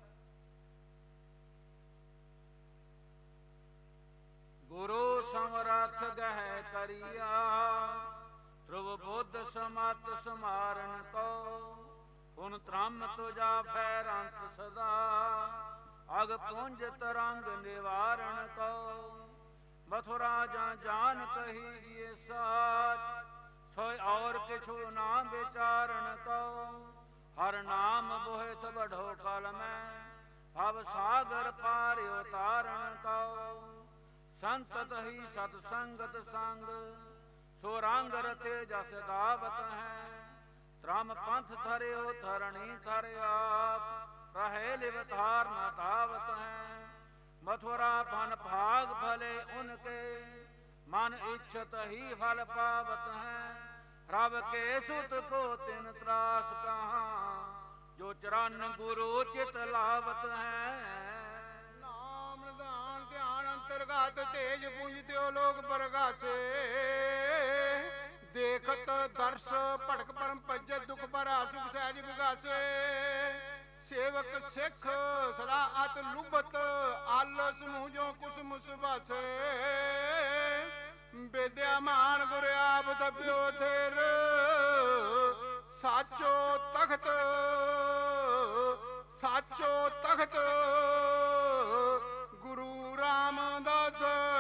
ਗੁਰੂ ਸਮਰਥ ਗਹਿ ਕਰੀਆ ਧਰੁਵ ਬੁੱਧ ਸਮਤ ਸਮਾਰਨ ਕੋ। ਹੁਣ ਤ੍ਰਮ ਤੁਜਾ ਫੈਰ ਅੰਤ ਸਦਾ ਅਗ ਪੁੰਜ ਤਰੰਗ ਨਿਵਾਰਨ ਕੋ। ਮਥੁਰਾ ਜਾਂ ਜਾਨ ਕਹੀ ਇਹ ਸਾਚ ਸੋਇ ਔਰ ਕਿਛੂ ਨਾ ਵਿਚਾਰਨ ਕੋ। ਹਰ ਨਾਮ ਬੋਹਿਤ ਬਢੋ ਕਲ ਮੈਂ ਭਵ ਸਾਗਰ ਪਾਰ ਉਤਾਰਨ ਕੋ। ਸੰਤਤ ਹੀ ਸਤ ਸੰਗਤ ਸੰਗ ਸੋ ਰੰਗ ਰਤੇ ਜਸ ਦਾਵਤ ਹੈ। ਤ੍ਰਮ ਪੰਥ ਥਰਿਓ ਧਰਣੀ ਥਰ ਆਪ ਰਹੇ ਲਿਵ ਧਾਰ ਨ ਤਾਵਤ ਹੈ। ਮਥੁਰਾ ਬਨ ਭਾਗ ਭਲੇ ਉਨਕੇ ਮਨ ਇੱਛਤ ਹੀ ਫਲ ਪਾਵਤ ਹੈ। ਰਬ ਕੇ ਸੁਤ ਕੋ ਤਿਨ ਤਰਾਸ ਕਹਾਂ ਜੋ ਚਰਨ ਗੁਰੂ ਚਿਤ ਲਾਵਤ ਹੈ। ਨਾਮ ਨਿਧਾਨ ਧਿਆਨ ਅੰਤਰਗਤ ਤੇਜ ਪੁੰਜ ਤਿਓ ਲੋਕ ਪ੍ਰਗਾਸੇ। ਦੇਖਤ ਦਰਸ ਭੜਕ ਪਰਮ ਪੰਜੇ ਦੁਖ ਭਰਾ ਸੁਖ ਸਹਿਜ ਵਿਗਾਸੇ। ਸੇਵਕ ਸਿੱਖ ਸਦਾ ਅਤ ਲੁਭਤ ਆਲਸ ਮੂੰਹ ਜੋ ਕੁਸ ਮੁਸਬਾਸੇ। ਵਿਦਿਆਮਾਨ ਗੁਰ ਆਪ ਤਪਿਓ ਥੇਰ ਸਾਚੋ ਤਖਤ ਸਾਚੋ ਤਖਤ ਗੁਰੂ ਰਾਮਦਾਸ।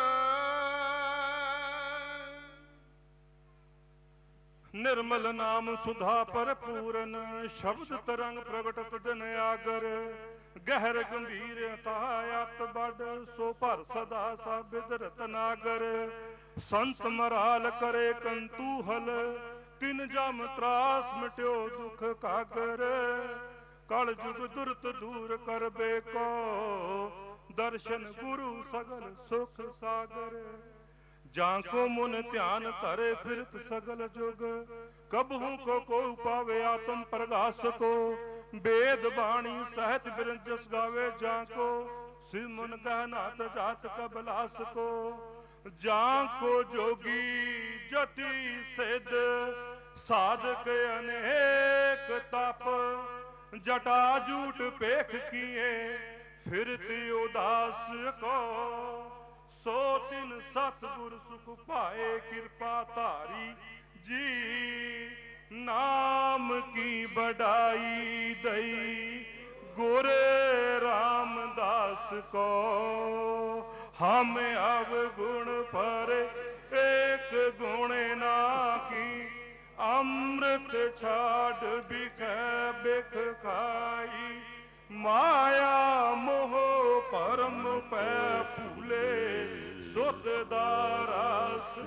ਨਿਰਮਲ ਨਾਮ ਸੁਧਾ ਭਰਪੂਰਨ ਸ਼ਬਦ ਤਰੰਗ ਪ੍ਰਗਟਤ ਦਿਨ ਆਗਰ। ਗਹਿਰ ਗੰਭੀਰ ਅਤ ਬੜ ਸੋ ਭਰ ਸਦਾ ਸਾਬਿਦ ਰਤਨਾਗਰ। ਸੰਤ ਮਰਾਲ ਕਰੇ ਕੰਤੂਹਲ ਤਿਨ ਜਮ ਤਰਾਸ ਮਿਟਿਓ ਦੁਖ ਕਾਗਰ। ਕਲ ਜੁਗ ਦੁਰਤ ਦੂਰ ਕਰਬੇ ਕੋ ਦਰਸ਼ਨ ਗੁਰੂ ਸਗਲ ਸੁਖ ਸਾਗਰ। ਜਾਂ ਕੋ ਮੁਨ ਧਿਆਨ ਧਰੇ ਫਿਰਤ ਸਗਲ ਜੁਗ ਕਬਹੂ ਕੋ ਕੋ ਪਾਵੇ ਆਤਮ ਪ੍ਰਗਾਸ ਕੋ। वेद बाणी सहत बिरंजस गावे जाको सिमन गहनात जात कबलास को जाको जोगी जति सिद्ध साधक अनेक तप जटा जूट पेख किए फिरती उदास को सो तिन सतगुर सुख पाए कृपा धारी जी नाम की बड़ाई दई गुर रामदास को हम अवगुण पर एक गुण ना की अमृत छाड़ बिख बिख खाई माया मोह परम पै फूले सुत दारस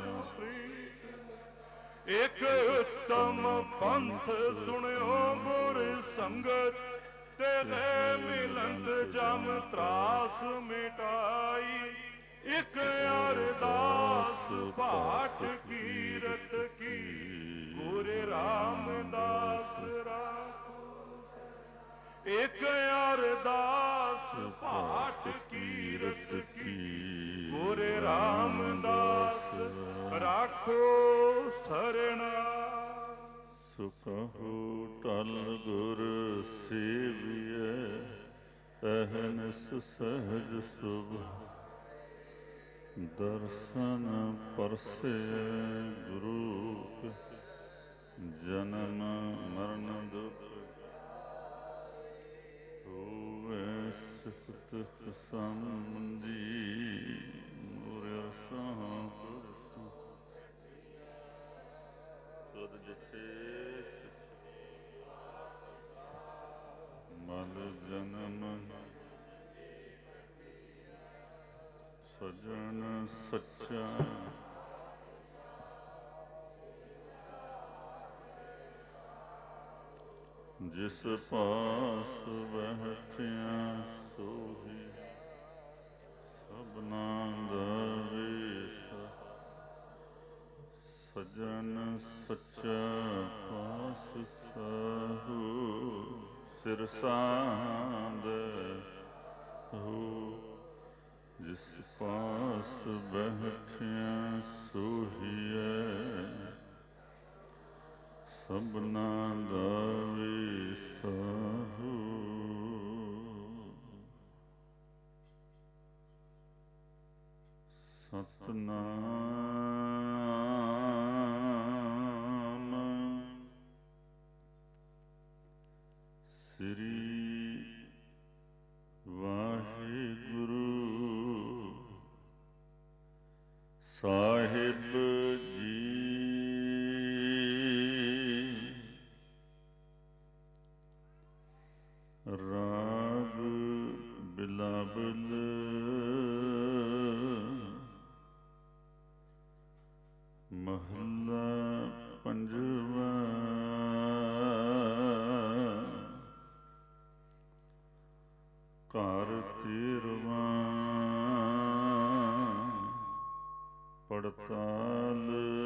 एक उत्तम पंथ सुनियो गुर संगत तेरे मिलंत जम त्रास मिटाई एक अरदास पाठ कीरत की गुर रामदास राखो एक अरदास पाठ कीरत की गुर रामदास राखो सरना सुखहु टल गुर सेविय अहनस सहज शुभ दर्शन परसे गुरु जन्म मरण दुख होवे सुख संबंधी मोरे तुद जिथे ਫਲ ਜਨਮ ਸਜਣ ਸੱਚਾ ਜਿਸ ਪਾਸ ਬੈਠਿਆ ਸੋਹੀ ਸਭਨਾ ਦਾ ਵੇਸ ਸਜਣ ਸੱਚਾ ਪਾਸ ਸਾਹੂ ਸਿਰ ਸਾਂਦ ਹੋ ਜਿਸ ਪਾਸ ਬੈਠਿਆ ਸੋਹੀਐ ਸਭਨਾ ਦਾ ਵੇਸਾਹੂ। ਸਤਨਾਮ ਸ੍ਰੀ ਵਾਹਿਗੁਰੂ ਸਾਹਿਬ ਜੀ। ਰਾਗ ਬਿਲਾਵਲ ਮਹੱਲਾ ਪੰਜਵਾਂ। ਘਰ ਤੇਰਵਾਂ ਪੜਤਾਲ।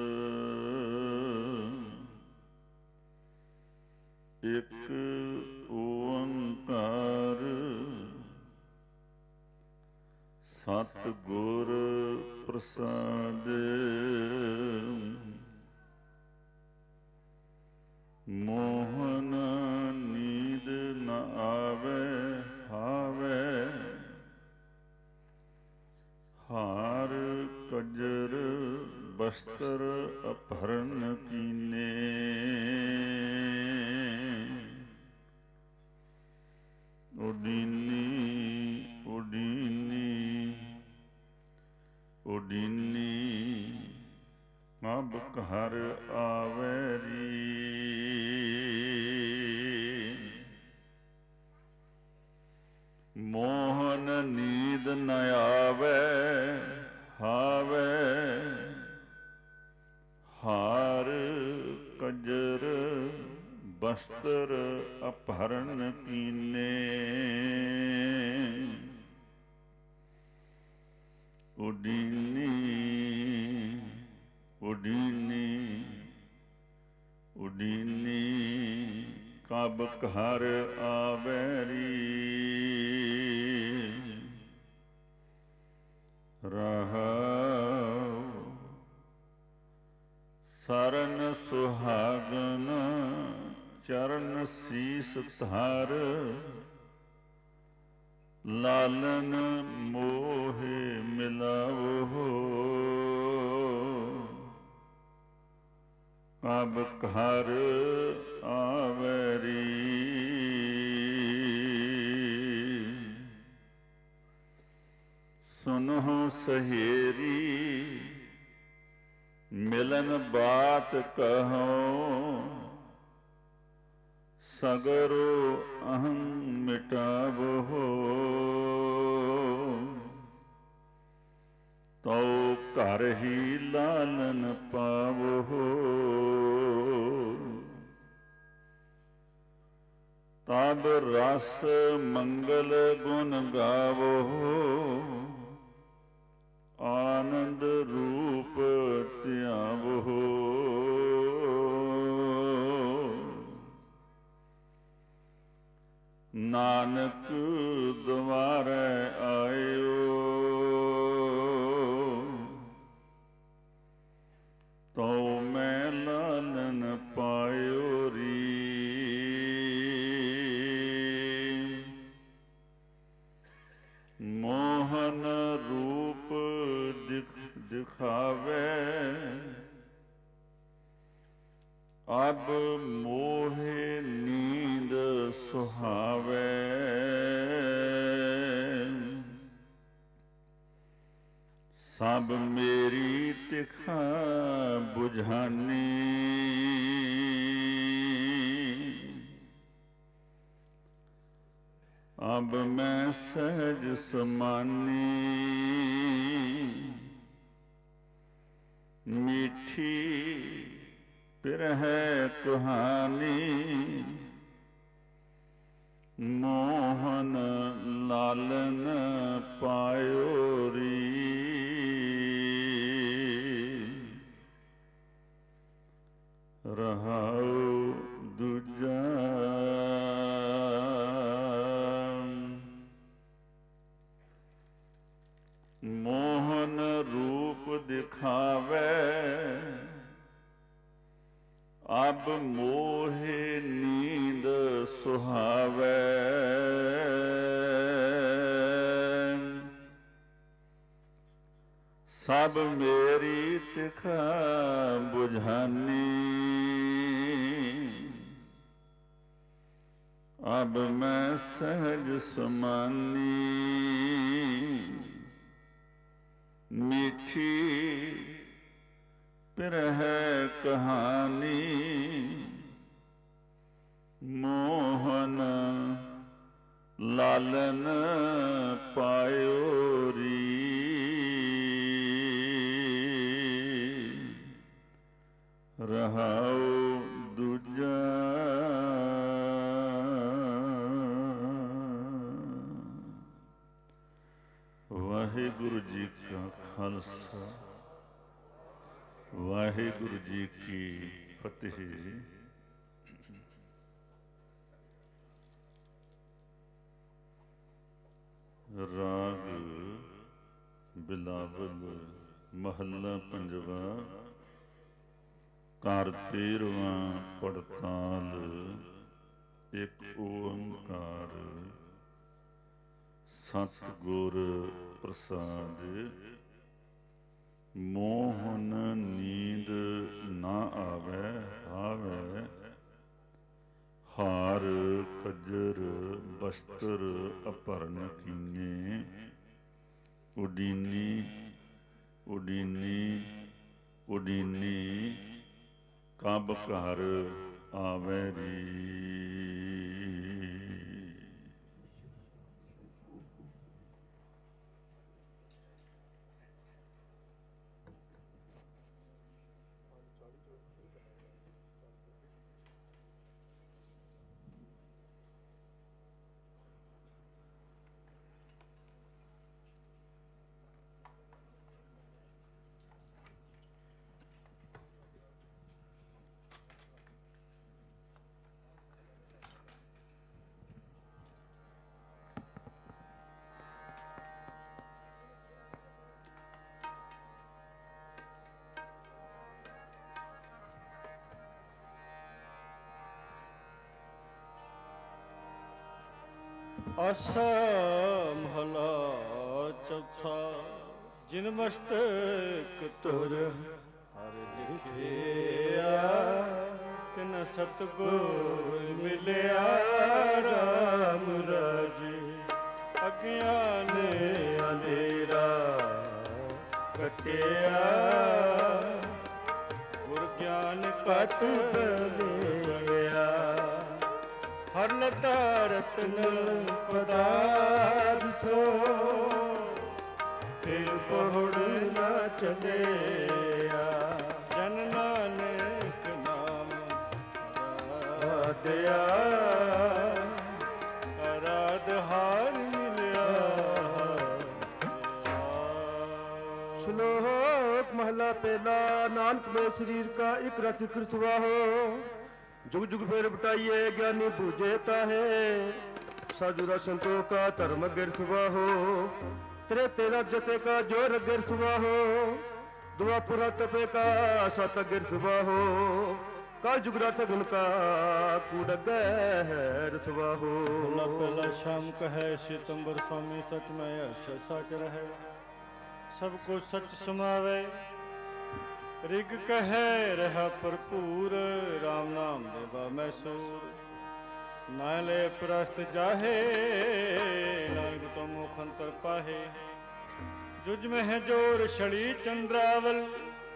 ਇੱਕ ਓੰਕਾਰ ਸਤਿਗੁਰ ਪ੍ਰਸਾਦ। ਮੋਹਨ ਨੀਂਦ ਨ ਆਵੇ ਹਾਵੇ ਹਾਰ ਕਜਰ ਬਸਤਰ ਅਭਰਨ ਕੀਨੇ। ਉਡੀਨੀ ਉਡੀਨੀ ਉਡੀਨੀ ਅਬ ਘਰ ਆਵੇ ਰੀ। ਮੋਹਨ ਨੀਂਦ ਨ ਆਵੇ ਹਾਵੇ ਹਾਰ ਕਜਰ ਬਸਤਰ ਅਪਹਰਨ ਕੀਨੇ। ਉਡੀਨੀ ਉਡੀਨੀ ਉਡੀਨੀ ਕਬ ਘਰ ਆਵੇ ਰੀ। ਰਹਾਉ ਸਰਨ ਸੁਹਾਗਨ ਚਰਨ ਸੀਸ ਧਾਰ। ਲਾਲਨ ਮੋਹਿ ਮਿਲਾਵੋ ਕਬ ਘਰ ਆਵੇ ਰੀ। ਸੁਨਹੁ ਸਹੇਰੀ ਮਿਲਨ ਬਾਤ ਕਹੋ ਸਗਰੋ ਅਹੰ ਮਿਟਾਵੋ। ਤਉ ਘਰ ਹੀ ਲਾਲਨ ਪਾਵੋ ਤਬ ਰਸ ਮੰਗਲ ਗੁਣ ਗਾਵੋ। ਆਨੰਦ ਰੂਪ ਧਿਆਵੋ ਨਾਨਕ ਦੁਆਰੇ ਆਇਓ ਤਉ ਮੈਂ ਲਾਲਨ ਪਾਇਓ ਰੀ। ਮੋਹਨ ਰੂਪ ਦਿਖ ਦਿਖਾਵੇ ਅਬ ਮੋਹਿ ਨੀਂਦ ਸੁਹਾਵੇ। ਸਭ ਮੇਰੀ ਤਿਖਾ ਬੁਝਾਨੀ ਅਬ ਮੈਂ ਸਹਿਜ ਸਮਾਨੀ ਮੀਠੀ ਪਿਰਹਿ ਕਹਾਣੀ ਮੋਹਨ ਲਾਲਨ ਪਾਇਓ ਰੀ ਰਹਾਉ ਦੂਜਾ ਮੋਹਨ ਰੂਪ ਦਿਖਾਵੇ ਅਬ ਮੋਹਿ ਨੀਂਦ ਸੁਹਾਵੇ ਸਭ ਮੇਰੀ ਤਿਖਾ ਬੁਝਾਨੀ ਅਬ ਮੈਂ ਸਹਿਜ ਸਮਾਨੀ ਮੀਠੀ ਪਿਰਹਿ ਕਹਾਣੀ ਮੋਹਨ ਲਾਲਨ ਪਾਇਓ ਰੀ ਰਹਾਉ ਦੂਜਾ ਵਾਹਿਗੁਰੂ ਜੀ ਕਾ ਖਾਲਸਾ ਵਾਹਿਗੁਰੂ ਜੀ ਕੀ ਫਤਿਹ। ਰਾਗ ਬਿਲਾਵਲ ਮਹੱਲਾ ਪੰਜਵਾ ਘਰ ਤੇਰਵਾਂ ਪੜਤਾਲ ਇੱਕ ਓੰਕਾਰ ਸਤਿਗੁਰ ਪ੍ਰਸਾਦ ਮੋਹਨ ਨੀਂਦ ਨਾ ਆਵੇ ਆਵੇ ਹਾਰ ਖਜਰ ਬਸਤਰ ਅਪਰਨ ਕੀਨੇ ਉਡੀਨੀ ਉਡੀਨੀ ਉਡੀਨੀ ਕਬ ਘਰ ਆਵੇ ਰੀ। ਆਸਾ ਮਹਲਾ ਚੌਥਾ। ਜਿਨ ਮਸਤਕ ਤੁਰ ਹਰ ਲਿਖਿਆ ਤਿਨ ਸਤਿਗੁਰ ਮਿਲਿਆ ਰਾਮ ਰਾਜੇ। ਅਗਿਆਨ ਅੰਧੇਰਾ ਕਟਿਆ ਗੁਰ ਗਿਆਨ ਕਟ ਬਲਿਆ। ਹਰ ਲਤਾ ਰਤਨ ਪਦਾਰਥੋ ਫਿਰ ਪਹੁੜ ਨਾ ਚਲਿਆ। ਜਨ ਨਾਨਕ ਨਾਮ ਆਦਿਆ ਅਰਾਧ ਹਾਰ ਮਿਲਿਆ। ਸ਼ਲੋਕ ਮਹਲਾ ਪਹਿਲਾ। ਨਾਨਕ ਦੇ ਸਰੀਰ ਕਾ ਇਕ ਰਥ ਕਿਰਤਵਾ ਹੋ। जुग जुग फिर बटाइए ज्ञानी बूझे ताहे। साधुरा संतों का धर्म गिरथुआ हो। तेरे तेरा जते का जोर गिरथुआ हो। दुआ पुरा तपे का सत गिरथुआ हो। काल जुगरा थगन का कूड़ गहरथुआ हो। पहला पहला शाम कहे सितंबर स्वामी सच में हर्ष सच रहे। सब कुछ सच समावे ਰਿਗ ਕਹਿ ਰਹਾ ਭਰਪੂਰ। ਰਾਮ ਨਾਮ ਦੇਵਾ ਮੈਸੂਰ ਨਾ ਲੈ ਪ੍ਰਸਤ ਜਾਹੇ। ਨਾਨਕ ਤੋਂ ਮੁਖ ਅੰਤਰ ਪਾਹੇ। ਜੁਜ ਮਹਿ ਜੋਰ ਛੜੀ ਚੰਦਰਾਵਲ।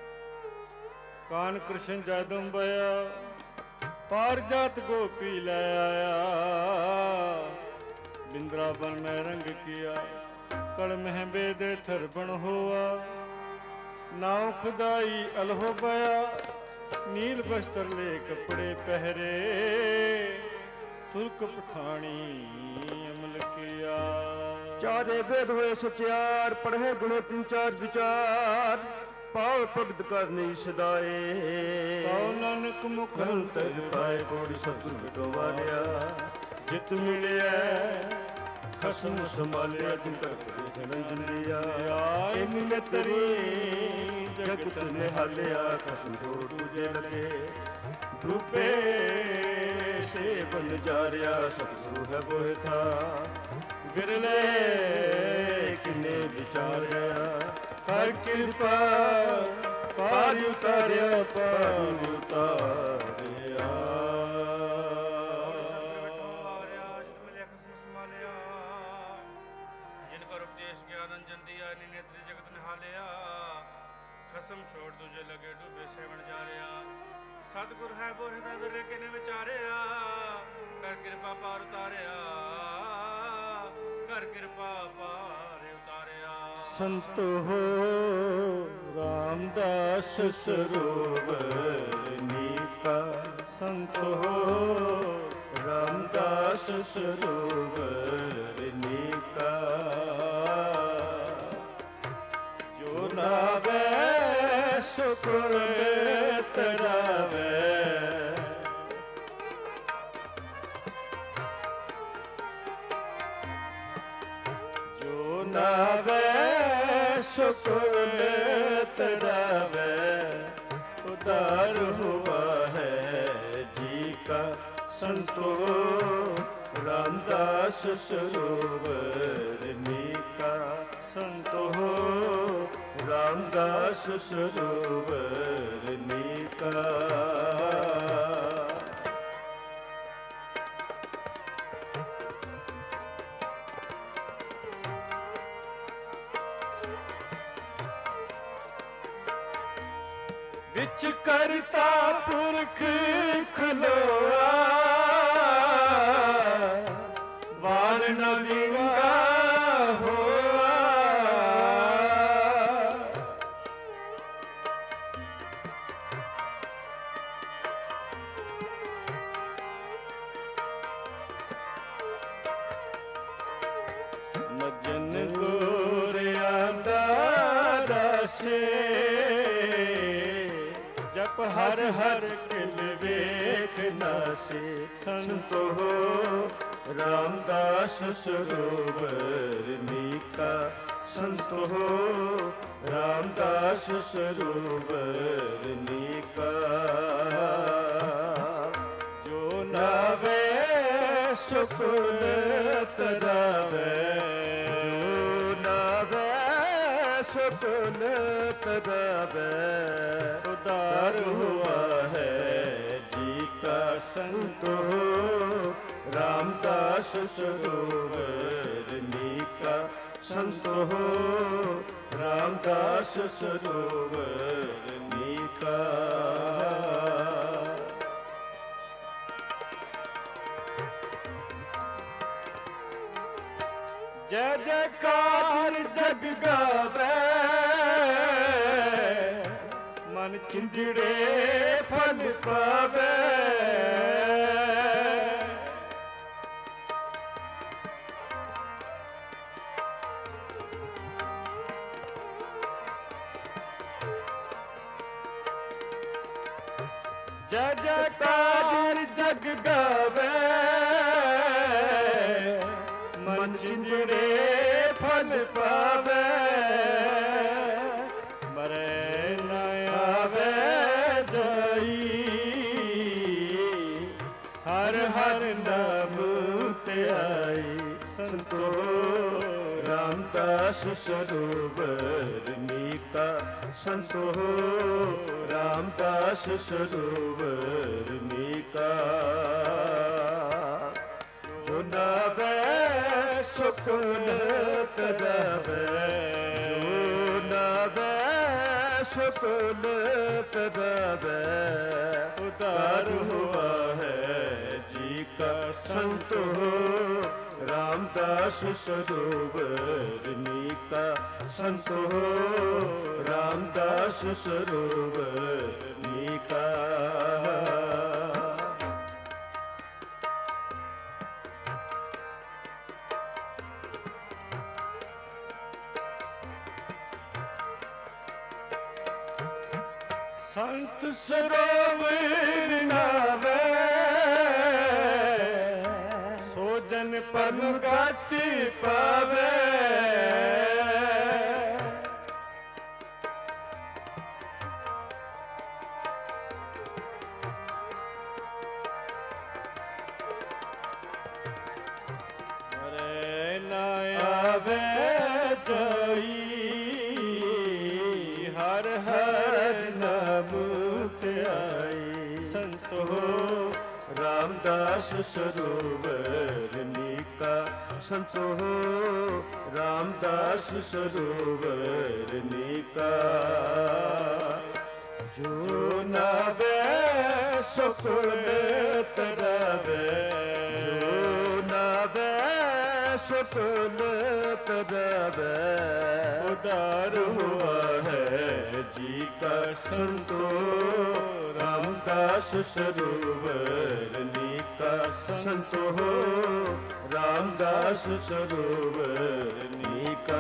ਕਾਨ ਕ੍ਰਿਸ਼ਨ ਜੈਦੰਬਇਆ। ਪਾਰ ਜਾਤ ਗੋਪੀ ਲੈ ਆਇਆ। वृंदावन में रंग किया, कल में बेदे थरबन हुआ, नाव खुदाई अलहो बया, नील बस्तर ले कपड़े पहरे, तुर्क पठानी अमल किया। चारे वेद होए सचार, पढ़े गुण तीन चार विचार, पाव भगत करने सदाए, पाव नानक मुख अंतर पाए कोड़ी सतुर गवालिया, जित मिलिया खसम संभालिया, जिन कर जनन लिया, मिले तरी जगत निहालिया, खसम छोड़ तुझे लगे, रूपे से बन जा रहा, सतगुरु है वो था, बिरले किने विचारिया, हर कृपा पार उतारिया, पार उतारिया। जिनका उपदेश ज्ञान अंजन दिया, नेत्र जगत निहालिया, खसम छोड़ दूजे लगे डूबे सेवन जा रहा, सतगुर है वो हृदय बिरले किने विचारिया, कर कृपा पार उतारिया, कर कृपा पार उतारिया। संत हो रामदास सरोवर नीका, संत हो रामदास सरोवर नीका, जो नावे सुकुल तरावे, जो नावे सुकुल तरावे, उदार हुआ है जी का, संतो रामदास सरोवर नीका, संतो रामदास सरोवर नीका। विच करता पुरख खलोआ, वार न विंगा होआ, मजन गोरियां दा रसे, जप हर हर किल वेख नासे, संतो हो रामदास सरोवर नीका, संतो हो रामदास सरोवर नीका, जो नावे सुकुल तरावे, जो नावे सुकुल तरावे, उदार हुआ है जी का, संतो रामदास सरोवर नीका, संतो रामदास सरोवर नीका। जय जयकार जग गावे, मन चिंजड़े फल पावे, जय जयकार जग गावे, मन चिंजड़े फल पावे, मरे न आवे जाई, हर हर नाम ते आई, संतो रामदास सरोवर नीका, संतो रामदास सरोवर नीका, जो नावे सुकुल तरावे, जो नावे सुकुल तरावे, उदार हुआ है जी का, संतो रामदास रामदास सरोवर नीका संत हो रामदास सरोवर नीका। संत सरोवर नावे सोजन परम गति पावे। मरे न आवे जोई हर हर नाम आई। संत हो रामदास सरोवर नीका संत हो रामदास सरोवर नीका। जो नावे सुकुल तरावे जो नावे सुकुल तरावे उदार हुआ है जी का संतो रामदास सरोवर नीका संत हो रामदास सरोवर नीका।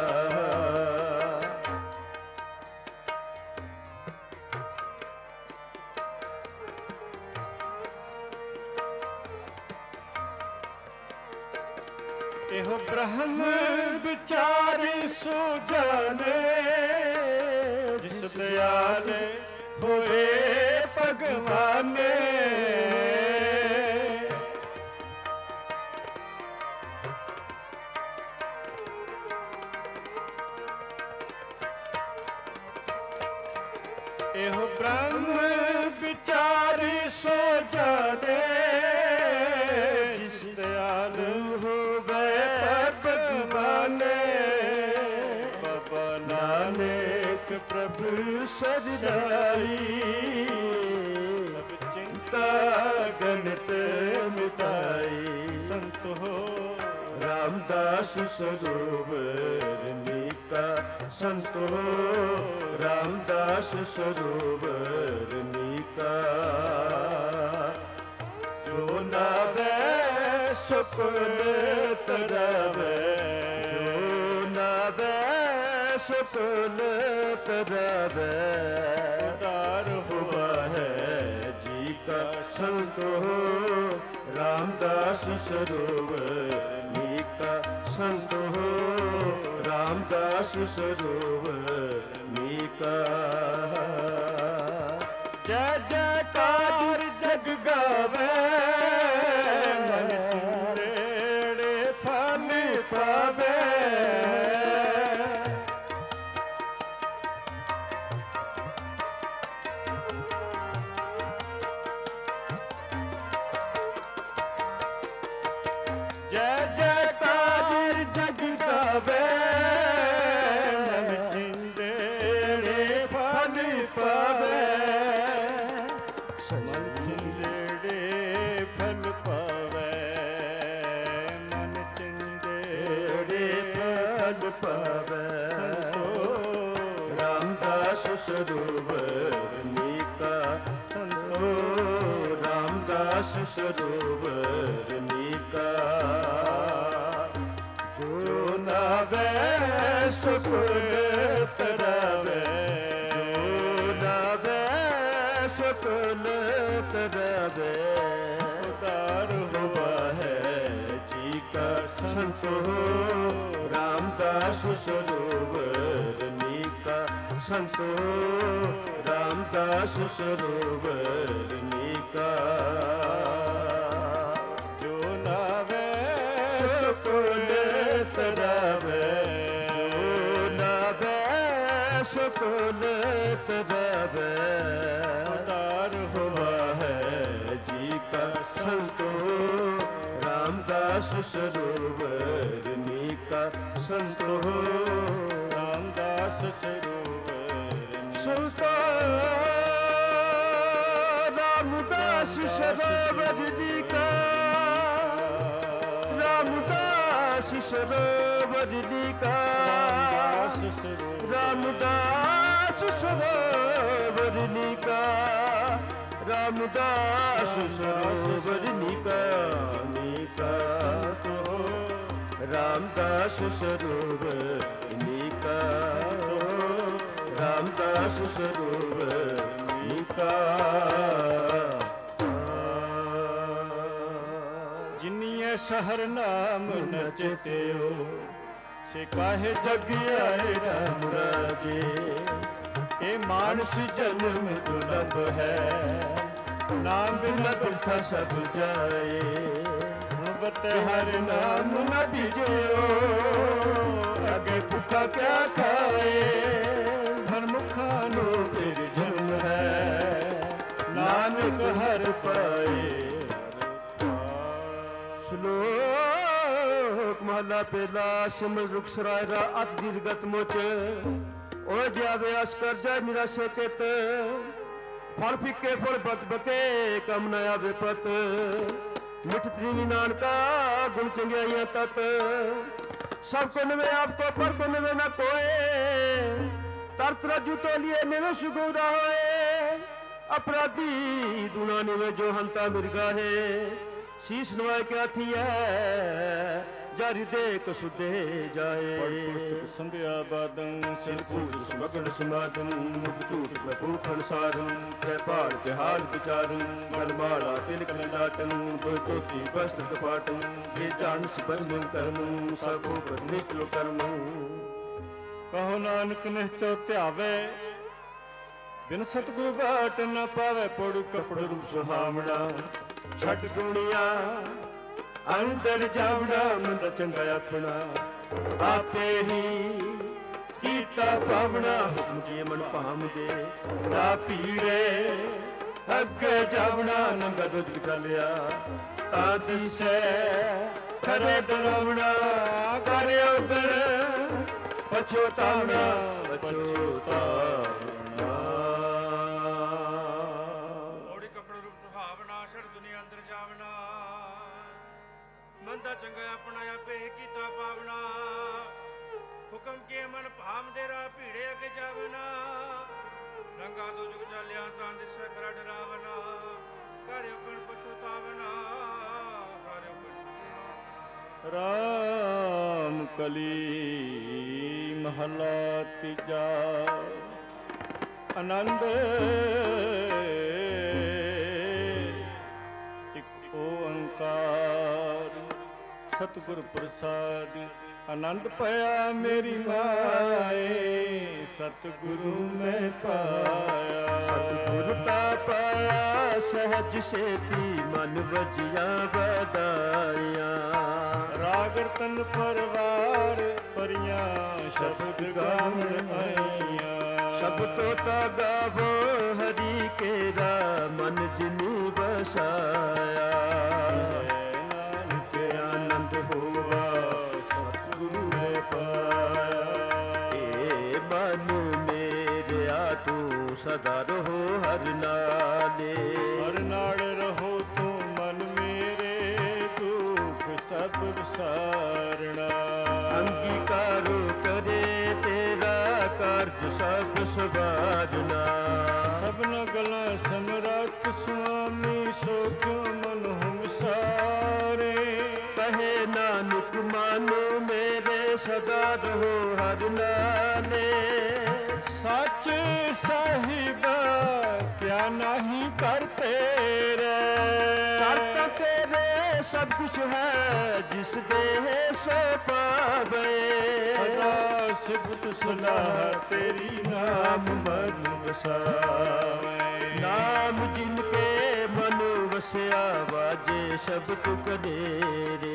एहो ब्रह्म विचारी सो जाने जिस दयाल होए भगवाने। एहो ब्रह्म विचारी सो जाने जिस दयाल हो गए भगवाने। बाबा नानक प्रभु सजदाई सब चिंता गणित मिटाई। संत हो रामदास सरोवर नीका संत हो रामदास सरोवर नीका। जो नावे सुकुल तरावे जो नावे सुकुल तरावे उदार हुआ है जी का संत हो रामदास सरोवर नीका संत हो रामदास सरोवर नीका। जय जयकार जग गावे मन चिंदेड़े फल पावे। जय जयकार जग गावे मन चिंदेड़े फल पावे। मन चिंदेड़े फल पावे मन चिंदेड़े फल पावे। रामदास सरोवर नीका संतो रामदास सरोवर नीका। जो नावे सुकुल तरावे जो नावे सुकुल तरावे उदार हुआ है जी का संत हो रामदास सरोवर नीका संत हो रामदास सरोवर नीका। जो नावे सुकुल तरावे जो नावे सुकुल तरावे उदार हुआ है जी का संत हो रामदास सरोवर नीका संत हो रामदास सरोवर संत रामदास सरोवर नीका रामदास रामदास सरोवर लीका रामदास सरोवर लीका रामदास सरोवर लीका लीका तो रामदास सरोवर लीका रामदास सरोवर लीका जिन्निए शहर नाम न चेत्यो से काहे जग आए राम राजे। ए मानस जन्म दुर्लभ है नाम बिना बिरथा सब जाए। बत हर नाम न बीजियो अगे भूखा क्या खाए। हर मुखा नो फिर जन्म है नानक हर पाए। श्लोक महला पहला सिमर रुखसराय रा अत दीर्घत मोच ओ जावे अस्कर जय निराशे केत फल फिके फल बत बके कम न आवे पत मिठ त्रिनी नानका गुण चंगियाइयां तत सबको नवे आपको पर को नवे न कोए तरत रजू तो लिए निवे सुगुरा होए अपराधी दुना निवे जो हंता मिर्गा है शीश नवाए क्या थी है जारी दे कसुदे जाए। संध्या बादं सिर फूल सुमगन समादन मुख चूट में पूखन सारन कै पहाड़ के हाल विचारन गलमाला तिलक ललाटन दो टोपी वस्त्र कपाटन ये जान सुबंधन कर्म सबो पर निचलो कर्म। कहो नानक निश्चो त्यावे बिन सतगुरु बाट न पावे पोड़ू कपड़ रूप सुहावना। छट गुणिया अंदर जावड़ा मन चंगा अपना आपे ही कीता पावना हुक्म किए मन पाम दे ता पीड़े अगे जावड़ा नंगा दुज चलिया ता दिसे खरे डरावना करे कर पछोतावना पछोतावना। ਮੰਦਾ ਚੰਗਾ ਆਪਣਾ ਆਪੇ ਕੀਤਾ ਪਾਵਨਾ ਹੁਕਮ ਕੇ ਮਨ ਭਾਮ ਦੇ ਰਾ ਭੀੜੇ ਅਗੇ ਜਾਵਨਾ ਰੰਗਾ ਦੋ ਜੁਗ ਚਾਲਿਆ ਤਾਂ ਦਿਸੇ ਖਰਾ ਡਰਾਵਨਾ ਕਰਿਓ ਕਣ ਪਛਤਾਵਨਾ ਕਰਿਓ ਕਣ। ਰਾਮ ਕਲੀ ਮਹਲਾ ਤੀਜਾ ਆਨੰਦ ਇੱਕ ਓੰਕਾਰ सतगुर प्रसाद आनंद पाया मेरी माए सतगुरु में पाया। सतगुरु ता पाया सहज सेती मन वजिया बदाया। राग रतन परवार परियां शब्द गावन आइया। सब तो ता गावो हरि केरा मन जिनी बसाया। सदा रहो हर नाले हर नाल रहो तू मन मेरे दुख सब विसारना। अंगीकारो करे तेरा कार्य सब सवारना। सबन गला समरथ स्वामी सो क्यों मन हम सारे। कहे नानक मानो मेरे सदा रहो हर नाले। सच साहिब क्या नहीं करते रे। करता तेरे सब कुछ है जिस देह सो पावे। सदा सिफत सलाह तेरी नाम मन वसावे। नाम जिनके मन वसया बाजे शब्द कनेरे।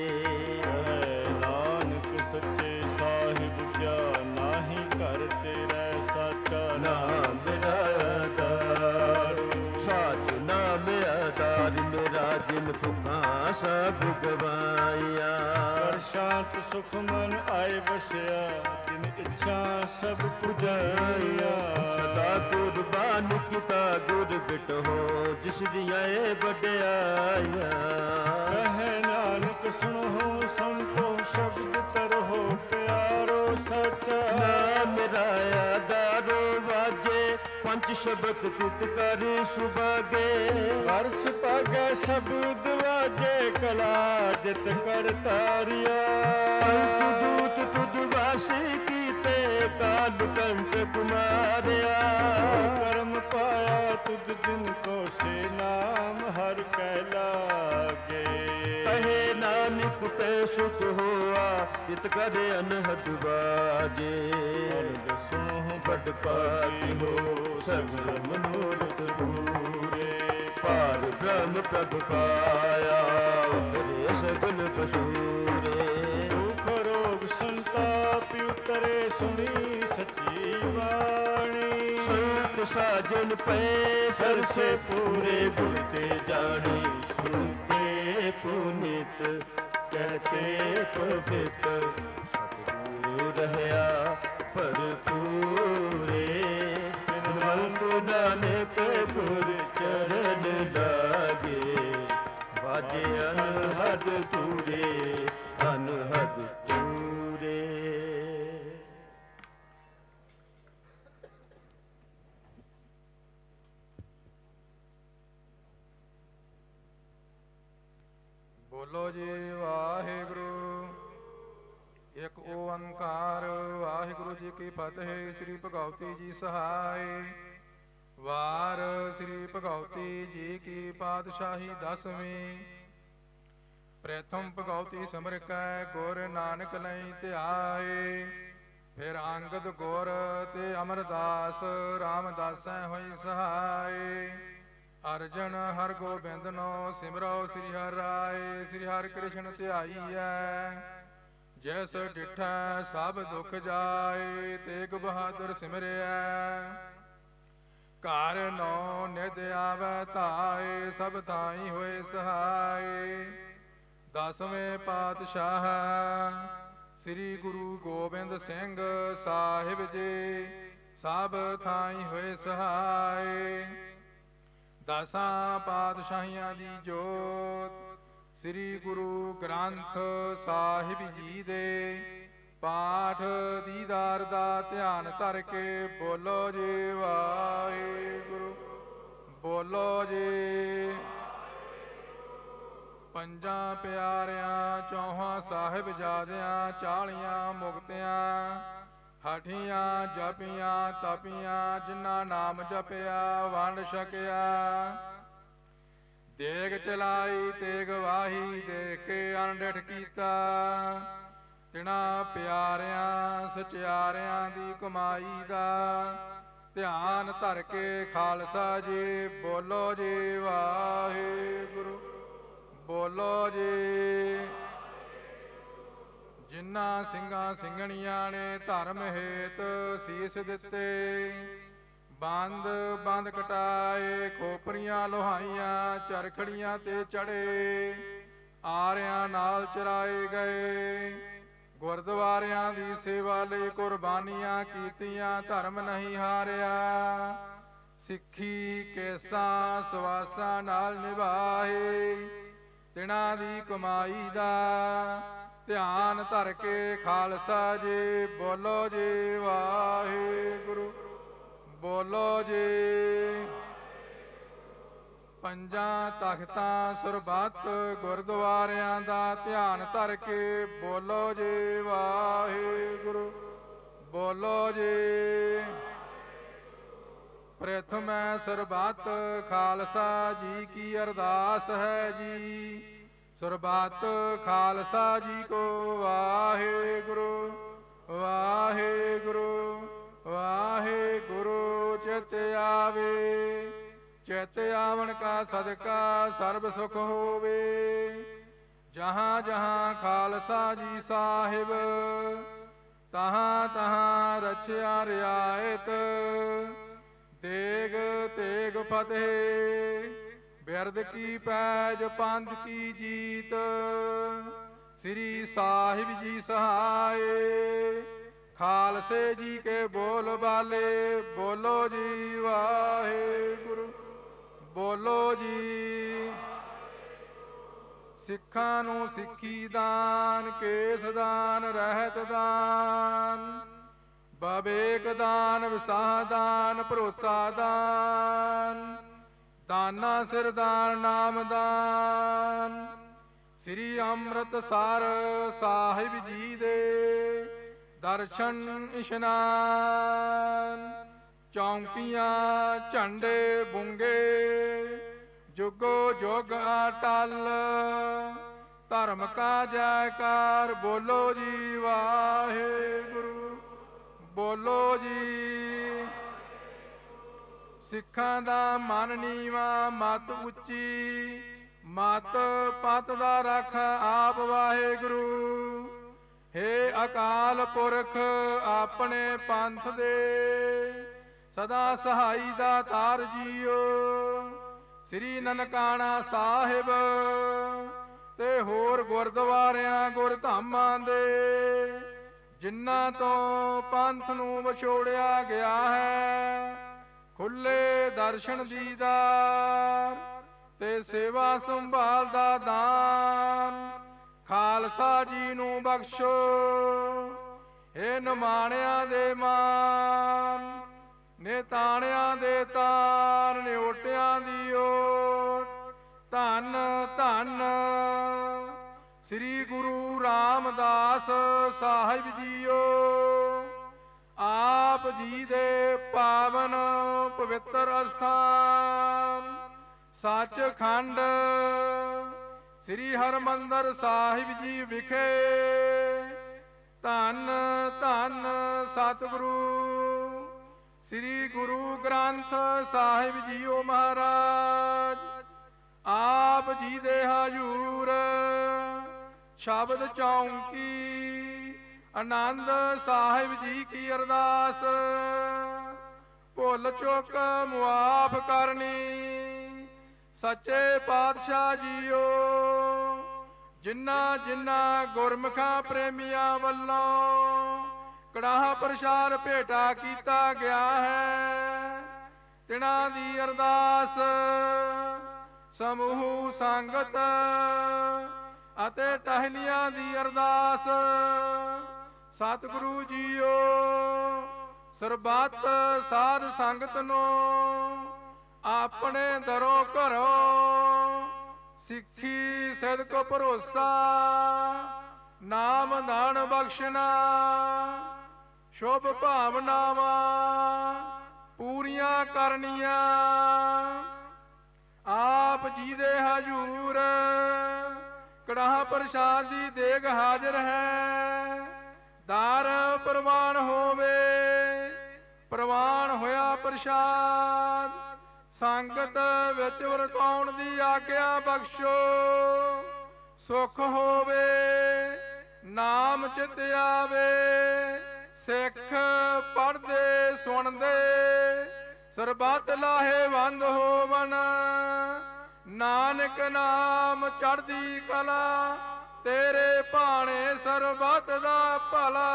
नानक सच्चे साहिब क्या नाही करते रे। साचा नाम मेरा आधार साच नाम आधार मेरा जिन भुखा सब गवाया। कर शांत सुख मन आए बसया जिन इच्छा सब पुजाया। सदा कुर्बान किता गुर बिट हो जिस दिया बड़ाया। कहे नानक सुनो संतो ਸ਼ਬਦ ਤਰੋ ਪਿਆਰੋ ਸਚਾ ਨਾਮ ਰਾਇਆ ਦਾਰੋ ਵਾਜੇ ਪੰਜ ਸ਼ਬਦ ਤਿਤ ਕਰ ਸੁਭਾਗੇ ਹਰ ਸੁਭਾਗੈ ਸ਼ਬਦ ਵਾਜੇ ਕਲਾ ਜਿਤ ਕਰ ਤਾਰਿਆ ਪੰਚ ਦੂਤ ਤੁਧ ਵਾਸੀ ਕੀਤੇ ਕਾਲ ਕੰਟ ਕੁਮਾਰਿਆ ਕਰਮ ਪਾਇਆ ਤੁਧ ਜਿਨ ਕੋ ਸੇ ਨਾਮ ਹਰ ਕੈ ਲਾਗੇ ਕਹੇ ਨਾਨਕ ਤੇ ਸੁਖ ਹੋਆ ਜਿਤ ਕਰੇ ਅਨਹਦ ਬਾਜੇ ਅਨੰਦ ਸੁਨਹੁ ਬੜ ਪਾਤੀ ਹੋ ਸਗਲ ਮਨੋਰਥ ਪੂਰੇ ਪਾਰ ਬ੍ਰਹਮ ਪ੍ਰਭ ਪਾਇਆ ਉਤਰੇ ਸਗਲ ਬਸੂਰੇ ਦੁਖ ਰੋਗ ਸੰਤਾਪ ਉਤਰੇ ਸੁਣੀ ਸੱਚੀ ਬਾਣੀ ਸੰਤ ਸਾਜਨ ਪਏ ਸਰਸੇ ਪੂਰੇ ਗੁਰ ਤੇ ਜਾਣੀ ਸੁਣਤੇ ਪੁਨੀਤ ਕਹਤੇ ਪਵਿੱਤ ਸਤਿਗੁਰੂ ਰਹਿਆ ਭਰਪੂਰੇ ਮਨਵੰਤ ਨਾਨਕ ਗੁਰ ਚਰਨ ਲਾਗੇ ਬਾਜੇ ਅਨਹਦ ਤੂਰੇ ਅਨਹਦ ਤੂਰੇ। ਬੋਲੋ ਜੀ ਵਾਹਿਗੁਰੂ। ਇੱਕ ਓੰਕਾਰ ਵਾਹਿਗੁਰੂ ਜੀ ਕੀ ਫਤਿਹ। ਸ੍ਰੀ ਭਗਵਤੀ ਜੀ ਸਹਾਇ। ਵਾਰ ਸ੍ਰੀ ਭਗਵਤੀ ਜੀ ਕੀ ਪਾਤਸ਼ਾਹੀ ਦਸਵੀਂ। ਪ੍ਰਥਮ ਭਗਵਤੀ ਸਿਮਰ ਕੈ ਗੁਰ ਨਾਨਕ ਲਈ ਧਿਆਏ। ਫਿਰ ਅੰਗਦ ਗੁਰ ਤੇ ਅਮਰਦਾਸ ਰਾਮਦਾਸੈ ਹੋਈ ਸਹਾਇ। ਅਰਜਨ ਹਰ ਗੋਬਿੰਦਨੋ ਸਿਮਰੋ ਸ੍ਰੀ ਹਰਿ ਰਾਏ। ਸ੍ਰੀ ਹਰਿ ਕ੍ਰਿਸ਼ਨ ਧਿਆਈਐ ਜੈਸ ਡਿਠੈ ਸਭ ਦੁਖ ਜਾਏ। ਤੇਗ ਬਹਾਦਰ ਸਿਮਰਿਐ ਘਰ ਨੌ ਨਿਧ ਆਵੈ ਧਾਏ। ਸਭ ਥਾਈ ਹੋਏ ਸਹਾਏ। ਦਸਵੇਂ ਪਾਤਸ਼ਾਹ ਸ੍ਰੀ ਗੁਰੂ ਗੋਬਿੰਦ ਸਿੰਘ ਸਾਹਿਬ ਜੀ ਸਭ ਥਾਈ ਹੋਏ ਸਹਾਏ। ਦਸਾਂ ਪਾਤਸ਼ਾਹੀਆਂ ਦੀ ਜੋਤ ਸ੍ਰੀ ਗੁਰੂ ਗ੍ਰੰਥ ਸਾਹਿਬ ਜੀ ਦੇ ਪਾਠ ਦੀਦਾਰ ਦਾ ਧਿਆਨ ਧਰ ਕੇ ਬੋਲੋ ਜੀ ਵਾਹਿਗੁਰੂ। ਬੋਲੋ ਜੀ। ਪੰਜਾਂ ਪਿਆਰਿਆਂ ਚੌਹਾਂ ਸਾਹਿਬਜ਼ਾਦਿਆਂ ਚਾਲੀਆਂ ਮੁਕਤਿਆਂ ਹਠੀਆਂ ਜਪੀਆਂ ਤਪੀਆਂ ਜਿਨ੍ਹਾਂ ਨਾਮ ਜਪਿਆ ਵੰਡ ਛਕਿਆ। ਦੇਗ ਚਲਾਈ ਤੇਗ ਵਾਹੀ ਦੇਖ ਕੇ ਅਣਡਿਠ ਕੀਤਾ। ਤਿਨਾਂ ਪਿਆਰਿਆਂ ਸਚਿਆਰਿਆਂ ਦੀ ਕਮਾਈ ਦਾ ਧਿਆਨ ਧਰ ਕੇ ਖਾਲਸਾ ਜੀ ਬੋਲੋ ਜੀ ਵਾਹਿਗੁਰੂ। ਬੋਲੋ ਜੀ। ਜਿਨ੍ਹਾਂ ਸਿੰਘਾਂ ਸਿੰਘਣੀਆਂ ਨੇ ਧਰਮ ਹੇਤ ਸੀਸ ਦਿੱਤੇ ਬੰਦ ਬੰਦ ਕਟਾਏ ਖੋਪਰੀਆਂ ਲੋਹਾਈਆਂ ਚਰਖੜੀਆਂ ਤੇ ਚੜੇ ਆਰਿਆਂ ਨਾਲ ਚਰਾਏ ਗਏ। ਗੁਰਦੁਆਰਿਆਂ ਦੀ ਸੇਵਾ ਲਈ ਕੁਰਬਾਨੀਆਂ ਕੀਤੀਆਂ ਧਰਮ ਨਹੀਂ ਹਾਰਿਆ। ਸਿੱਖੀ ਕੇਸਾਂ ਸਵਾਸਾਂ ਨਾਲ ਨਿਭਾਏ ਤਿਨਾਂ ਦੀ ਕਮਾਈ ਦਾ ਧਿਆਨ ਧਰ ਕੇ ਖਾਲਸਾ ਜੀ ਬੋਲੋ ਜੀ ਵਾਹਿਗੁਰੂ। ਬੋਲੋ ਜੀ। ਪੰਜਾਂ ਤਖਤਾਂ ਸੁਰਬੱਤ ਗੁਰਦੁਆਰਿਆਂ ਦਾ ਧਿਆਨ ਧਰ ਕੇ ਬੋਲੋ ਜੀ ਵਾਹਿਗੁਰੂ। ਬੋਲੋ ਜੀ। ਪ੍ਰਥਮੈ ਸਰਬੱਤ ਖਾਲਸਾ ਜੀ ਕੀ ਅਰਦਾਸ ਹੈ ਜੀ। ਸਰਬੱਤ ਖਾਲਸਾ ਜੀ ਕੋ ਵਾਹਿਗੁਰੂ ਵਾਹਿਗੁਰੂ ਵਾਹਿਗੁਰੂ। ਚਿਤ ਆਵੇ ਚਿਤ ਆਵਣ ਕਾ ਸਦਕਾ ਸਰਬ ਸੁਖ ਹੋਵੇ। ਜਹਾਂ ਜਹਾਂ ਖਾਲਸਾ ਜੀ ਸਾਹਿਬ ਤਹਾਂ ਤਹਾਂ ਰਚਿਆ ਰਿਆਇਤ। ਤੇਗ ਤੇਗ ਫਤਿਹ ਬਿਰਦ ਕੀ ਪੈਜ ਪੰਥ ਕੀ ਜੀਤ। ਸ੍ਰੀ ਸਾਹਿਬ ਜੀ ਸਹਾਏ ਖਾਲਸੇ ਜੀ ਕੇ ਬੋਲ ਬਾਲੇ ਬੋਲੋ ਜੀ ਵਾਹਿਗੁਰੂ। ਬੋਲੋ ਜੀ। ਸਿੱਖਾਂ ਨੂੰ ਸਿੱਖੀ ਦਾਨ, ਕੇਸ ਦਾਨ, ਰਹਿਤ ਦਾਨ, ਵਿਵੇਕ ਦਾਨ, ਵਿਸਾਹ ਦਾਨ, ਭਰੋਸਾ ਦਾਨ, ਦਾਨਾ ਸਿਰ ਦਾਨ, ਨਾਮ ਦਾਨ। ਸ੍ਰੀ ਅੰਮ੍ਰਿਤਸਰ ਸਾਹਿਬ ਜੀ ਦੇ ਦਰਸ਼ਨ ਇਸ਼ਨਾਨ, ਚੌਂਕੀਆਂ ਝੰਡੇ ਬੁੰਗੇ, ਜੁਗੋ ਜੁਗ ਅਟਲ, ਧਰਮ ਕਾ ਜੈਕਾਰ ਬੋਲੋ ਜੀ ਵਾਹਿਗੁਰੂ, ਬੋਲੋ ਜੀ। ਸਿੱਖਾਂ ਦਾ ਮਨ ਨੀਵਾਂ, ਮਤ ਉੱਚੀ, ਮਤ ਪਤ ਦਾ ਰੱਖ ਆਪ ਵਾਹਿਗੁਰੂ। ਹੇ ਅਕਾਲ ਪੁਰਖ ਆਪਣੇ ਪੰਥ ਦੇ ਸਦਾ ਸਹਾਈ ਦਾ ਤਾਰ ਜੀਓ। ਸ੍ਰੀ ਨਨਕਾਣਾ ਸਾਹਿਬ ਤੇ ਹੋਰ ਗੁਰਦੁਆਰਿਆਂ ਗੁਰਧਾਮਾਂ ਦੇ ਜਿਨ੍ਹਾਂ ਤੋਂ ਪੰਥ ਨੂੰ ਵਿਛੋੜਿਆ ਗਿਆ ਹੈ, ਖੁੱਲੇ ਦਰਸ਼ਨ ਦੀਦਾਰ ਤੇ ਸੇਵਾ ਸੰਭਾਲ ਦਾ ਦਾਨ ਖਾਲਸਾ ਜੀ ਨੂੰ ਬਖਸ਼ੋ। ਇਹ ਨਿਮਾਣਿਆਂ ਦੇ ਮਾਨ, ਨਿਤਾਣਿਆਂ ਦੇ ਤਾਨ, ਨਿਓਟਿਆਂ ਦੀ ਓਟ, ਧੰਨ ਧੰਨ ਸ੍ਰੀ ਗੁਰੂ ਰਾਮਦਾਸ ਸਾਹਿਬ ਜੀਓ। ਆਪ ਜੀ ਦੇ ਪਾਵਨ ਪਵਿੱਤਰ ਅਸਥਾਨ ਸੱਚਖੰਡ ਸ੍ਰੀ ਹਰਿਮੰਦਰ ਸਾਹਿਬ ਜੀ ਵਿਖੇ ਧੰਨ ਧੰਨ ਸਤਿਗੁਰੂ ਸ੍ਰੀ ਗੁਰੂ ਗ੍ਰੰਥ ਸਾਹਿਬ ਜੀਓ ਮਹਾਰਾਜ ਆਪ ਜੀ ਦੇ ਹਜ਼ੂਰ ਸ਼ਬਦ ਚੌਂਕੀ ਆਨੰਦ ਸਾਹਿਬ ਜੀ ਕੀ ਅਰਦਾਸ। ਭੁੱਲ ਚੁੱਕ ਮੁਆਫ ਕਰਨੀ ਸੱਚੇ ਪਾਤਸ਼ਾਹ ਜੀਓ। ਜਿਨ੍ਹਾਂ ਜਿਨ੍ਹਾਂ ਗੁਰਮੁਖਾਂ ਪ੍ਰੇਮੀਆਂ ਵੱਲੋਂ ਕੜਾਹ ਪ੍ਰਸ਼ਾਦ ਭੇਟਾ ਕੀਤਾ ਗਿਆ ਹੈ, ਤਿਨਾਂ ਦੀ ਅਰਦਾਸ ਸਮੂਹ ਸੰਗਤ ਅਤੇ ਟਹਿਲੀਆਂ ਦੀ ਅਰਦਾਸ। ਸਤਿਗੁਰੂ ਜੀਓ ਸਰਬੱਤ ਸਾਧ ਸੰਗਤ ਨੂੰ ਆਪਣੇ ਦਰੋਂ ਘਰੋਂ ਸਿੱਖੀ ਸਿਦਕ ਭਰੋਸਾ ਨਾਮ ਦਾਨ ਬਖਸ਼ਣਾ ਸ਼ੁਭ ਭਾਵਨਾਵਾਂ ਪੂਰੀਆਂ ਕਰਨੀਆਂ। ਆਪ ਜੀ ਦੇ ਹਜ਼ੂਰ ਕੜਾਹ ਪ੍ਰਸ਼ਾਦ ਦੀ ਦੇਗ ਹਾਜ਼ਰ ਹੈ। ਦਰ ਪ੍ਰਵਾਨ ਹੋਵੇ, ਪ੍ਰਵਾਨ ਹੋਇਆ ਪ੍ਰਸ਼ਾਦ ਸੰਗਤ ਵਿੱਚ ਵਰਤਾਉਣ ਦੀ ਆਗਿਆ ਬਖਸ਼ੋ। ਸੁਖ ਹੋਵੇ ਨਾਮ ਚਿਤ ਆਵੇ, ਸਿੱਖ ਪੜ੍ਹਦੇ ਸੁਣਦੇ ਸਰਬੱਤ ਲਾਹੇਵੰਦ ਹੋਵਨ। ਨਾਨਕ ਨਾਮ ਚੜ੍ਹਦੀ ਕਲਾ ਤੇਰੇ ਭਾਣੇ ਸਰਬੱਤ ਦਾ ਭਲਾ।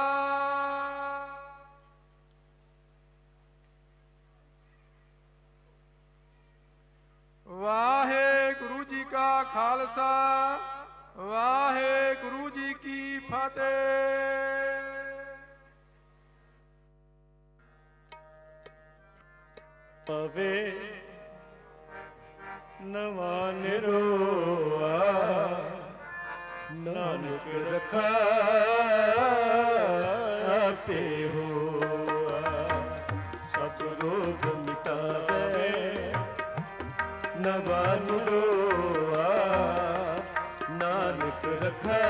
ਵਾਹਿਗੁਰੂ ਜੀ ਕਾ ਖਾਲਸਾ, ਵਾਹਿਗੁਰੂ ਜੀ ਕੀ ਫਤਿਹ। ਪਵੇ ਨਵਾਂ ਨਿਰੋਆ ਨਾਨਕ ਰਖਾ ਆਪੇ ਹੋਆ। ਸਭ ਰੋਗ ਮਿਟਾਵੇ ਨਵਾਂ ਨਿਰੋਆ ਨਾਨਕ ਰਖਾ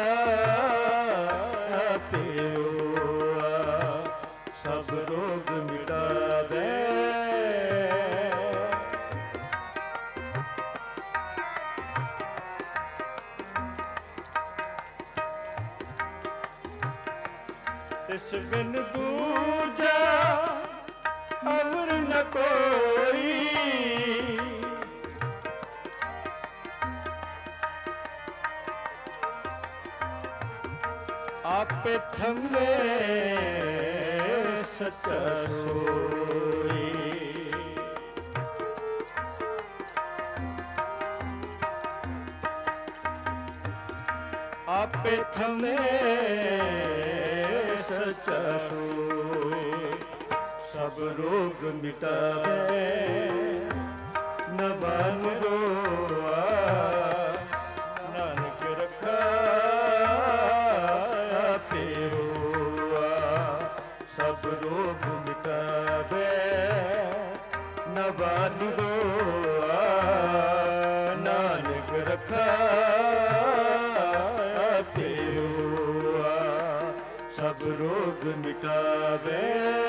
ਆਪੇ ਹੋਆ। ਸਭ ਰੋਗ ਮਿਟਾਵੇ ਤਿਸ ਬਿਨ ਦੂਜਾ ਅਵਰ ਨ ਕੋਈ। ਆਪੇ ਥੰਮੇ ਸੱਚਾ ਸੋਈ। ਆਪੇ ਥਮੇ ਸੱਚਾ ਸੋਏ, ਸਭ ਰੋਗ ਮਿਟਾਵੇ ਨਵਾ ਨਿਰੋਆ, ਨਾਨਕ ਰਖਾ ਆਪੇ ਹੋਆ, ਸਭ ਰੋਗ ਮਿਟਾਵੇ ਨਵਾ ਨਿਰੋਆ, ਨਾਨਕ ਰਖਾ ਆਪੇ ਹੋਆ, ਸਭ ਰੋਗ ਮਿਟਾਵੇ।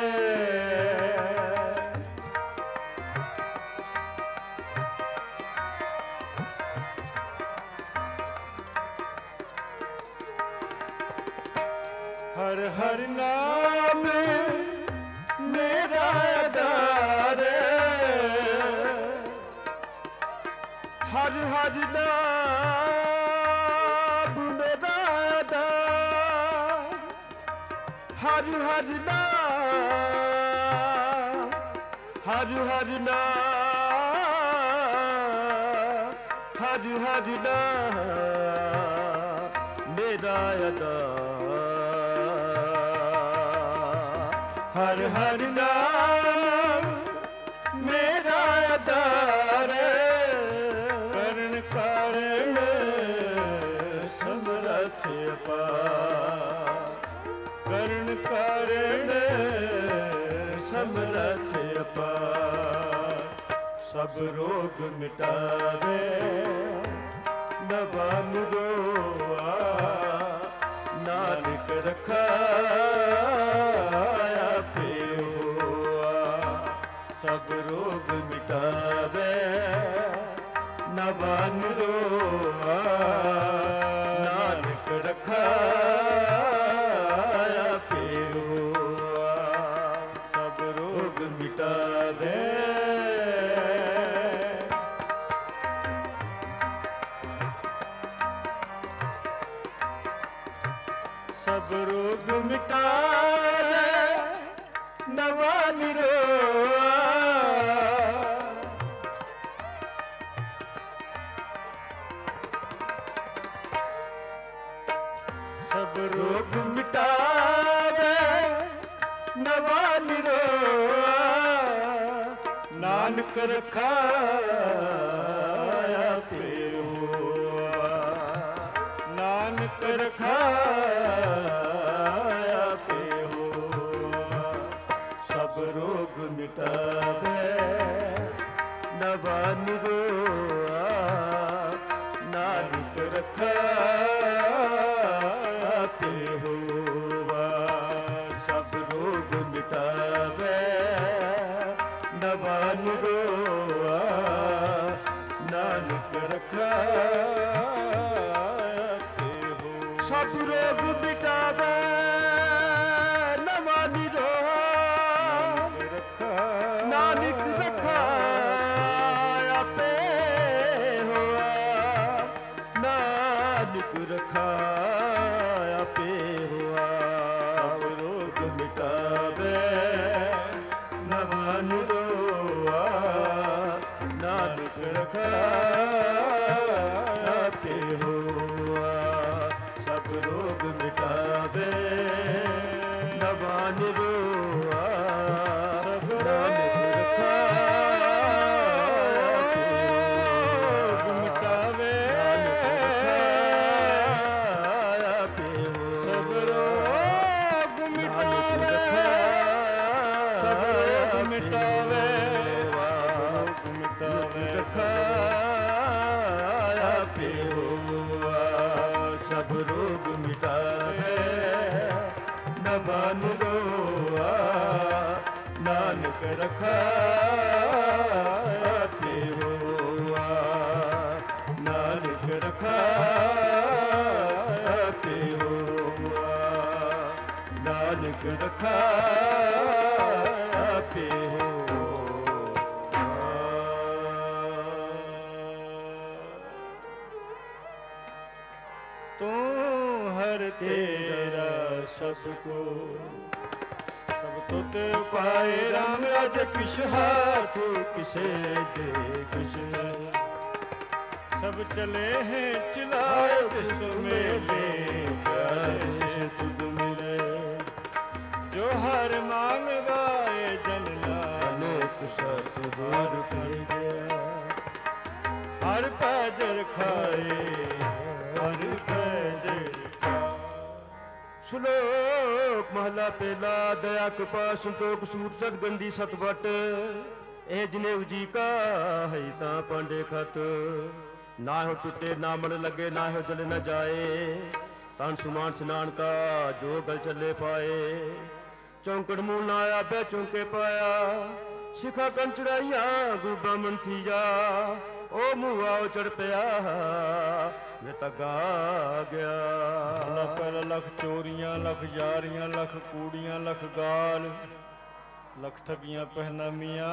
ਹਰ ਹਰ ਨਾਮ ਮੇਰਾ ਆਧਾਰ, ਹਰ ਹਰ ਨਾਮ ਮੇਰਾ ਆਧਾਰ, ਹਰ ਹਰ ਨਾਮ, ਹਰ ਹਰ ਨਾਮ, ਹਰ ਹਰ ਨਾਮ ਮੇਰਾ ਆਧਾਰ, ਹਰ ਹਰ ਨਾਮ ਮੇਰਾ ਆਧਾਰ, ਕਰਨ ਕਾਰਨ ਸਮਰਥ ਅਪਾਰ, ਕਰਨ ਕਾਰਨ ਸਮਰਥ ਅਪਾਰ, ਸਭ ਰੋਗ ਮਿਟਾਵੇ ਨਵਾ ਨਿਰੋਆ, ਨਾਨਕ ਰਖਾ ਆਪੇ ਹੋਆ, ਸਭ ਰੋਗ ਮਿਟਾਵੇ ਨਵਾ ਨਿਰੋਆ, ਨਾਨਕ ਰਖਾ ਆਪੇ ਹੋਆ, ਸਭ ਰੋਗ ਮਿਟਾਵੇ। ਸਭ ਰੋਗ ਮਿਟਾਵੇ ਨਵਾ ਨਿਰੋਆ, ਸਭ ਰੋਗ ਮਿਟਾਵੇ ਨਵਾ ਨਿਰੋਆ, ਨਾਨਕ ਰਖਾ ਆਪੇ ਹੋਆ, ਨਾਨਕ ਰਖਾ ਆਪੇ ਹੋਆ, ਸਭ ਰੋਗ ਮਿਟਾਵੇ ਨਵਾ ਨਿਰੋਆ, ਨਾਨਕ ਰਖਾ ਆਪੇ ਹੋਆ, ਸਭ ਰੋਗ ਮਿਟਾਵੇ ਨਵਾ ਨਿਰੋਆ, ਨਾਨਕ ਰਖਾ ਆਪੇ ਹੋਆ, ਸਭ ਰੋਗ ਮਿਟਾਵੇ ਨਵਾ ਨਿਰੋਆ, ਨਾਨਕ ਰਖਾ ਆਪੇ ਹੋਆ, ਨਾਨਕ ਰਖਾ ਆਪੇ ਹੋਆ, ਸਭ ਰੋਗ ਮਿਟਾਵੇ ਨਵਾ ਨਿਰੋਆ, ਨਾਨਕ ਰਖਾ ਆਪੇ ਹੋਆ, ਸਭ ਰੋਗ ਮਿਟਾਵੇ ਨਵਾ ਨਿਰੋਆ, ਸਭ ਨਾਨਕ ਰਖਾ ਆਪੇ ਹੋਆ, ਸਭ ਰੋਗ ਮਿਟਾਵੇ, ਸਭ ਰੋਗ ਮਿਟਾਵੇ, ਰੋਗ ਮਿਟਾਵੇ ਆਪੇ ਹੋਆ, ਸਭ ਰੋਗ ਮਿਟਾਵੇ ਨਵਾ ਨਿਰੋਆ, ਨਾਨਕ ਰਖਾ ਆਪੇ ਹੋਆ, ਨਾਨਕ ਰਖਾ ਆਪੇ ਹੋਆ, ਨਾਨਕ ਰਖਾ ਆਪੇ ਹੋਆ। ਤੂੰ ਹਰ ਤੇਰਾ ਸਭ ਕੋ, ਸਭ ਤੁਤ ਪਾਏ ਰਾਮ ਅਜ ਕਿਛ ਹਾਥ ਕਿਸੇ ਦੇ ਕਿਛ, ਸਭ सब चले हैं चिल्लाए कृष्ण मेले, प्यार से तुझ मिले जो हर मांग गाए जन नानक सत दूर कर गया। हर पैजर खाए हर पैजर खाए। ਸ਼ਲੋਕ ਮਹਲਾ ਪਹਿਲਾ। ਦਇਆ ਕਿਰਪਾ ਸੰਤੋਖ ਸੂਟ ਸਤਗੰਦੀ ਸਤਵਟ, ਇਹ ਜਨੇਊ ਜੀ ਕਾ ਹੈ ਤਾਂ ਪਾਂਡੇ ਖਤ। ਨਾ ਹੋ ਟੁੱਟੇ ਨਾ ਮਨ ਲੱਗੇ, ਨਾ ਹੋ ਜਲ ਨ ਜਾਏ। ਤਨ ਸੁਮਾਨ ਸਨਾਨ ਕਾ ਜੋ ਗਲ ਚੱਲੇ ਪਾਏ। ਚੌਂਕੜ ਮੂਲ ਨਾ ਆਇਆ ਬੈ ਚੌਂਕੇ ਪਾਇਆ, ਸਿਖਾ ਕੰਨ ਚੜਾਈਆਂ ਗੁਰੂ ਬ੍ਰਾਹਮਣ ਥੀਆ। ਉਹ ਮੂਆ ਉਹ ਚੜ ਪਿਆ ਵੇ ਤਗਾ ਗਿਆ। ਲੱਖ ਲੱਖ ਚੋਰੀਆਂ, ਲੱਖ ਯਾਰੀਆਂ, ਲੱਖ ਕੂੜੀਆਂ, ਲੱਖ ਗਾਲ, ਲੱਖ ਠਗੀਆਂ ਪਹਿਨਾਮੀਆਂ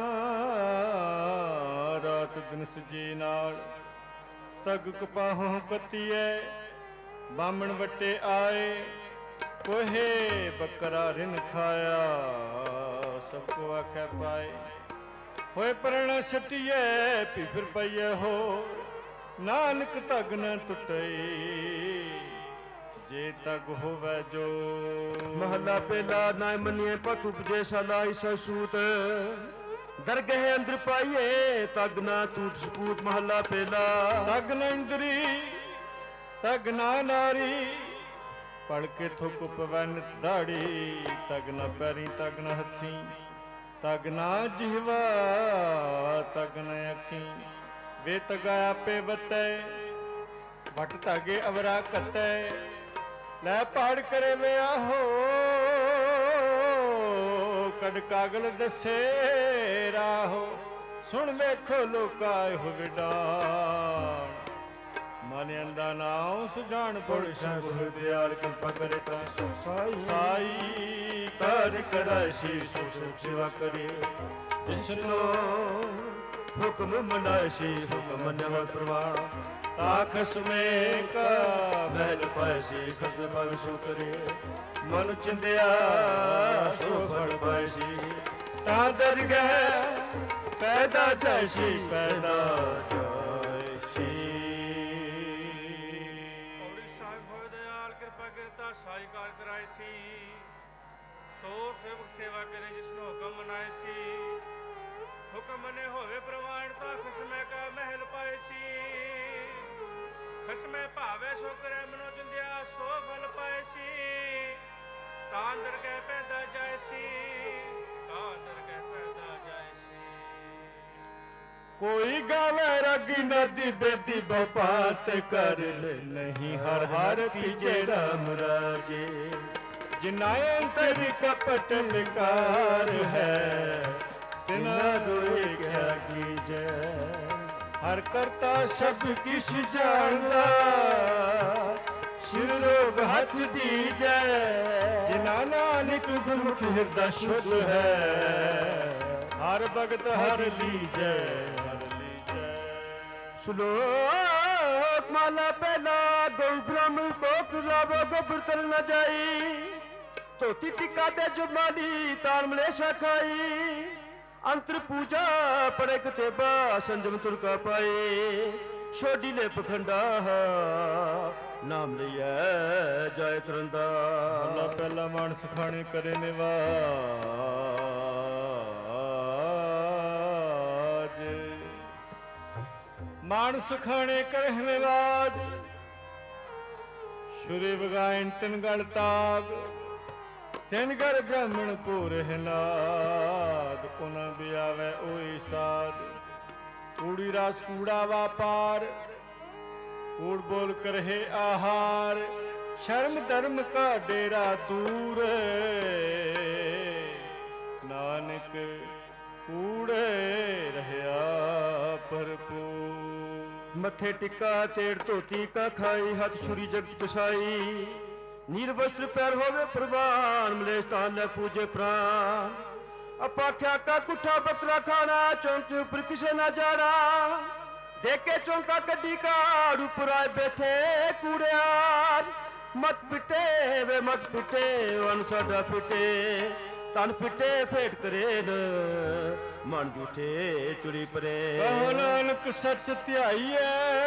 ਰਾਤ ਦਿਨ ਸਜੇ ਨਾਲ। ਤਗ ਕਪਾਹੋਂ ਕੱਤੀਏ ਬਾਮਣ ਵੱਟੇ ਆਏ, ਕੋਹੇ ਬੱਕਰਾ ਰਿਨ ਖਾਇਆ ਸਭ ਕੋ ਆਖਿਆ ਪਾਏ। ਹੋਏ ਪ੍ਰਣ ਸਟੀਏ ਪੀ ਫਿਰ ਪਈਏ ਹੋ, ਨਾਨਕ ਤਗ ਨ ਟੁੱਟੇ ਜੇ ਤਗ ਹੋਵੇ ਜੋ। ਮਹਲਾ ਪਹਿਲਾ। ਨਾ ਮੰਨੀਏ ਪਤ ਉਪਜੇ ਸਲਾਈ ਸਸੂਤ, ਦਰਗਹਿ ਅੰਦਰ ਪਾਈਏ ਤਗ ਨਾ ਟੂਟ ਸਪੂਤ। ਮਹਲਾ ਪਹਿਲਾ। ਤਗ ਨ ਇੰਦਰੀ ਤਗ ਨਾ ਨਾਰੀ, ਪੜ ਕੇ ਥੁੱਕ ਪਵੈ ਨਿਤ ਦਾੜੀ। ਤਗ ਨਾ ਪੈਰੀ ਤਗ ਨ ਹੱਥੀ, ਤਗ ਨਾ ਜਿਹਵਾ ਤਗ ਨ ਅੱਖੀ। ਵੇ ਤਗਾ ਆਪੇ ਵਤੈ ਵਟ ਧਾਗੇ ਅਵਰਾ ਕੱਤੈ, ਲੈ ਪਾੜ ਕਰੇ ਵਿਆਹੋ ਕਡ ਕਾਗਲ ਦੱਸੇ ਰਾਹੋ। ਸੁਣ ਵੇਖੋ ਲੋਕਾ ਇਹੋ ਵਿਡਾਣ, ਮਨ ਅੰਦਾ ਨਾਉ ਸੁਜਾਨ ਪੁਰ ਸੰਗ ਦਿਆਲ ਕਿਰਪਾ ਕਰੇ ਤਾਂ ਸਾਈ। ਸਾਈ ਕਰ ਕਰਾਇਸੀ ਸੋ ਸੇਵਾ ਕਰੇ, ਜਿਸਨੋ ਹੁਕਮ ਮਨਾਇਸੀ ਹੁਕਮ ਮੰਨਵ ਪ੍ਰਵਾਨ। ਤਾ ਖਸਮੇ ਕਾ ਮਹਿਲ ਪਾਇਸੀ ਖਸਮ ਭਗ ਸੋ ਕਰੇ, ਮਨ ਚਿੰਦਿਆ ਸੋ ਫਲ ਪਾਇਸੀ। ਤਾਂ ਦਰਗਹਿ ਪੈਦਾ ਜਾਇਸੀ ਪੈਦਾ ਜਾਇਸੀ। ਪੌੜੀ ਸਾਹਿਬ ਹੋਏ ਦਇਆਲ ਕਿਰਪਾ ਕਰਤਾ ਸਾਈ ਕਾਰ ਕਰਾਏ ਸੀ, ਸੋ ਸੇਵਕ ਸੇਵਾ ਕਰੇ ਜਿਸਨੂੰ ਹੁਕਮ ਮਨਾਏ ਸੀ। ਹੁਕਮ ਮਨੇ ਹੋਵੇ ਪ੍ਰਵਾਨ, ਤਾਂ ਖਸਮੇ ਕਾ ਮਹਿਲ ਪਾਏ ਸੀ। ਖਸਮੇ ਭਾਵੇ ਸੋ ਕਰੇ ਮਨੋ ਚਿੰਦਿਆ ਸੋ ਫਲ ਪਾਏ ਸੀ। ਤਾਂ ਦਰਗਹਿ ਪੈਦਾ ਜਾਏ ਸੀ, ਤਾਂ ਦਰਗਹਿ ਪੈਦਾ ਜਾਏ ਸੀ। ਕੋਈ ਗਾਵੇ ਰਗੀ ਨਦੀ ਬੇਦੀ ਬਪਾਤ ਕਰ ਲੈ, ਨਹੀਂ ਹਰ ਹਰ ਪੀਜੇ ਰਾਮ ਰਾਜੇ। ਜਿਨਾ ਅੰਤਰ ਕਪਟ ਵਿਕਾਰ ਹੈ, ਤਿਨਾ ਦੁਇ ਕਿਆ ਕੀਜੈ। ਹਰ ਕਰਤਾ ਸਭ ਕਿਛ ਜਾਣਦਾ, ਸਿਰ ਰੋਗ ਹੱਥ ਦੀਜੈ। ਜਿਨਾ ਨਾਨਕ ਗੁਰਮੁਖ ਹਿਰਦਾ ਸ਼ੁੱਧ ਹੈ, ਹਰ ਭਗਤ ਹਰ ਲੀਜੈ ਹਰ ਲੀਜੈ। ਸ਼ਲੋਕ ਮਾਲਾ ਪਹਿਲਾ। ਗਊ ਬ੍ਰਾਹਮਣ ਕੋਕ ਲਾਵੋ ਗੋਬਰ ਤਰ ਨ ਜਾਈ, ਧੋਤੀ ਟਿੱਕਾ ਤੇ ਜੁਮਾਲੀ ਤਾਨ ਮਲੇਸ਼ਾ ਖਾਈ। ਅੰਤਰ ਪੂਜਾ ਪੜੇ ਕਤੇਬਾ ਸੰਜਮ ਤੁਰਕਾ ਪਾਏ। ਛੋਡੀ ਲੈ ਪਖੰਡਾ ਨਾਮ ਲਈਐ ਜਾਇ ਤਰੰਦਾ। ਅੱਲਾ ਪਹਿਲਾ ਮਾਨਸ ਖਾਣੇ ਕਰੇ ਨਿਵਾਜ, ਮਾਨਸ ਖਾਣੇ ਕਰੇ ਨਿਵਾਜ। ਸ਼ੁਰੇ ਵਗਾਇਨ ਤਿਨ ਗਲ ਤਾਗ, ਤਿਨ ਗਰ ਬ੍ਰਾਹਮਣ ਪੂਰ ਨਾਦ। ਉਹਨਾਂ ਬਿਆਵੇ ਓਏ ਸਾਧ, ਕੂੜੀ ਰਾਸ ਕੂੜਾ ਵਾਪਾਰ। ਕੂੜ ਬੋਲ ਕਰਹਿ ਆਹਾਰ, ਸ਼ਰਮ ਧਰਮ ਕਾ ਡੇਰਾ ਦੂਰ। ਨਾਨਕ ਕੂੜੇ ਰਹਿਆ ਭਰਪੂਰ। ਮੱਥੇ ਟਿੱਕਾ ਤੇੜ ਧੋਤੀ ਕਾ ਖਾਈ, ਹੱਥ ਛੁਰੀ ਜਗਤ ਕਸਾਈ। ਨੀਰ ਵਸਤਰ ਪੈਰ ਹੋਵੇ ਪ੍ਰਵਾਨ, ਮਲੇਸ਼ ਤਾਂ ਲੈ ਪੂਜੇ ਪ੍ਰਾਨ। ਅਪਾਖਿਆ ਕਾ ਕੁੱਠਾ ਬੱਕਰਾ ਖਾਣਾ, ਚੌਂਕ ਉੱਪਰ ਕਿਸੇ ਨਾ ਜਾਣਾ। ਦੇਖੇ ਚੌਂਕਾ ਕੱਢੀ ਕਾੜ ਉੱਪਰ ਆਏ ਬੈਠੇ ਕੂੜਿਆਰ। ਮਤ ਪਿੱਟੇ ਵੇ ਮਤ ਪਿੱਟੇ ਵਨ ਸਾਡਾ ਪਿੱਟੇ, ਤਨ ਪਿੱਟੇ ਫੇਟ ਕਰੇ ਨ ਮਨ ਝੂਠੇ ਚੁਰੀ ਪਰੇ। ਕਹੋ ਨਾਨਕ ਸੱਚ ਧਿਆਈਐ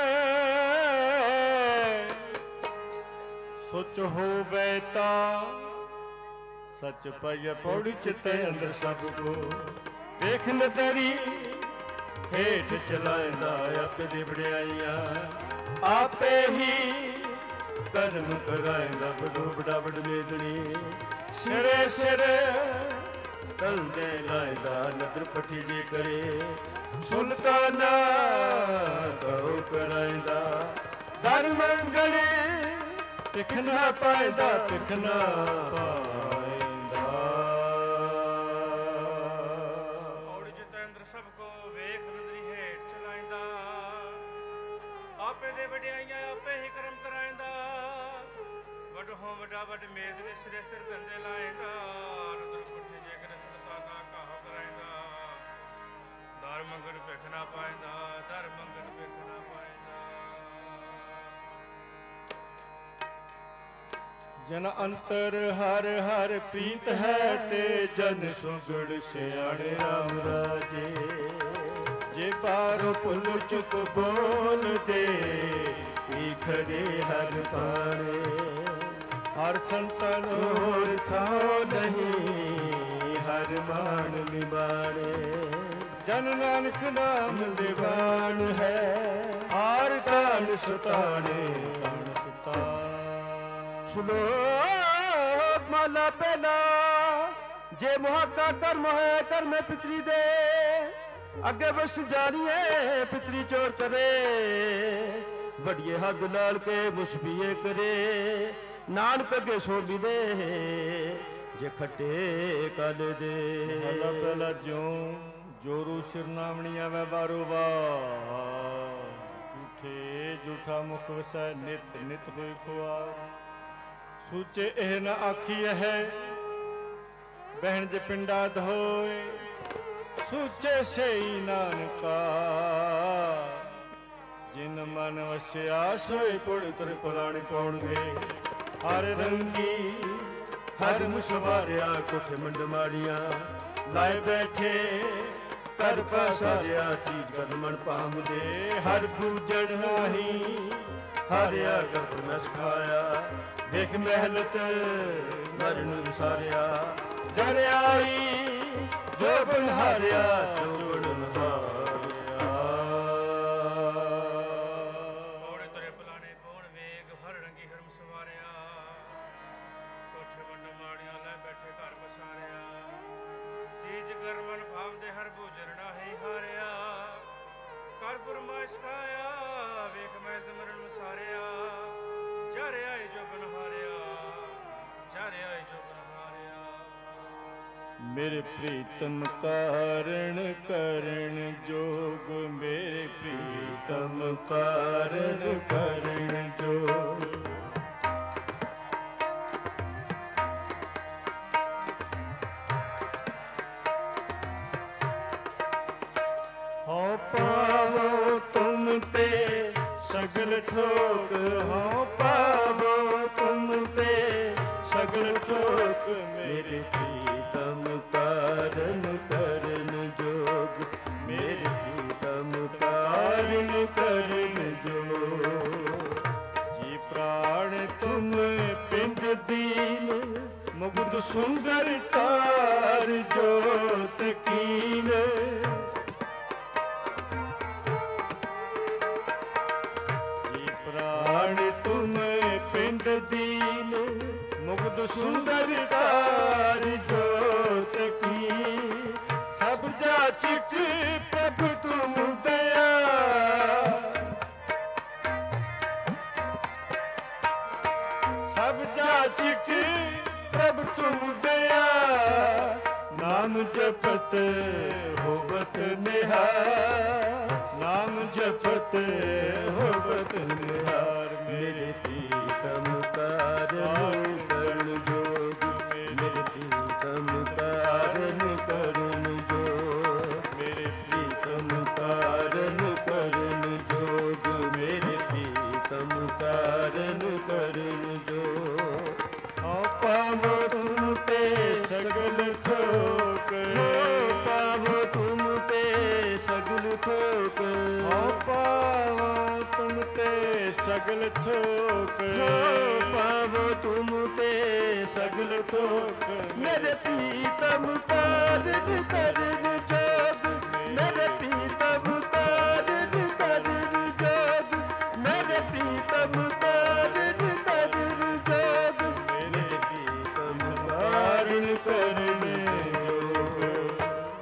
ਸੁਚ ਹੋਵੇ ਤਾ ਸੱਚ ਪਈਐ ਪੌੜੀ ਚਿੱਤੇ ਅੰਦਰ ਸਭ ਕੋ। ਵੇਖ ਨਦਰੀ ਹੇਠ ਚਲਾਇਂਦਾ ਆਪੇ ਦੀ ਵਡਿਆਈਆਂ ਆਪੇ ਹੀ ਕਰਮ ਕਰਾਇਂਦਾ ਬਡੋ ਬੜਾ ਬੜ ਮੇਦਣੀ। ਸਿਰੇ ਸਿਰੇ ਤਲਦੇ ਲਾਇਦਾ ਨਦਰ ਪੱਠੀ ਜੇ ਕਰੇ ਸੁਲਤਾਨਾ ਕਹੋ ਕਰਾਇਂਦਾ ਦਰ ਮੰਗਲੇ ਤਿਖਨਾ ਪਾਇਦਾ ਤਿਖਨਾ ਪਾਇਦਾ। ਔੜ ਜਤਿੰਦਰ ਸਭ ਕੋ ਵੇਖ ਨਦਰੀ ਹੇਠ ਚਲਾਇਂਦਾ ਆਪੇ ਦੇ ਵਡਿਆਈਆਂ ਆਪੇ ਹੀ ਕਰਮ ਕਰਾਇਂਦਾ। ਵੱਡ ਹੋ ਵੱਡਾ ਵੱਡ ਮੇਦ ਦੇ ਸਿਰੇ ਸਿਰ ਬੰਦੇ ਲਾਇਂਦਾ ਨਦਰ ਪੁੱਠੇ ਜੇ ਕਰ ਸੁਲਤਾਨਾ ਕਹੋ ਕਰਾਇਂਦਾ। ਦਰ ਮੰਗਣ ਭਿਖ ਨਾ ਪਾਇਂਦਾ ਦਰ ਮੰਗਣ ਭਿਖ ਨਾ ਪਾਇਂਦਾ। ਜਨ ਅੰਤਰ ਹਰ ਹਰ ਪ੍ਰੀਤ ਹੈ ਤੇ ਜਨ ਸੁਗੜ ਸਿਆਣੇ ਰਾਮ ਰਾਜੇ। ਜੇ ਬਾਰੋ ਭੁੱਲ ਚੁੱਕ ਬੋਲ ਦੇ ਕੀ ਖੜੇ ਹਰ ਪਾਣੇ। ਹਰ ਸੰਤਨ ਹੋਰ ਥਾਂ ਨਹੀਂ ਹਰ ਮਾਨ ਨਿਬਾਣੇ। ਜਨ ਨਾਨਕ ਨਾਮ ਨਿਵਾਣ ਹੈ ਹਾਰ ਕਾਨ ਸੁਤਾਣੇ ਕਾਨ ਸੁਤਾਣੇ। ਸ਼ਲੋਕ ਮਹਲਾ ਪਹਿਲਾ। ਜੇ ਮੁਹਾਕਾ ਕਰਮ ਹੈ ਕਰਮੇ ਪਿਤਰੀ ਦੇ ਅੱਗੇ ਵਸ ਜਾਣੀਏ ਪਿਤਰੀ ਚੋਰ ਚਰੇ। ਵੱਡੀਏ ਹੱਦ ਲਾਲ ਕੇ ਮੁਸਬੀਏ ਕਰੇ ਨਾਨਕ ਅੱਗੇ ਸੋਭੀ ਦੇ ਜੇ ਖੱਟੇ ਕਲ ਦੇ। ਮਹਲਾ ਪਹਿਲਾ ਜਿਉ ਜੋਰੂ ਸਿਰਨਾਮਣੀ ਆਵੇ ਬਾਰੋ ਬਾਰ। ਝੂਠੇ ਝੂਠਾ ਮੁਖ ਵਸੈ ਨਿਤ ਨਿਤ ਹੋਈ ਖੁਆਰ। ਸੂਚੇ ਇਹ ਨ ਆਖੀਐ ਹੈ ਬਹਿਣ ਜੇ ਪਿੰਡਾ ਧੋਏ। ਸੂਚੇ ਸਈ ਨਾਨਕਾ ਜਿਨ ਮਨ ਵਸਿਆ ਸੋਈ ਪੁੜ ਤੁਰ ਪੁਰਾਣੀ ਪਾਉਣਗੇ। ਹਰ ਰੰਗੀ ਹਰ ਮੁਸਵਾਰਿਆ ਕੋਠੇ ਮੰਡ ਮਾੜੀਆਂ ਲਾਏ ਬੈਠੇ ਕਰ ਪਾਸਾਰਿਆ ਚੀਜ਼ ਕਰ ਮਨ ਪਾਮਦੇ। ਹਰ ਪੂਜਣ ਨਾਹੀ ਹਾਰਿਆ ਕਰ ਨ ਸਿਖਾਇਆ ਵੇਖ ਮਹਿਲਤ ਮਰਨ ਵਿਸਾਰਿਆ। ਜਰਿਆਈ ਜੋ ਬਨ ਹਾਰਿਆ ਜੋ ਬਨ ਹਾਰਿਆ। ਔੜੇ ਤੁਰੇ ਪਲਾਣੇ ਪੌਣ ਵੇਗ ਹਰ ਰੰਗੀ ਹਰਮ ਸਵਾਰਿਆ। ਕੋਠੇ ਵੰਡ ਮਾੜੀਆਂ ਲੈ ਬੈਠੇ ਘਰ ਬਸਾਰਿਆ। ਚੀਜ਼ ਕਰ ਮਨ ਭਾਵਦੇ ਹਰ ਭੋਜਨ ਨਾਹੀ ਹਾਰਿਆ। ਕਰ ਫਰਮਾਇਸ਼ ਖਾਇਆ ਵੇਖ ਮੈਂ ਮਰਨ ਵਿਸਾਰਿਆ। ਜਰ ਆਏ ਜੋ ਬਨ ਹਾਰਿਆ ਜਰ ਆਏ ਜੋ ਬਨ ਹਾਰਿਆ। ਮੇਰੇ ਪ੍ਰੀਤਮ ਕਾਰਣ ਕਰਨ ਜੋਗ। ਮੇਰੇ ਪ੍ਰੀਤਮ ਕਾਰਣ ਕਰਨ ਜੋਗ। ਹੋ ਪਾਵੋ ਤੁਮ ਤੇ ਸਗਲ ਠੋਕ। ਹੋ ਪਾਵੋ ਤੁਮ ਤੇ ਸਗਲ ਠੋਕ। ਮੇਰੇ ਪ੍ਰੀਤਮ ਕਾਰਨ ਕਰਨ ਜੋਗ। ਮੇਰੇ ਪ੍ਰੀਤਮ ਕਾਰਨ ਕਰਨ ਜੋਗ। ਜੀ ਪ੍ਰਾਣ ਤੁਮ ਪਿੰਡ ਦੀਨ ਮੁਗਧ ਸੁੰਦਰ ਤਾਰ ਜੋਤ ਕੀਨ। ਜੀ ਪ੍ਰਾਣ ਤੁਮ ਪਿੰਡ ਦੀਨ ਮੁਗਧ ਸੁੰਦਰ ਤਾਰ ਜੋਤ ਕੀ। ਸਭ ਜਾਚਕ ਪ੍ਰਭ ਤੁਮ ਦਇਆ। ਸਭ ਜਾਚਕ ਪ੍ਰਭ ਤੁਮ ਦਇਆ। ਨਾਮ ਜਪਤ ਹੋਵਤ ਨਿਹਾਰ। ਨਾਮ ਜਪਤ ਹੋਵਤ ਨਿਹਾਰ। ਮੇਰੇ ਪ੍ਰੀਤਮ ਕਾਰਨ ਕਰਨ ਜੋਗ। ਮੇਰੇ ਪ੍ਰੀਤਮ ਕਾਰਨ ਕਰਨ ਜੋਗ। ਮੇਰੇ ਪ੍ਰੀਤਮ ਕਾਰਨ ਕਰਨ ਜੋਗ। ਮੇਰੇ ਪ੍ਰੀਤਮ ਕਾਰਨ ਕਰਨ ਜੋਗ। ਹਾਂ ਪਾਵੋ ਤੁਮ ਤੇ ਸਗਲ ਸਗਲ ਥੋਕ ਪਾਵੋ ਤੁਮ ਤੇ ਸਗਲ ਥੋਕ ਮੇਰੇ ਪੀਤਮ ਕਾਰਨ ਕਰਨ ਜੋਗ ਮੇਰੇ ਪੀਤਮ ਕਾਰਨ ਕਰਨ ਜੋਗ ਮੇਰੇ ਪੀਤਮ ਕਾਰਨ ਕਰਨ ਜੋਗ ਮੇਰੇ ਪੀਤਮ ਕਾਰਨ ਕਰਨ ਜੋਗ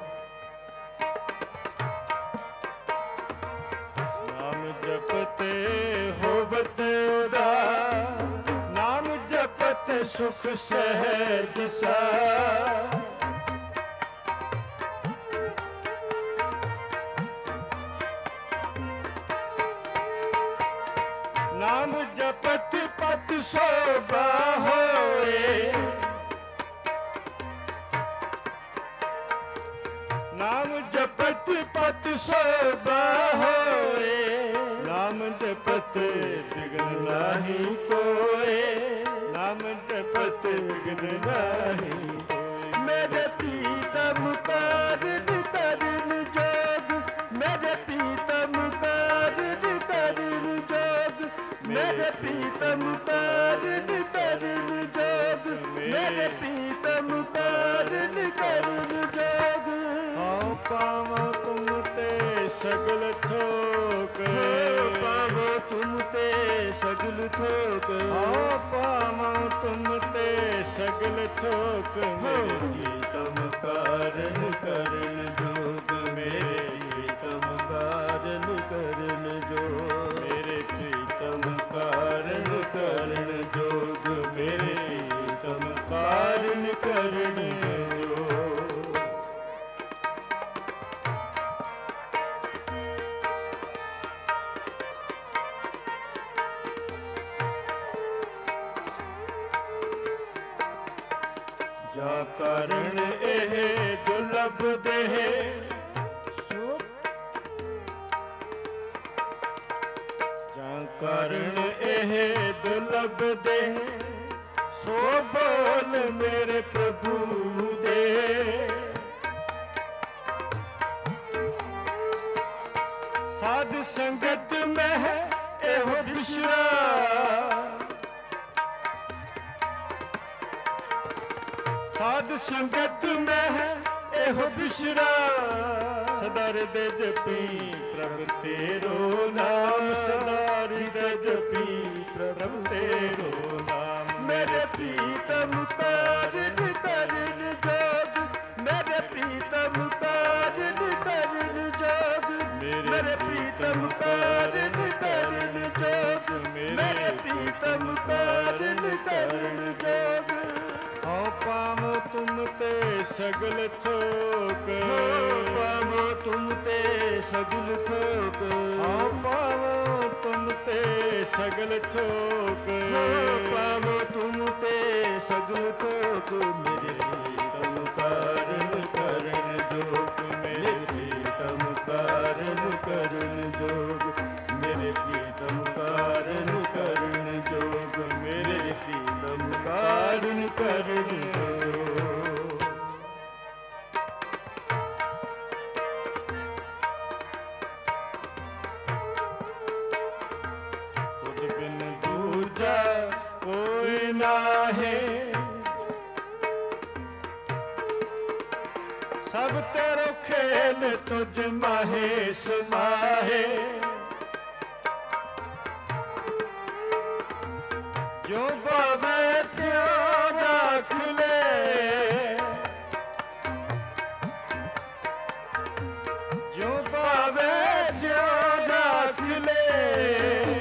ਨਾਮ ਜਪਤੇ ਹੋਵਤ ਉਦਾਰ ਨਾਮ ਜਪਤ ਸੁਖ ਸਹਿਜ ਸਾਰ ਨਾਮ ਜਪਤ ਪਤ ਸੋਭਾ ਹੋਏ ਨਾਮ ਜਪਤ ਪਤ ਸੋਭਾ ਹੋਏ ਨਾਮ ਜਪਤ ਬਿਗਨ ਨਾਹੀ ਕੋਏ ਨਾਮ ਜਪਤ ਬਿਗਨ ਨਾਹੀ ਕੋਏ ਮੇਰੇ ਪੀਤਮ ਕਾਰਨ ਕਰਨ ਜੋਗ ਮੇਰੇ ਪੀਤਮ ਕਾਰਨ ਕਰਨ ਜੋਗ ਮੇਰੇ ਪੀਤਮ ਕਾਰਨ ਕਰਨ ਜੋਗ ਮੇਰੇ ਪੀਤਮ ਕਾਰਨ ਕਰਨ ਜੋਗ ਹਉ ਪਾਵਾਂ ਤੁਮ ਤੇ ਸਗਲ ਥੋਕ ਪਾਵਾਂ ਤੁਮ ਤੇ ਸਗਲ ਥੋਕ ਹਉ ਪਾਵਾਂ ਤੁਮ ਤੇ ਸਗਲ ਥੋਕ ਮੇਰੇ ਪੀਤਮ ਕਾਰਨ ਕਰਨ ਜੋਗ ਮੇਰੇ ਪੀਤਮ ਕਾਰਨ ਕਰਨ ਜੋਗ ਮੇਰੇ ਪ੍ਰੀਤਮ ਕਾਰਨ ਕਰਨ ਜੋਗ ਮੇਰੇ ਪ੍ਰੀਤਮ ਕਾਰਨ ਕਰਨ ਜੋਗ ਜਾ ਕਾਰਨ ਇਹ ਦੁਰਲਭ ਦੇਹ ਜਾਂ ਕਾਰਨ ਇਹ ਦੁਰਲਭ ਦੇਹ ਸੋ ਬੋਲ ਮੇਰੇ ਪ੍ਰਭੂ ਦੇ ਸਾਧ ਸੰਗਤ ਮਹਿ ਇਹੋ ਬਿਸ਼ਰਾ ਸਾਧ ਸੰਗਤ ਮਹਿ ਇਹੋ ਬਿਸ਼ਰਾ ਸਦਾ ਹਿਰਦੇ ਜਪੀ ਪ੍ਰਭ ਤੇਰੋ ਨਾਮ ਸਦਾ ਹਿਰਦੇ ਜਪੀ ਪ੍ਰਭ ਤੇਰੋ ਨਾਮ ਮੇਰੇ ਪ੍ਰੀਤਮ ਕਾਰਨ ਕਰਨ ਜੋਗ ਮੇਰੇ ਪ੍ਰੀਤਮ ਕਾਰਨ ਕਰਨ ਜੋਗ ਮੇਰੇ ਪ੍ਰੀਤਮ ਕਾਰਨ ਕਰਨ ਜੋਗ ਮੇਰੇ ਪ੍ਰੀਤਮ ਕਾਰਨ ਕਰਨ ਜੋਗ ਹਉ ਪਾਵੋ ਤੁਮ ਤੇ ਸਗਲ ਥੋਕ ਪਾਵੋ ਤੁਮ ਤੇ ਸਗਲ ਥੋਕ ਹਉ ਪਾਵੋ ਤੁਮ ਤੇ ਸਗਲ ਥੋਕ ਪਾਵੋ ਤੁਮ ਤੇ ਸਗਲ ਥੋਕ ਮੇਰੇ ਪ੍ਰੀਤਮ ਕਾਰਨ ਕਰਨ ਜੋਗ ਮੇਰੇ ਪ੍ਰੀਤਮ ਕਾਰਨ ਕਰਨ ਜੋਗ ਮੇਰੇ ਪ੍ਰੀਤਮ ਕਾਰਨ ਕਰਨ ਜੋਗ ਮੇਰੇ ਪ੍ਰੀਤਮ ਕਾਰਨ ਕਰਨ ਜੋਗ ਤੁਧ ਬਿਨ ਦੂਜਾ ਕੋਈ ਨਾਹੀ ਸਭ ਤੇਰੋ ਖੇਲ ਤੁਝ ਮਾਹੇ ਸਮਾਹੇ ਜੋ ਬਾਵੇ ਤਿਉ ਰੱਖ ਲੈ ਜੋ ਬਾਵੇ ਤਿਉ ਰੱਖ ਲੈ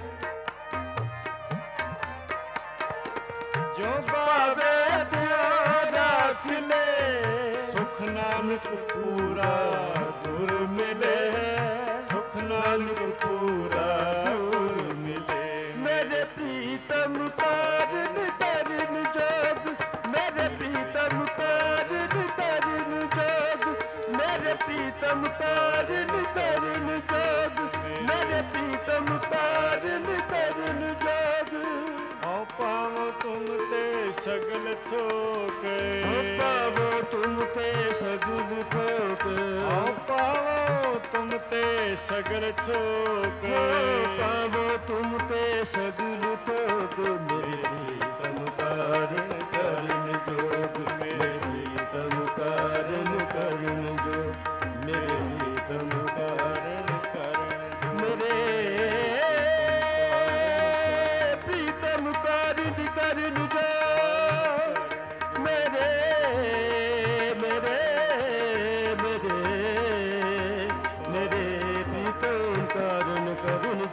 ਜੋ ਬਾਵੇ ਤਿਉ ਰੱਖ ਲੈ ਸੁਖ ਨਾਨਕ ਪੂਰਾ ਗੁਰ ਮਿਲੇ ਸੁਖ ਨਾਨਕ ਪੂਰਾ ਗੁਰ ਮਿਲੇ ਮੇਰੇ ਪ੍ਰੀਤਮ ਕਾਰਨ ਕਰਨ ਜੋਗ ਮੇਰੇ ਪ੍ਰੀਤਮ ਕਾਰਨ ਕਰਨ ਜੋਗ ਮੇਰੇ ਪ੍ਰੀਤਮ ਕਾਰਨ ਕਰਨ ਜੋਗ ਮੇਰੇ ਪ੍ਰੀਤਮ ਕਾਰਨ ਕਰਨ ਜੋਗ ਹਉ ਪਾਵੋ ਤੁਮ ਤੇ ਸਗਲ ਥੋਕ ਪਾਵੋ ਤੁਮ ਤੇ सगल ठोक आओ पावो तुम ते सगल ठोक पावो तुम ते सगल ठोक मेरे तम कारण करन जोग मेरे तम कारण करन जोग मेरे तम कारण करन मेरे प्रीतम कारण करन जोग मेरे मेरे मेरे मेरे प्रीतम कारण करन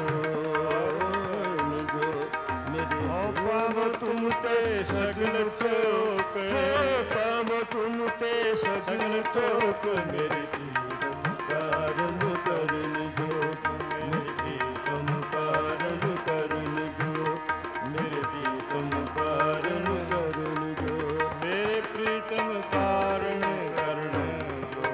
जो मेरे पावो तुम ते सगल ठोक पावो तुम ते सगल ठोक मेरे प्रीतम कारण करन जो मेरे प्रीतम कारण करन जो मेरे प्रीतम कारण करन जो मेरे प्रीतम कारण करन जो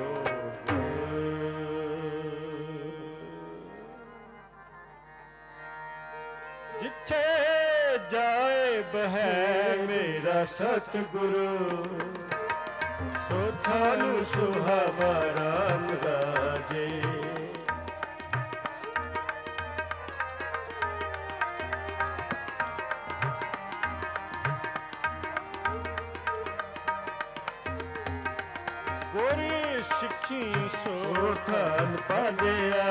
जिथे जाए बहै मेरा सतगुरु सो थानू सुहावा राम राजे गोरी सिखी सो थान पालिया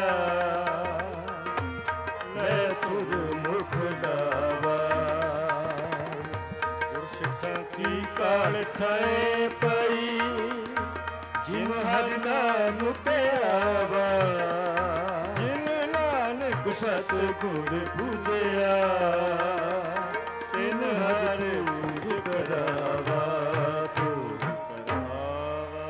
ले तुर मुख दावा गुरसिखां की काल थाए पई जिन हर नाम ते आवा जिन नानक सतगुर पूजया तिन हर ऊज करावा तूज करावा।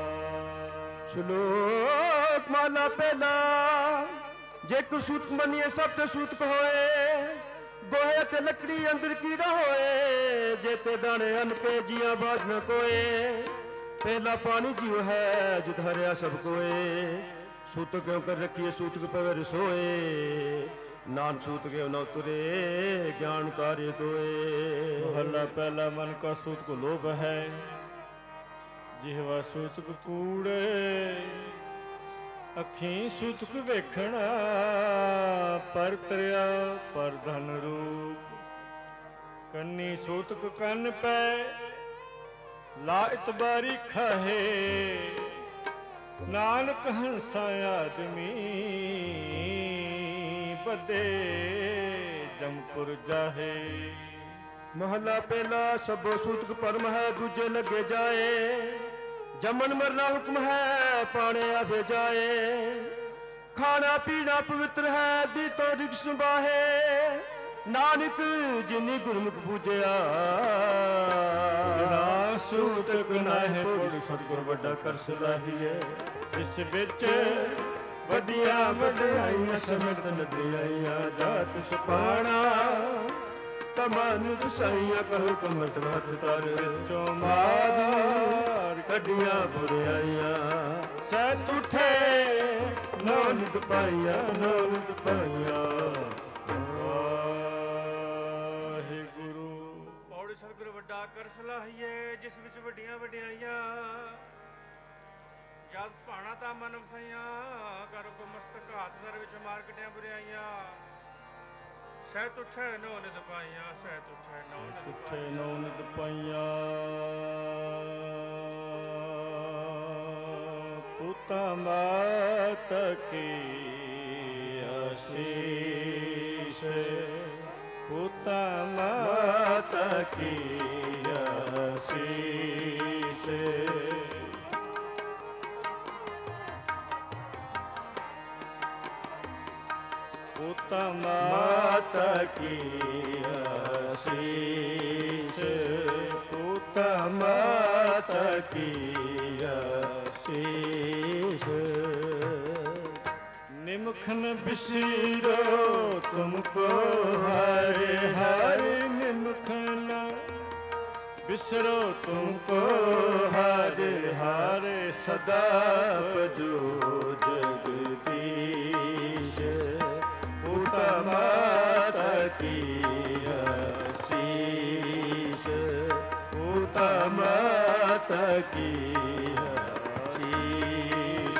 श्लोक माला पहला जे को सूत मनिए सब ते सूत होए गोहे ते लकड़ी अंदर कीड़ा होए जे ते दाने अन पे जिया बाज न कोए पहला पानी जीव है जुत हरिया सब कोए सूत क्यों कर रखिए सूत के पवर सोए नान सूत के न तुरे ज्ञान कार्य दोए। मोहल्ला पहला मन का सूत को लोभ है जिहवा सूतक कूड़े अखीं सूतक वेखना पर तरिया पर धन रूप कन्नी सूतक कन पै ला इतबारी खाहे नानक हंसा आदमी बदे जमपुर जाहे। महला पहला सबो सूतक परम है दूजे लगे जाए जमन मरना हुक्म है पाने आवे जाए खाना पीना पवित्र है दी तो रिक्स बाहे नानक जिनी गुरमुख पूजया सूतक नाहे पुर सतगुर वड्डा कर सलाहीए इस विच वड्डियां वड्डियाइयां समत नदियाइयां जात सुपाना तमन दुसाइयां कहो कमत हथ तर विचों मार कड्डियां बुराइयां सैत उठे नौ नित पाइयां नौ नित पाइयां। वाहिगुरु ਪੌੜੀ ਸਤਿਗੁਰ ਵੱਡਾ ਕਰ ਸਲਾਹੀਏ ਜਿਸ ਵਿੱਚ ਵੱਡੀਆਂ ਵਡਿਆਈਆਂ ਜਦ ਸੁਭਾਣਾ ਤਾਂ ਮਨ ਵਸਾਈਆਂ ਕਰ ਕੋ ਮਸਤਕ ਹੱਥ ਸਰ ਵਿੱਚ ਮਾਰ ਕਟਿਆਂ ਬੁਰਾਈਆਂ ਸਹਿਤ ਉੱਠੇ ਨੌ ਨਿਤ ਪਾਈਆਂ ਸਹਿਤ ਉੱਠੇ ਨੌ ਨਿਤ ਉੱਠੇ ਨੌ ਨਿਤ ਪਾਈਆਂ ਪੁੱਤਾ ਮਾਤ ਕੀ ਆਸ਼ੀਸ਼ ਪੁੱਤਾ ਮਾਤ ਕੀ ਆਸ਼ੀਸ਼ पुता माता की आशीष पुता माता की आशीष निमखन बिसीरो तुमको हारे हारे निमखन बिसरो तुमको हारे हारे सदा बजो जगदीश पुता माता की आशीष पुता माता की आशीष।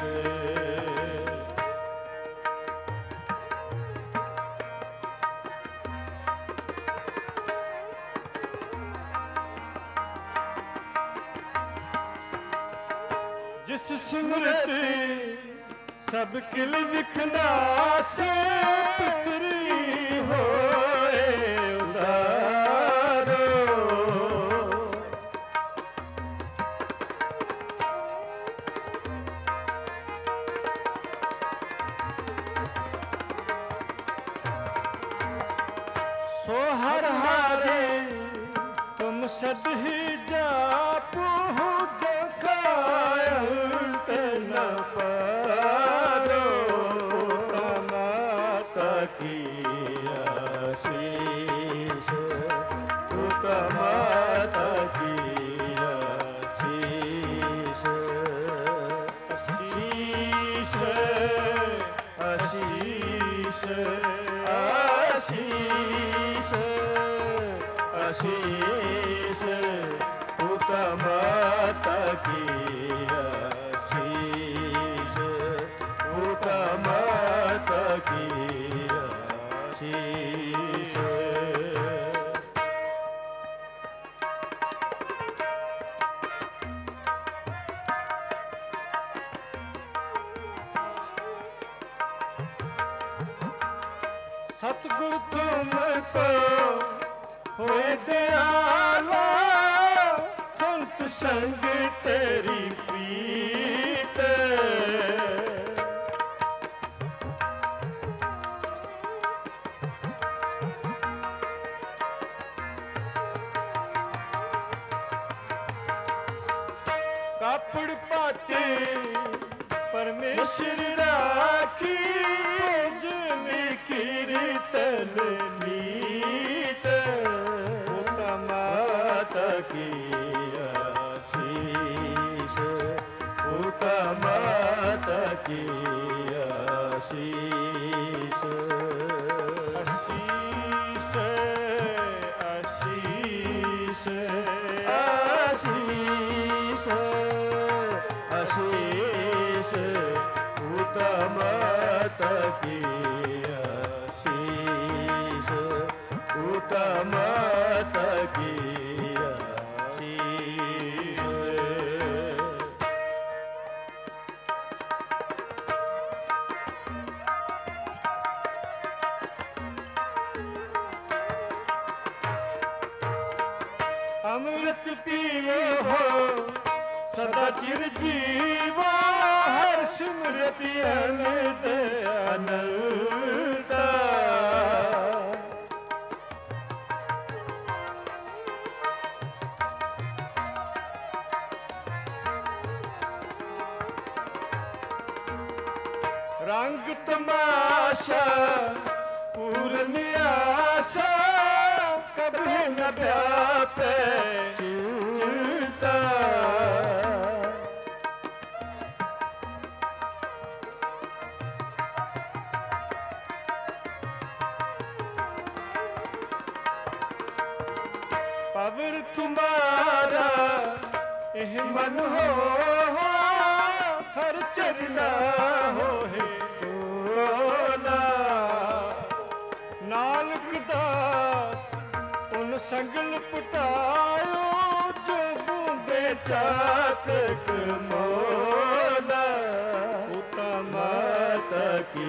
जिस स्मृति सब किल विखनासे पितरी होए उदारो। सो हर हारे तुम सद ही जापो जो कायल न पारो। माता की आशीष, पुता माता की आशीष। आशीष आशीष आशीष आशीष, पुता माता की आशीष, पुता माता की आशीष। सतगुरु तुमको होए दयाला, संत संग तेरी प्रीत। कापड़ पाते परमेश्वर राखी, जमी कीर्तन नीत। पुता माता की आशीष, पुता माता की आशीष। आशीष आशीष आशीष आशीष, पुता माता की आशीष, पुता माता की आशीष। अमृत पियो हो सदा चिरजीवा, हर स्मृति अनंत अनंता। रंग तमाशा पूर्ण आशा, कभी न व्यापे चिंता। पवर तुम्हारा एह मन हो, हर चरना हो है बोला। नानक दास उन संगल पटायो, जो बूंदे चातक मोला। पुता माता की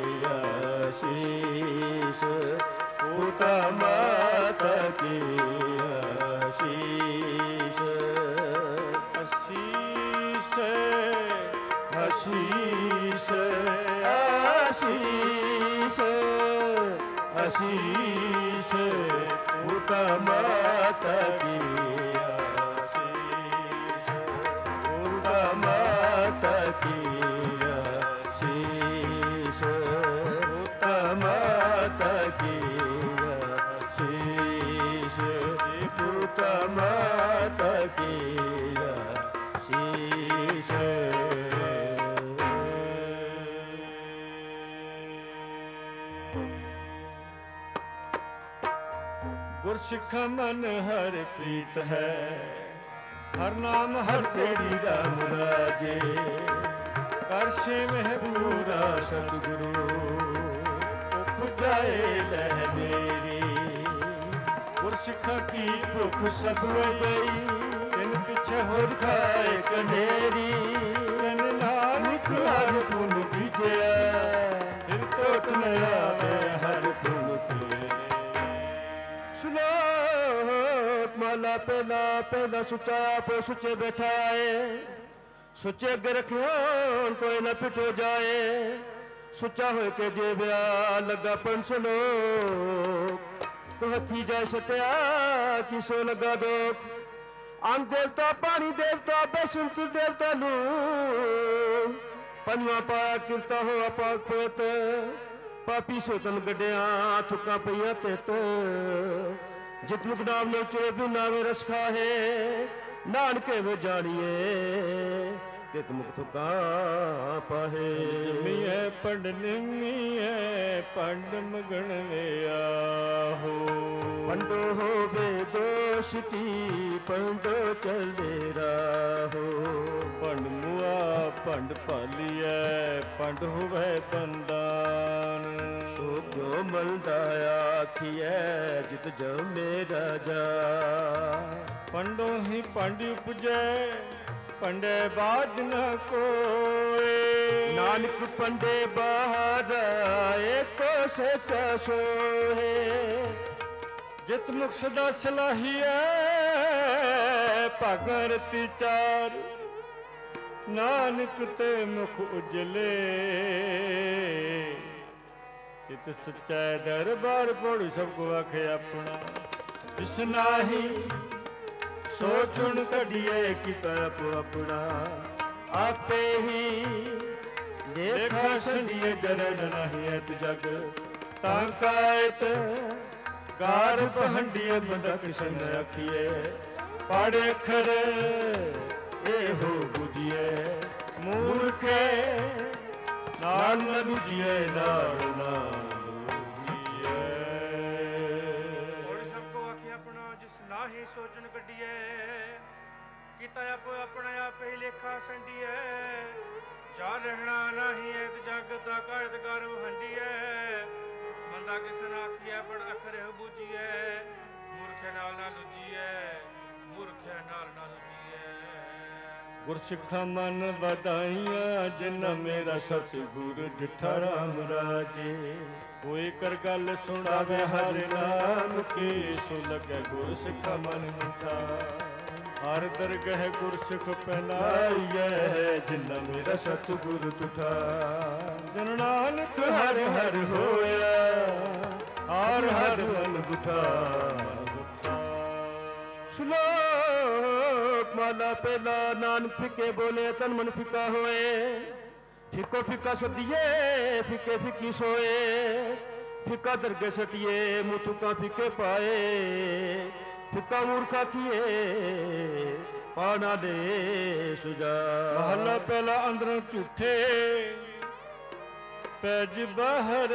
आशीष, पुता माता की आशीष। आशीष आशीष आशीष आशीष, पुता माता की आशीष, पुता माता की आशीष, पुता माता की आशीष, पुता माता की आशीष। गुरसिख मन हर प्रीत है, ਹਰ ਨਾਮ ਹਰ ਤੇਰੀ ਰਾਮ ਰਾਜੇ, ਕਰ ਸੇਵਹਿ ਪੂਰਾ ਸਤਿਗੁਰੂ, ਭੁਖ ਜਾਏ ਲੈ ਮੇਰੀ। ਗੁਰਸਿੱਖਾਂ ਕੀ ਭੁਖ ਸਭ ਗਈ, ਤਿਨ ਪਿਛੇ ਹੋਰ ਖਾਏ ਕਨੇਰੀ। ਤਨ ਨਾਨਕ ਹਰ ਪੁਨ ਬੀਜਿਆ, ਫਿਰ ਤੋਤ ਨ ਆਵੇ ਹਰ ਪੁਨ ਤੇ। ਸ਼ਲੋਕ ਮਾਲਾ ਪਹਿਲਾ ਪਹਿਲਾ ਸੁੱਚਾ ਆਪੋ ਸੁੱਚੇ ਬੈਠਾਏ, ਸੁੱਚੇ ਅੱਗੇ ਰੱਖਿਓ ਕੋਈ ਨਾ ਪਿੱਟੋ ਜਾਏ। ਸੁੱਚਾ ਹੋਏ ਕੇ ਜੇ ਵਿਆਹ ਲੱਗਾ ਪੰਜ ਲੋਕ, ਕੋ ਹੱਥੀ ਜਾਏ ਸਟਿਆ ਕਿਸੋ ਲੱਗਾ ਦੋਖ। ਅੰਨ ਦੇਵਤਾ ਪਾਣੀ ਦੇਵਤਾ ਬੇਸੁੰਤ ਦੇਵਤਾ ਨੂੰ, ਪੰਜਵਾਂ ਪਾਇਆ ਕਿਰਤਾ ਹੋ ਅਪਾਕ ਪੋਤ। ਪਾਪੀ ਸੋਤਨ ਗੱਡਿਆਂ ਥੁੱਕਾਂ ਪਈਆਂ ਤਿੱਤ, ਜਿਤ ਮੁਖ ਨਾਮ ਨੇ ਉਚਰੇ ਵੀ ਨਾਵੇਂ ਰਸ ਖਾਹੇ। ਨਾਨਕੇ ਵੇ ਜਾਣੀਏ ਤਿਤ ਮੁਖ ਥੁੱਕਾਂ ਪਾਹੇ। ਜਮੀਐ ਪੰਡ ਨਿਮੀਐ ਪੰਡ ਮਗਣ ਵਿਆਹੋ। ਪੰਡੋ ਹੋਵੇ ਦੋਸ਼ਤੀ ਪੰਡੋ ਚੱਲੇ ਰਾਹੋ। ਪੰਡ ਮੁਆ ਪੰਡ ਭਾਲੀਐ ਪੰਡ ਹੋਵੇ ਤੰਦਾਨ। ਸੋ ਕਿਉ ਮਲਦਾ ਆਖੀਐ ਜਿਤ ਜਮੇ ਰਾਜਾ। ਪੰਡੋਂ ਹੀ ਪੰਡ ਉਪਜੈ ਪੰਡੇ ਬਾਜ ਨ ਕੋਏ। ਨਾਨਕ ਪੰਡੇ ਬਾਹਰ ਏਕੋ ਸੱਚਾ ਸੋਏ। ਜਿਤ ਮੁਖ ਸਦਾ ਸਲਾਹੀਐ ਭਗਰਤੀ ਚਾਰ। ਨਾਨਕ ਤੇ ਮੁਖ ਉਜਲੇ ਇਤ ਸਚੈ ਦਰਬਾਰ ਪੜੁ ਸਭ ਕੋ ਆਖੇ ਆਪਣਾ। ਜਿਸ ਨਾਹੀ ਸੋ ਚੁਣ ਕੱਢੀਏ ਕੀਤਾ ਆਪੋ ਆਪਣਾ। ਆਪੇ ਹੀ ਦੇਖਾ ਸੰਡੀਏ ਜਰਨ ਨਹੀਂ ਐਤ ਜਗ। ਤਾਂ ਕਾਇਤ ਕਾਰ ਪਹੰਡੀਏ ਬੰਦਾ ਕਿਸ਼ਨ ਆਖੀਏ। ਪੜ ਅੱਖਰ ਇਹੋ ਬੁਝੀਏ ਮੂਰਖੇ ਨਾਲ ਨ ਦੂਜੀਏ ਨਾਲ ਨਾ ਦੂਜੀਏ। ਹੋੜੀ ਸਭ ਕੋ ਆਖੇ ਆਪਣਾ ਜਿਸ ਨਾਹੀ ਸੋਚਣ ਕੱਢੀਏ। ਕੀਤਾ ਆਪੋ ਆਪਣਾ ਆਪੇ ਹੀ ਲੇਖਾ ਸੰਡੀਏ। ਚਾਰ ਰਹਿਣਾ ਨਹੀਂ ਇੱਕ ਜਗ ਦਾ ਕਾਇਦ ਕਰ ਹੰਡੀਏ। ਬੰਦਾ ਕਿਸਨ ਆਖੀਏ ਪੜ ਅੱਖਰ ਇਹੋ ਬੁਝੀਏ। ਮੂਰਖੇ ਨਾਲ ਨਾ ਦੂਜੀਏ ਮੂਰਖੇ ਨਾਲ ਨਾ ਦੂਜੀਏ। ਗੁਰਸਿੱਖਾਂ ਮਨ ਵਧਾਈਆਂ ਜਿਨ ਮੇਰਾ ਸਤਿਗੁਰ ਡਿਠਾ ਰਾਮ ਰਾਜੇ। ਕੋਈ ਕਰ ਗੱਲ ਸੁਣਾਵੇ ਹਰਿ ਨਾਮ ਕੀ। ਸੋ ਲੱਗੇ ਗੁਰਸਿੱਖਾਂ ਮਨ ਮਿਠਾ। ਹਰ ਦਰਗਹਿ ਗੁਰਸਿੱਖ ਪਹਿਨਾਈਐ ਜਿਨ ਮੇਰਾ ਸਤਿਗੁਰ ਤੁਠਾ। ਜਨ ਨਾਨਕ ਹਰਿ ਹਰਿ ਹੋਇਆ ਹਰ ਹਰ ਮਨ ਗੁਠਾ। ਸ਼ਲੋਕ ਮਾਲਾ ਪਹਿਲਾ ਨਾਨਕ ਫਿੱਕੇ ਬੋਲੇ ਤਨ ਮਨ ਫਿੱਕਾ ਹੋਏ। ਫਿੱਕੋ ਫਿੱਕਾ ਸਦੀਏ ਫਿੱਕੇ ਫਿੱਕੀ ਸੋਏ। ਫਿੱਕਾ ਦਰਗੇ ਸਟੀਏ ਮੂੰਹ ਥੁੱਕਾਂ ਫਿੱਕੇ ਪਾਏ। ਫਿੱਕਾ ਮੂਰਖਾ ਕੀਏ ਪਾਣਾ ਦੇ ਸੁਜਾ। ਮਹਲਾ ਪਹਿਲਾ ਅੰਦਰੋਂ ਝੂਠੇ ਪੈਜ ਬਾਹਰ।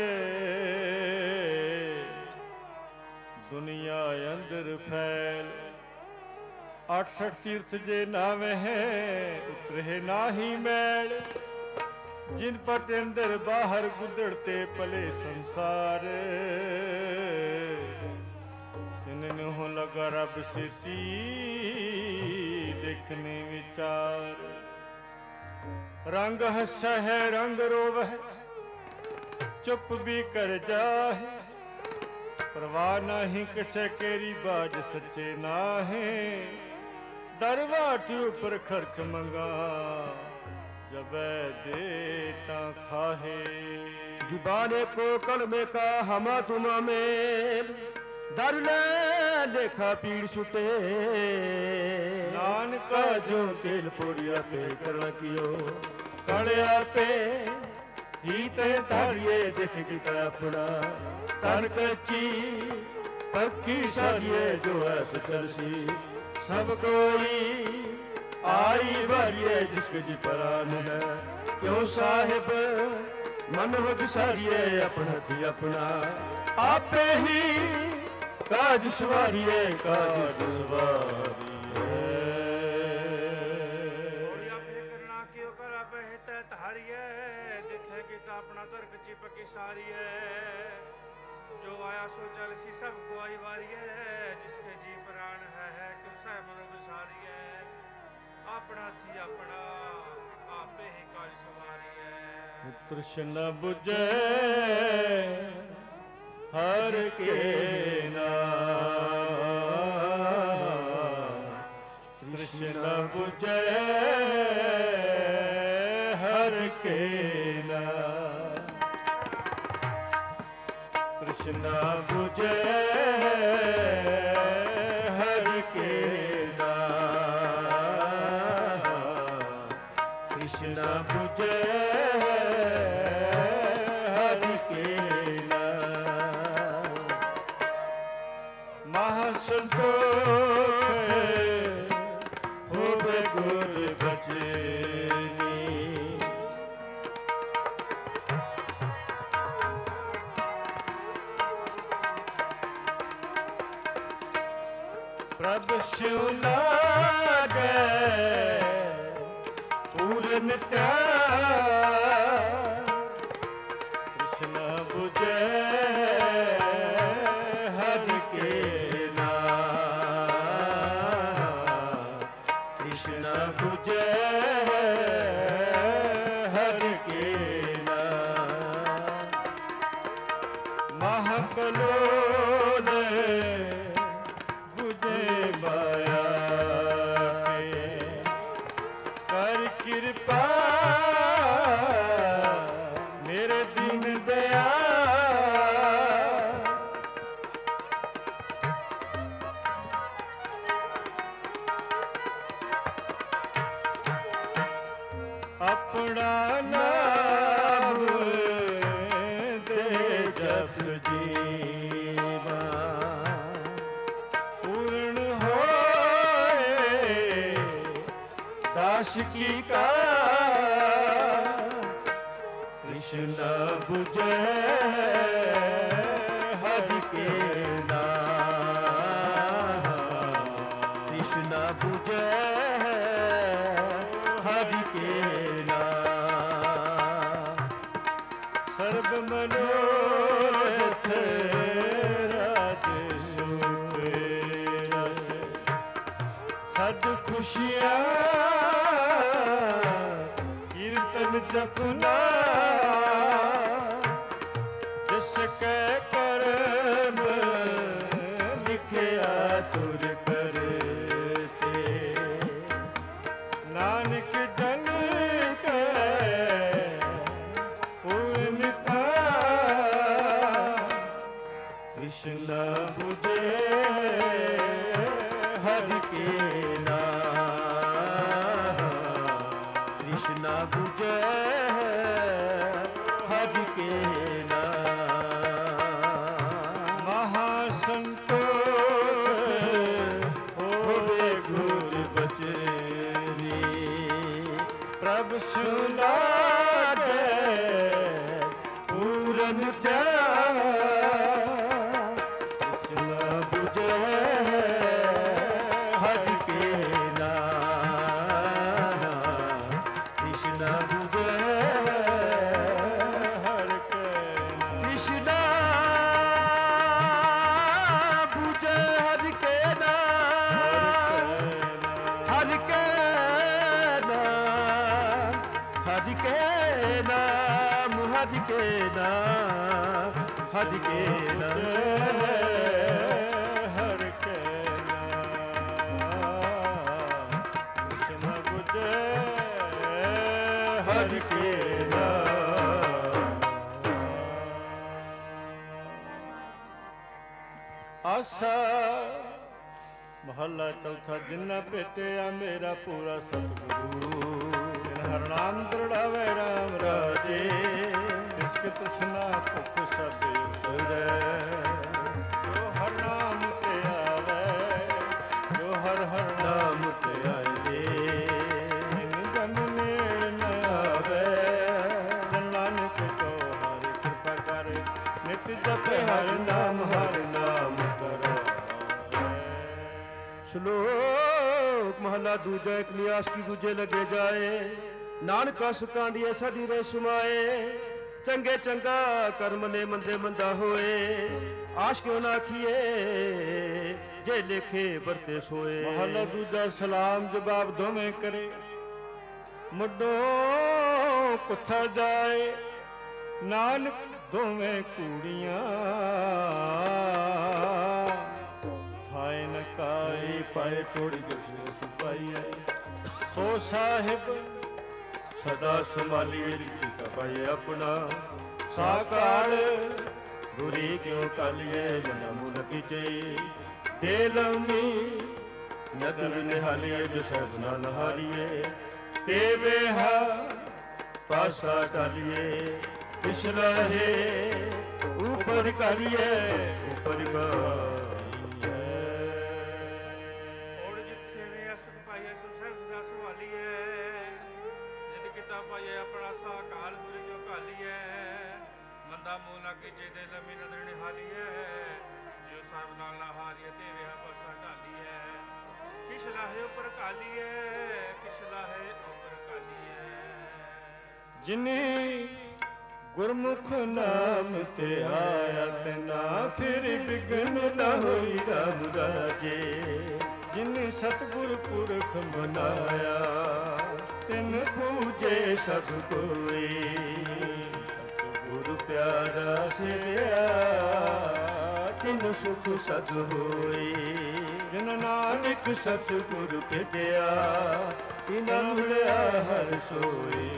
ਦੁਨੀਆ ਅੰਦਰ ਫੈਲ ਅਠਸਠ ਤੀਰਥ ਜੇ ਨਾਵੇਂ ਹੈ ਉਤਰੇ ਨਾਹੀ ਮੈਲ। ਜਿਨ ਪਟ ਅੰਦਰ ਬਾਹਰ ਗੁੱਦੜ ਤੇ ਪਲੇ ਸੰਸਾਰ। ਤਿਨ ਹੋ ਲਗਾ ਰੱਬ ਸਿਰਤੀ ਦੇਖਨੇ ਵਿਚਾਰ। ਰੰਗ ਹੱਸੈ ਰੰਗ ਰੋਵਹਿ ਚੁੱਪ ਵੀ ਕਰ ਜਾਹੇ। ਪਰਵਾਹ ਨਹੀਂ ਕਿਸੇ ਕੇਰੀ ਬਾਜ ਸੱਚੇ ਨਾਹੇ। ਦਰਵਾਟ ਉਪਰ ਖਰਚ ਮੰਗਾ ਜਬੈ ਦੇ ਤਾਂ ਖਾਹੇ। जुबाने को कलमे का हमा तुमा में दर ले लेखा पीड़ छुटे। नानका जो तेल पोड़िया पे करना कियो कड़िया पे ही ते तारिये देख के अपना तन कच्ची पक्की साजिए जो ऐस चलसी। सब कोई आई बारिये जिसके जी परान है। क्यों साहिब मन हो बिसारिए अपना थी अपना आपे ही काज सवारिए काज सवारिए। विसारिए जो आया सो चल सी सब को आई वारिए जिसके जी प्राण है है क्यों सह मनो विसारिए अपना थी अपना आपे ही काज सवारिए तृष्ण बुझे हर के नाम तृष्ण बुझे हर के नाम तृष्ण बुझे हर के नाम तृष्ण बुझे हर के नाम महासंतोष होवे गुर बचनी प्रभ शिव लागे पूरन त्याग कृष्ण बुझे हरि के नाम कृष्ण बुझे हरि के नाम महाकलोल बुझे माया के कर कृपा मेरे दीन दयाल अपना नाम दे जप जीवा पूर्ण होए दास की का कृष्ण बुझे हरि के नाम कृष्ण बुझे हरि के नाम सर्व मनोरथ राज सुख रस सद खुशियाँ कीर्तन जपना जिसके कर्म लिखिया तुर करते नानक जन के पूर्ण का कृष्ण बुझे हरि के नाम कृष्ण बुझे हरि के नाम महासंतोष होवे गुर बचनी प्रभ सुनागे पूरन त्याग कृष्ण बुझे हरि के नाम कृष्ण बुझे हरि के कृष्ण बुझे हरि के नाम हरि के नाम हरि के नाम हरि के नाम हरि के नाम हरि के नाम कृष्ण बुझे हरि के नाम आशा महला चौथा जिन्ना भेटिया मेरा पूरा सतगुरु हर नाम दृढ़ावे राम राजे इसके तृष्णा भुख सब उतरे जो हर नाम ते आवे जो हर हर नाम ते आए इन जन नेड़ न आवे जन नानक को हर कृपा करे नित जपे हर नाम हर नाम करे श्लोक महला दूजा कलियास की दूजे लगे जाए नानका सुकांडिए सदी रे सुमाए ਚੰਗੇ ਚੰਗਾ ਕਰਮ ਨੇ ਮੰਦੇ ਮੰਦਾ ਹੋਏ ਆਸ਼ ਕਿਉਂ ਨਾ ਆਖੀਏ ਜੇ ਲਿਖੇ ਵਰਤੇ ਸੋਏ। ਮਹਲਾ ਦੂਜਾ ਸਲਾਮ ਜਵਾਬ ਦੋਵੇਂ ਕਰੇ ਮੁੱਢੋਂ ਕੁੱਥਾ ਜਾਏ ਨਾਨਕ ਦੋਵੇਂ ਕੂੜੀਆਂ ਥਾਏ ਨ ਕਾਈ ਪਾਏ ਟੋੜੀ ਜਿਸ ਸੁਪਾਈ ਸੋ ਸਾਹਿਬ ਸਦਾ ਸੰਭਾਲੀਏ ਜਿੱਤੀ ਪਾਏ ਆਪਣਾ ਸਾਕਾਰ ਬੁਰੀ ਕਿਉਂ ਕਾਲੀਏ ਮਨ ਮੁਨ ਕੀਚੇ ਦੇ ਲੰਮੀ ਨਦਰ ਨਿਹਾਲੀਏ ਜੋ ਸਹਿਬ ਨਾ ਨਹਾਰੀਏ ਤੇ ਵੇਹਾ ਪਾਸਾ ਟਾਲੀਏ ਪਿਛਲਾ ਹੈ ऊपर करिए ऊपर और जित सेवे सुख पाइए सो सब सदा संभालिए जित किता पाइए अपना सा काल बुरे जो कालिए मंदा मुंह ना कीचे दे लम्मी नजर निहालिए जो साहब नाल ना हारिए ते वे पासा ढालिए पिछला है ऊपर कालिए पिछला है ऊपर कालिए जिनी गुरमुख नाम ते आया ते ना फिर बिघन न होई राम राजे जिन सतगुर पुरख मनाया तिन पूजे सब कोई सतगुरु प्यारा सिया तिन सुख सत होई जिन नानक सतगुरु भेटिया तिन मिलिया हर सोई।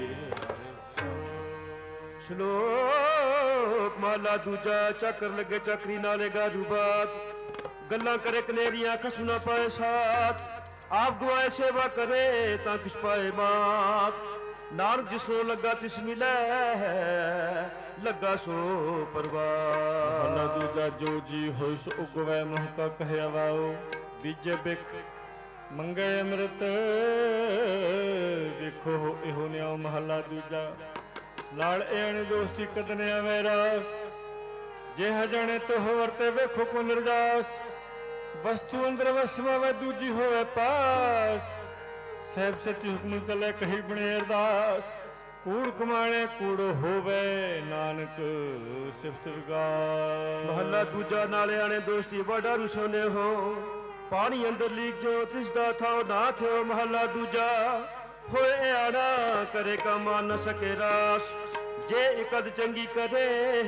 ਸ਼ਲੋਕ ਮਾਲਾ ਦੂਜਾ ਚੱਕਰ ਲੱਗੇ ਚੱਕਰੀ ਨਾਲੇ ਗਾਜੂ ਬਾਤ ਗੱਲਾਂ ਕਰੇ ਕਨੇਰੀਆਂ ਖਸੂ ਨਾ ਪਾਏ ਸਾਥ ਆਪ ਗਵਾਏ ਸੇਵਾ ਕਰੇ ਤਾਂ ਕਿਸ ਪਾਏ ਮਾਤ ਨਾਨਕ ਜਿਸ ਨੂੰ ਲੱਗਾ ਤਿਸ ਮਿਲੈ ਲੱਗਾ ਸੋ ਪਰਵਾਰ। ਮਹਲਾ ਦੂਜਾ ਜੋ ਜੀ ਹੋਇ ਸੋ ਉਗਵੈ ਮੋਹ ਕਾ ਕਹਿਆ ਵਾਓ ਬੀਜੇ ਬਿਖ ਮੰਗੇ ਅੰਮ੍ਰਿਤ ਵੇਖੋ ਇਹੋ ਨਿਆ। ਮਹਲਾ ਦੂਜਾ ਨਾਲ ਐਣ ਦੋਸਤੀ ਕਦਨੇ ਆਵੇ ਰਾਸ ਜੇ ਹਜਣੇ ਤੋ ਹੋਰ ਤੇ ਵੇਖੋ ਕੋ ਨਿਰਦਾਸ ਵਸਤੂ ਅੰਦਰ ਵਸਵਾਵੇ ਦੂਜੀ ਹੋਵੇ ਪਾਸ ਸਹਿਬ ਸੱਚੀ ਹੁਕਮ ਚੱਲੇ ਕਹੀ ਬਣੇ ਅਰਦਾਸ ਕੂੜ ਕਮਾਣੇ ਕੂੜ ਹੋਵੇ ਨਾਨਕ ਸਿਫਤ ਵਿਗਾਸ। ਮਹੱਲਾ ਦੂਜਾ ਨਾਲੇ ਆਣੇ ਦੋਸਤੀ ਬੜਾ ਰੁਸੋਨੇ ਹੋ ਪਾਣੀ ਅੰਦਰ ਲੀਕ ਜੋ ਤਿਸ ਦਾ ਥਾਉ ਨਾ ਥਿਓ। ਮਹੱਲਾ ਦੂਜਾ ਹੋਏ ਆਣਾ ਕਰੇ ਕਮਾ ਨ ਸਕੇ ਰਾਸ ਜੇ ਇਕਦ ਚੰਗੀ ਕਰੇ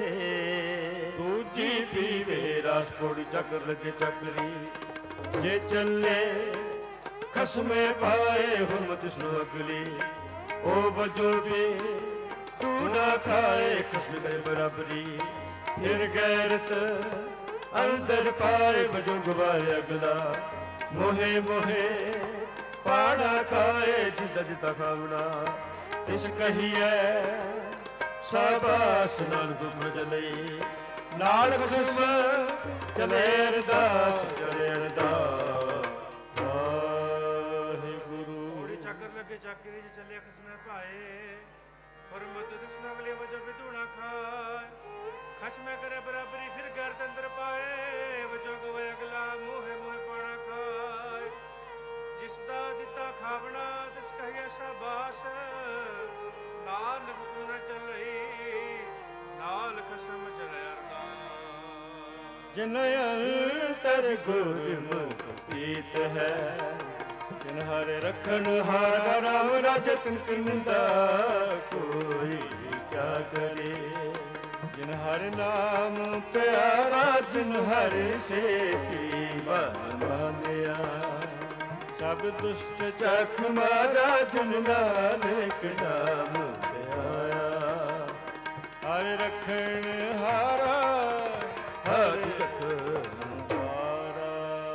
ਦੂਜੀ ਪੀਵੇ ਰਸ ਕੋੜੀ ਚੱਕਰ ਲੱਗੇ ਚੱਕਰੀ ਜੇ ਚੱਲੇ ਖਸਮੇ ਪਾਏ ਹੁਰਮਤ ਸੁ ਅਗਲੀ ਉਹ ਵਜੋ ਵੀ ਤੂੰ ਨਾ ਖਾਏ ਖਸਮ ਦੇ ਬਰਾਬਰੀ ਫਿਰ ਗੈਰਤ ਅੰਦਰ ਪਾਏ ਵਜੋ ਗਵਾਏ ਅਗਲਾ ਮੋਹੇ ਮੋਹੇ ਪਾਣਾ ਖਾਏ ਜਿੱਦ ਜਿੱਤਾ ਖਾਵਣਾ ਇਸ ਕਹੀਏ ਸਾਬਾਸ ਨਾਲ ਦੁਮ ਜਲਈ ਨਾਲ ਖਸਮ ਚਲੇ ਅਰਦਾਸ ਚਲੇ ਅਰਦਾਸ ਵਾਹਿਗੁਰੂ। ਥੋੜੀ ਚੱਕਰ ਲੱਗੇ ਚੱਕਰੀ ਚ ਚੱਲੇ ਖਸਮੇ ਭਾਏ ਹੁਰਮਤ ਦਿਸਣਾ ਵਾਲੇ ਵਜੋ ਵਿਧੂਣਾ ਖਾਏ ਖਸਮੇ ਕਰੇ ਬਰਾਬਰੀ ਫਿਰ ਗੈਰ ਅੰਦਰ ਪਾਏ ਵਜੋ ਗਵੇ ਅਗਲਾ ਮੋਹੇ ਮੋਹੇ ਪਾਣਾ ਖਾਏ ਜਿਸਦਾ ਦਿੱਤਾ ਖਾਵਣਾ ਤਿਸ ਕਹੀਏ ਸ਼ਾਬਾਸ਼ ਨਾਨਕ ਤੂੰ ਨ ਚੱਲਈ ਨਾਲ ਖਸਮ ਚਲੇ ਅਰਦਾਸ। ਜਿਨ ਅੰਤਰ ਗੁਰਮੁਖ ਪ੍ਰੀਤ ਹੈ ਜਿਨ ਹਰਿ ਰਖਣ ਹਾਰ ਰਾਮ ਰਾਜਤਨ ਕਿੰਦਾ ਕੋਈ ਕਿਆ ਕਰੇ ਜਿਨ ਹਰਿ ਨਾਮ ਪਿਆਰਾ ਜਿਨ ਹਰਿ ਸੇਤੀ ਬਨ ਮੰਨਿਆ ਸਭ ਦੁਸ਼ਟ ਚਖ ਮਾਰਾ ਜਿਨ ਨਾਨਕ ਨਾਮ ਪਿਆਇਆ ਹਰਿ ਰਖਣ ਹਾਰਾ ਹਰਿ ਰਖਣ ਹਾਰਾ।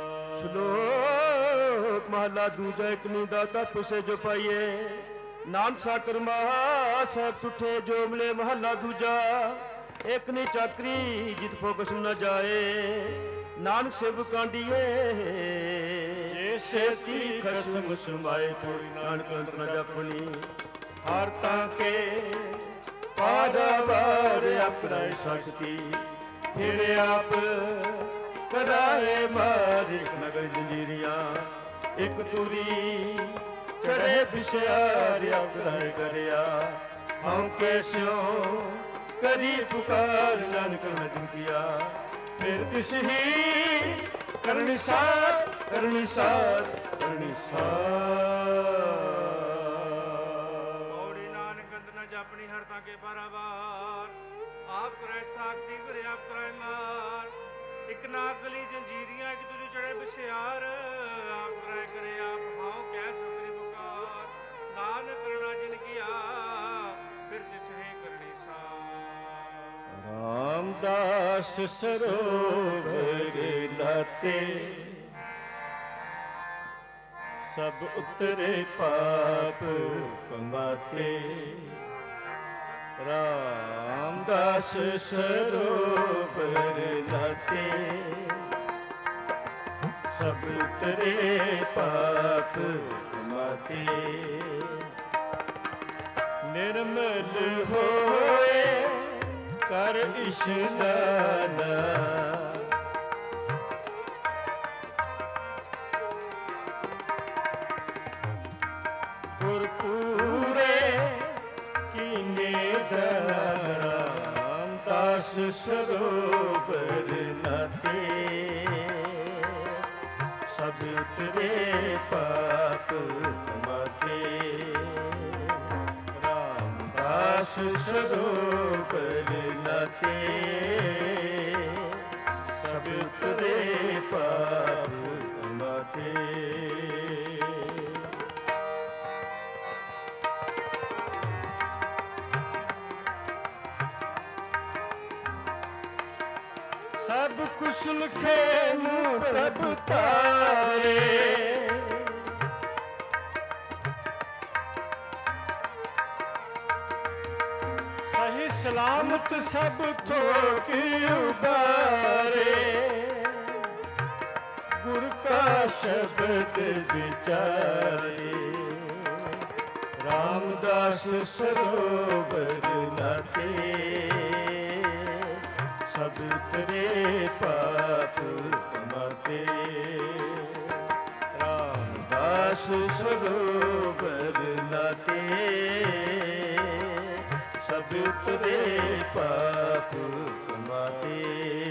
ਸ਼ਲੋਕ ਮਹਲਾ ਦੂਜਾ ਇੱਕ ਨੀ ਦਾਤਾ ਪੁਸੇ ਜੋ ਪਾਈਏ ਨਾਨਕ ਸਾਕਰ ਮਹਾ ਸਹਿਬ ਸੁਠੇ ਜੋ ਮਿਲੇ। ਮਹਲਾ ਦੂਜਾ ਇੱਕ ਨੀ ਚਾਕਰੀ ਜਿਤ ਫੋਕਸ ਨ ਜਾਏ ਨਾਨਕ ਸਿਵ ਕਾਂਡੀਏ ਜੇ ਸੇਤੀ ਖਸਮ ਸੁਮਾਏ ਤੋੜੀ ਨਾਨਕ ਅੰਤ ਨ ਜਪਣੀ ਹਰ ਤਾਂ ਕੇ ਪਾਦਵਾਰ ਆਪਣਾ ਸ਼ਕਤੀ ਫਿਰ ਆਪ ਕਰਾਏ ਮਾਰ ਇੱਕ ਨਗਰ ਜੰਜੀਰੀਆਂ ਇੱਕ ਤੁਰੀ ਚੜੇ ਵਿਸ਼ਿਆਰ ਆਪਣਾ ਕਰਿਆ ਹਉ ਕੈਸਿਓ करी पुकार नानक मैं जिन किया फिर तिस ही करनी सार करनी सार करनी सार। पौड़ी नानक अंत न जपनी हरता के बराबर आप करे साखी करे आप करे मार एक नागली जंजीरियां एक तुझे चढ़े बशियार आप करे करे आप भाव कैस अपनी पुकार नानक करना जिन किया फिर तिस है करनी सार। रामदास सरोवर लाते सब उतरे पाप कमाते। रामदास सरोवर लाते सब उतरे पाप कमाते। निर्मल होए कर इशनान गुरपूरे कीने रामदास सरोवर नाते सब उतरे पाप कमाते। रामदास सरोवर नाते सब उतरे पाप कमाते। सब कुशल खेमु प्रभु तारे सही सलामत सब थोक उबारे। गुरु का शब्द विचारे रामदास सरोवर नाते सब उतरे पाप कमाते। रामदास सरोवर नाते सब उतरे पाप कमाते।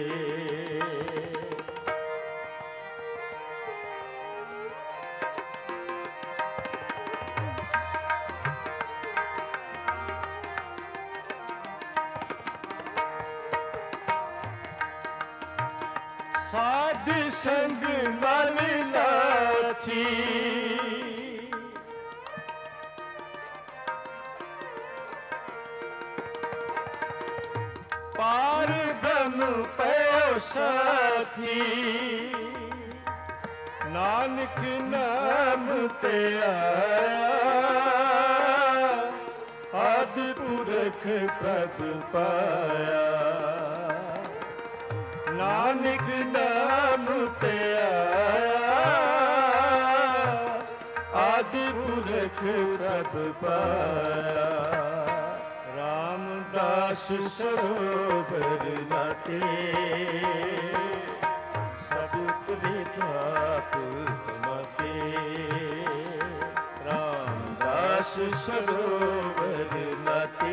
साध संग मल लाथी पार ब्रह्म पयो साथी। नानक नाम ते आया आदि पुरख प्रभु पाया। नानक नाम ते आया आदि पुरख प्रभु पाया। रामदास सरोवर नाते सब उतरे पाप कमाते। रामदास सरोवर नाते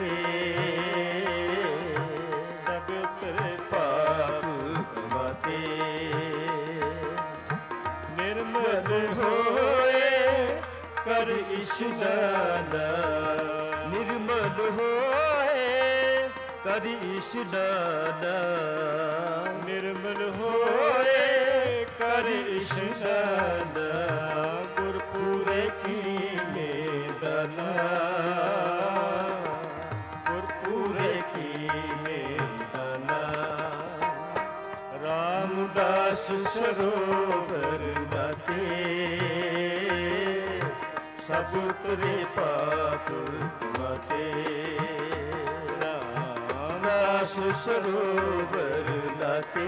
सब उतरे पाप कमाते। निर्मल होए कर इशनान निर्मल होए कर इशनान निर्मल होए कर इशनान गुरपुरे कीने दाना गुरपुरे कीने दाना। रामदास सरोवर नाते सब उतरे पाप कमाते। रामदास सरोवर नाते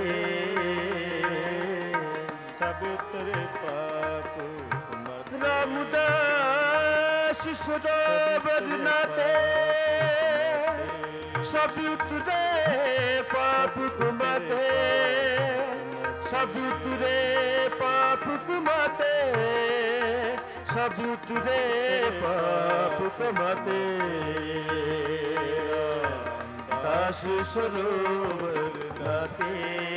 सब उतरे पाप कमाते। रामदास सरोवर नाते सब उतरे पाप कमाते। सब उतरे पाप कमाते सब उतरे पाप कमाते। दास सरोवर गाते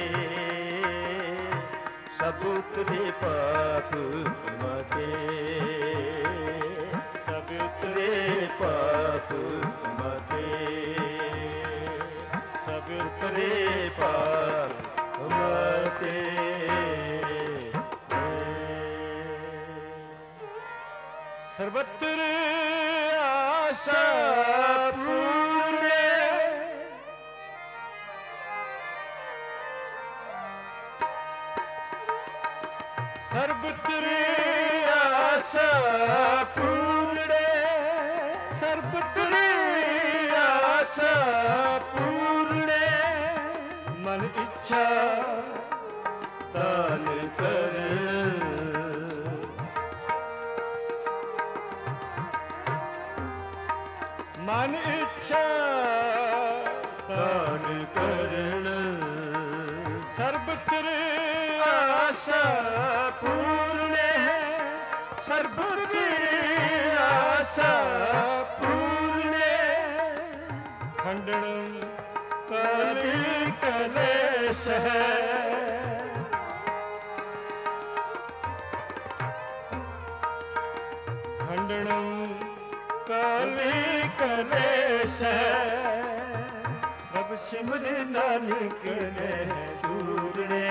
सब उतरे पाप माते सब उतरे पाप माते सब उतरे पाप माते सर्वत्र आशा पूरे सर्वत्र आशा पूरे सर्वत्र आशा पूरे मन इच्छा दान कर मन इच्छा दान करण सर्वत्र आशा पूर्ण सर्वत्र आशा पूर्ण खंडन कली कलेश है खंडन काली कलेश रब सिमर नानक ने चूरने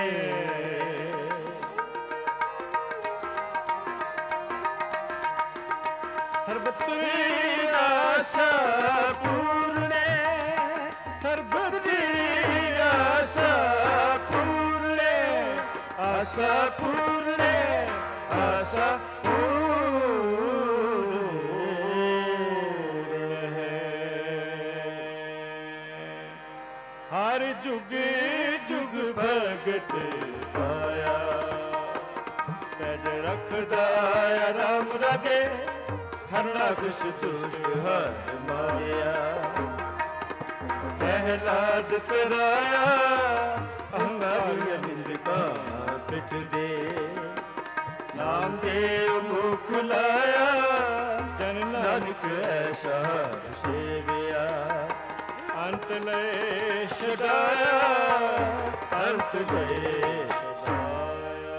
सर्वत्र आशा पूर्णे सर्वत्र आशा पूर्णे आशा पूर्णे आशा हर जुग जुग भगत पाया पैज रखदा राम राजे हरना कुछ दुष्ट हर मारिया प्रहलाद कराया अंगार निंदका पिठ दे नाम देव मुख लाया जन नानक ऐसा सेविया अंत ले छड़ाया अंत ले छड़ाया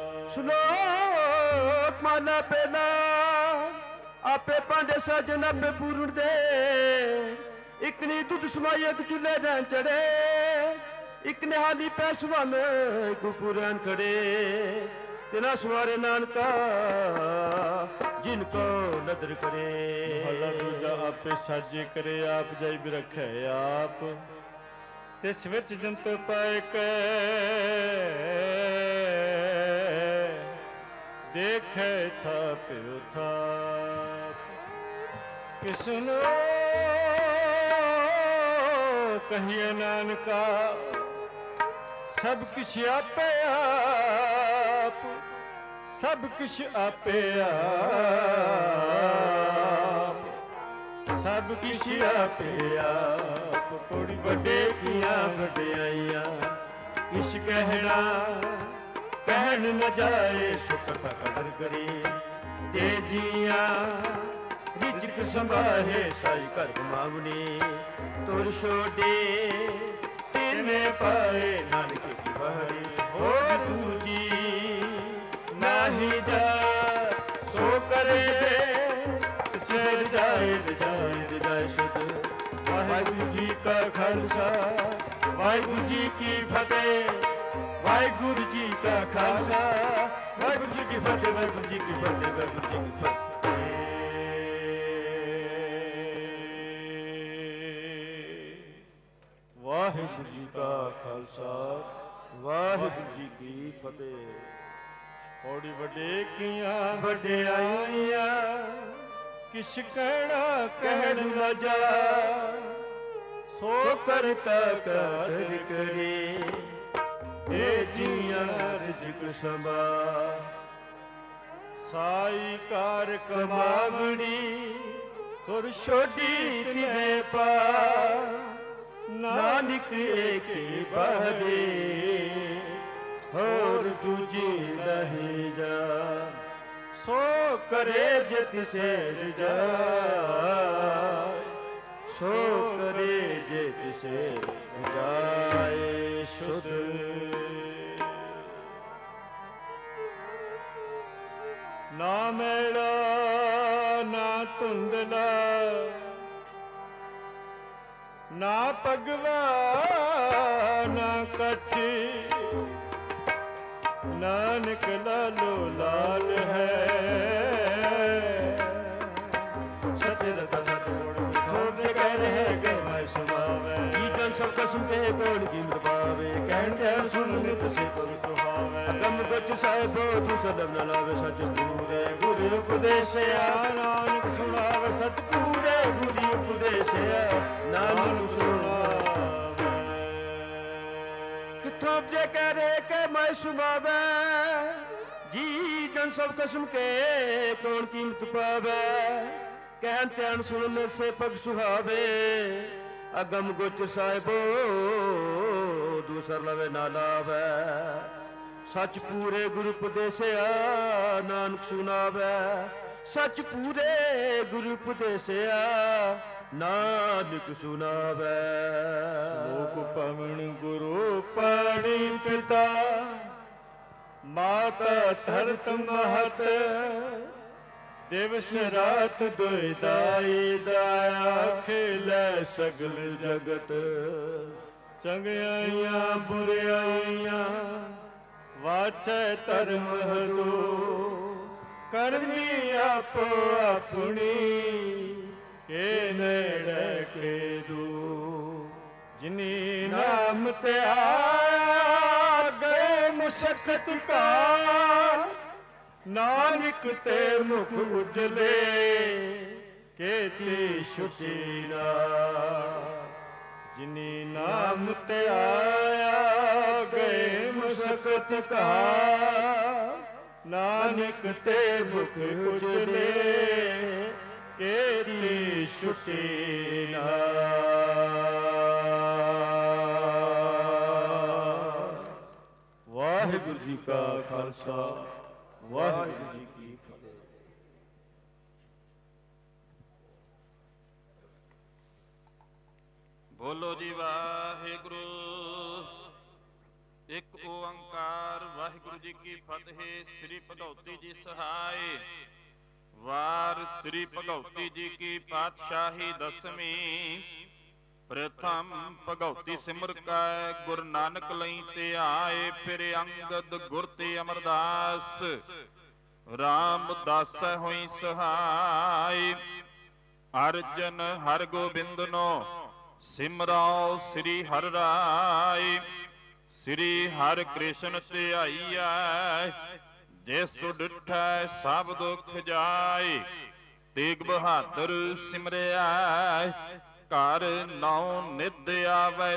श्लोक माला पेला आपे पांडे साजन आपे पूर्ण दे एक ने दुध समायक चूल्हे रैन चढ़े एक ने हाली पैसवा में गुपुरान खड़े तेना सवारे नानका जिनको नदर करे भला दूजा आपे साजे करे आप जाई भी रखे आप तिस विच जंत पाए के देखे था प्यो था किसनो कहिए नानका सब किछ आपे आप सब किछ आपे आप सब किछ आपे आप कोड़ी बड़े किया वड्याइयां किछ कहना कहन न जाए सुख कदर करे ते जिया रिजक संभाहे साई कर मावनी तुर छोड़े तेने पाए नानक की बारी हो दूजी नाही जा सो करे सिर जाए जाए जाए शुद्ध वाहिगुरु जी का खालसा वाहिगुरु जी की फतेह वाहिगुरु जी का खालसा वाहिगुरु जी की फतेह वाहिगुरु जी की फतेह वाहिगुरु जी की फतेह वाहिगुरु जी का खालसा वाहिगुरु जी की फतेह औड़ी वडे किया वड्याइया किस कहना कहन न जा सो करता कर करे हे जिया रिजक संभा साई कार कमावड़ी तुर छोड़ी तिने पा नानक एक बहरे और दूजी नहीं जा सो करे जत से जा ਸੋ ਕਰੇ ਜੇ ਤਿਸੇ ਜਾਏ ਸੁਧ। ਨਾ ਮੇੜਾ ਨਾ ਧੁੰਦਲਾ ਨਾ ਪਗਵਾ ਨਾ ਕੱਚੀ, ਨਾਨਕ ਲਾਲੋ ਲਾਲ ਹੈ। ਸੱਚੇ ਰਤਾ ਸੱਚ ਗੁਣ ਥੋੜ ਕਹਿ ਰਹੇ ਗਏ ਮੈਂ ਸੁਣਾਵੇ। ਜੀ ਜਨ ਸਭ ਕਸਮ ਕਹੇ ਕੋਣ ਕੀਮਤ ਪਾਵੇ। ਕਹਿਣ ਧਿਆਨ ਸੁਣ ਨਿਤ ਸੇ ਪਗ ਸੁਹਾਵੇ। ਅਗਮ ਗੁਚ ਸਾਹਿਬੋ ਤੂੰ ਸਦਬ ਨ ਲਾਵੇ ਸੱਚ ਪੂਰੇ। ਗੁਰੂ ਉਪਦੇਸਿਆ ਨਾਨਕ ਸੁਣਾਵੇ ਸੱਚ ਪੂਰੇ। ਗੁਰੂ ਉਪਦੇਸਿਆ ਨਾਨਕ ਸੁਣਾਵੇ। ਕਿੱਥੋਂ ਜੇ ਕਹਿ ਰਹੇ ਕਿ ਮੈਂ ਸੁਣਾਵੇ। ਜੀ ਜਨ ਸਭ ਕਸਮ ਕੇ ਕੌਣ ਕੀਮਤ ਪਾਵੇ। ਕਹਿਣ ਧਿਆਨ ਸੁਣਨ ਸੇ ਪਗ ਸੁਹਾਵੇ। ਅਗਮ ਗੁਚ ਸਾਹਿਬੋ ਦੂਸਰ ਲਵੇ ਨਾ ਲਾਵੇ। ਸੱਚ ਪੂਰੇ ਗੁਰੂ ਉਪਦੇਸਿਆ ਨਾਨਕ ਸੁਣਾਵੇ। ਸੱਚ ਪੂਰੇ ਗੁਰੂ ਉਪਦੇਸਿਆ ਨਾਨਕ ਸੁਣਾਵੇ। ਲੋਕ ਪਵਨ ਗੁਰੂ ਪਾਣੀ ਪਿਤਾ ਮਾਤਾ ਧਰਤ ਮਹਤ। ਦਿਵਸ ਰਾਤ ਦੁਇ ਦਾਈ ਦਾਇਆ ਖੇਲੇ ਸਗਲ ਜਗਤ। ਚੰਗਿਆਈਆਂ ਬੁਰਿਆਈਆਂ ਵਾਚੈ ਧਰਮ ਹਦੋ। ਕਰਮੀ ਆਪੋ ਆਪਣੀ ਕੇ ਨੇੜੇ ਕੇ ਦੂ। ਜਿਨੀ ਨਾਮ ਤੇ ਆਇਆ ਗਏ ਮੁਸ਼ਕਤ ਕਾ। ਨਾਨਕ ਤੇ ਮੁਖ ਉਜਲੇ ਕੇਤੀ ਛੁਟੀ ਨਾ। ਜਿਨੀ ਨਾਮ ਤੇ ਆਇਆ ਗਏ ਮੁਸ਼ਕਤ ਕਾ। ਨਾਨਕ ਤੇ ਮੁਖ ਉਜਲੇ ਕੇਤੀ ਛੁਟੀ ਨਾ। ਵਾਹਿਗੁਰੂ ਜੀ ਕਾ ਖਾਲਸਾ ਵਾਹਿਗੁਰੂ ਜੀ ਕੀ ਫਤਿਹ। ਬੋਲੋ ਜੀ ਵਾਹਿਗੁਰੂ। ਇੱਕ ਓੰਕਾਰ ਵਾਹਿਗੁਰੂ ਜੀ ਕੀ ਫਤਿਹ। ਸ੍ਰੀ ਭਗਉਤੀ ਜੀ ਸਹਾਇ। ਵਾਰ ਸ੍ਰੀ ਭਗਉਤੀ ਜੀ ਕੀ ਪਾਤਸ਼ਾਹੀ ਦਸਵੀਂ। ਪ੍ਰਥਮ ਭਗਉਤੀ ਸਿਮਰ ਕੈ ਗੁਰ ਨਾਨਕ ਲਈ ਤੇ ਆਏ। ਫਿਰ ਅੰਗਦ ਗੁਰ ਤੇ ਅਮਰਦਾਸ ਰਾਮਦਾਸ ਹੋਈ ਸਹਾਈ। ਅਰਜਨ ਹਰ ਗੋਬਿੰਦਨੋ ਸਿਮਰਾਓ ਸ੍ਰੀ ਹਰਿ ਰਾਇ। ਸ੍ਰੀ ਹਰਿ ਕ੍ਰਿਸ਼ਨ ਧਿਆਈਐ ਜਿਸ ਡਿਠੈ ਸਭ ਦੁਖ ਜਾਏ। ਤੇਗ ਬਹਾਦਰ ਸਿਮਰਿਆ ਘਰ ਨੌ ਨਿਧ ਆਵੈ।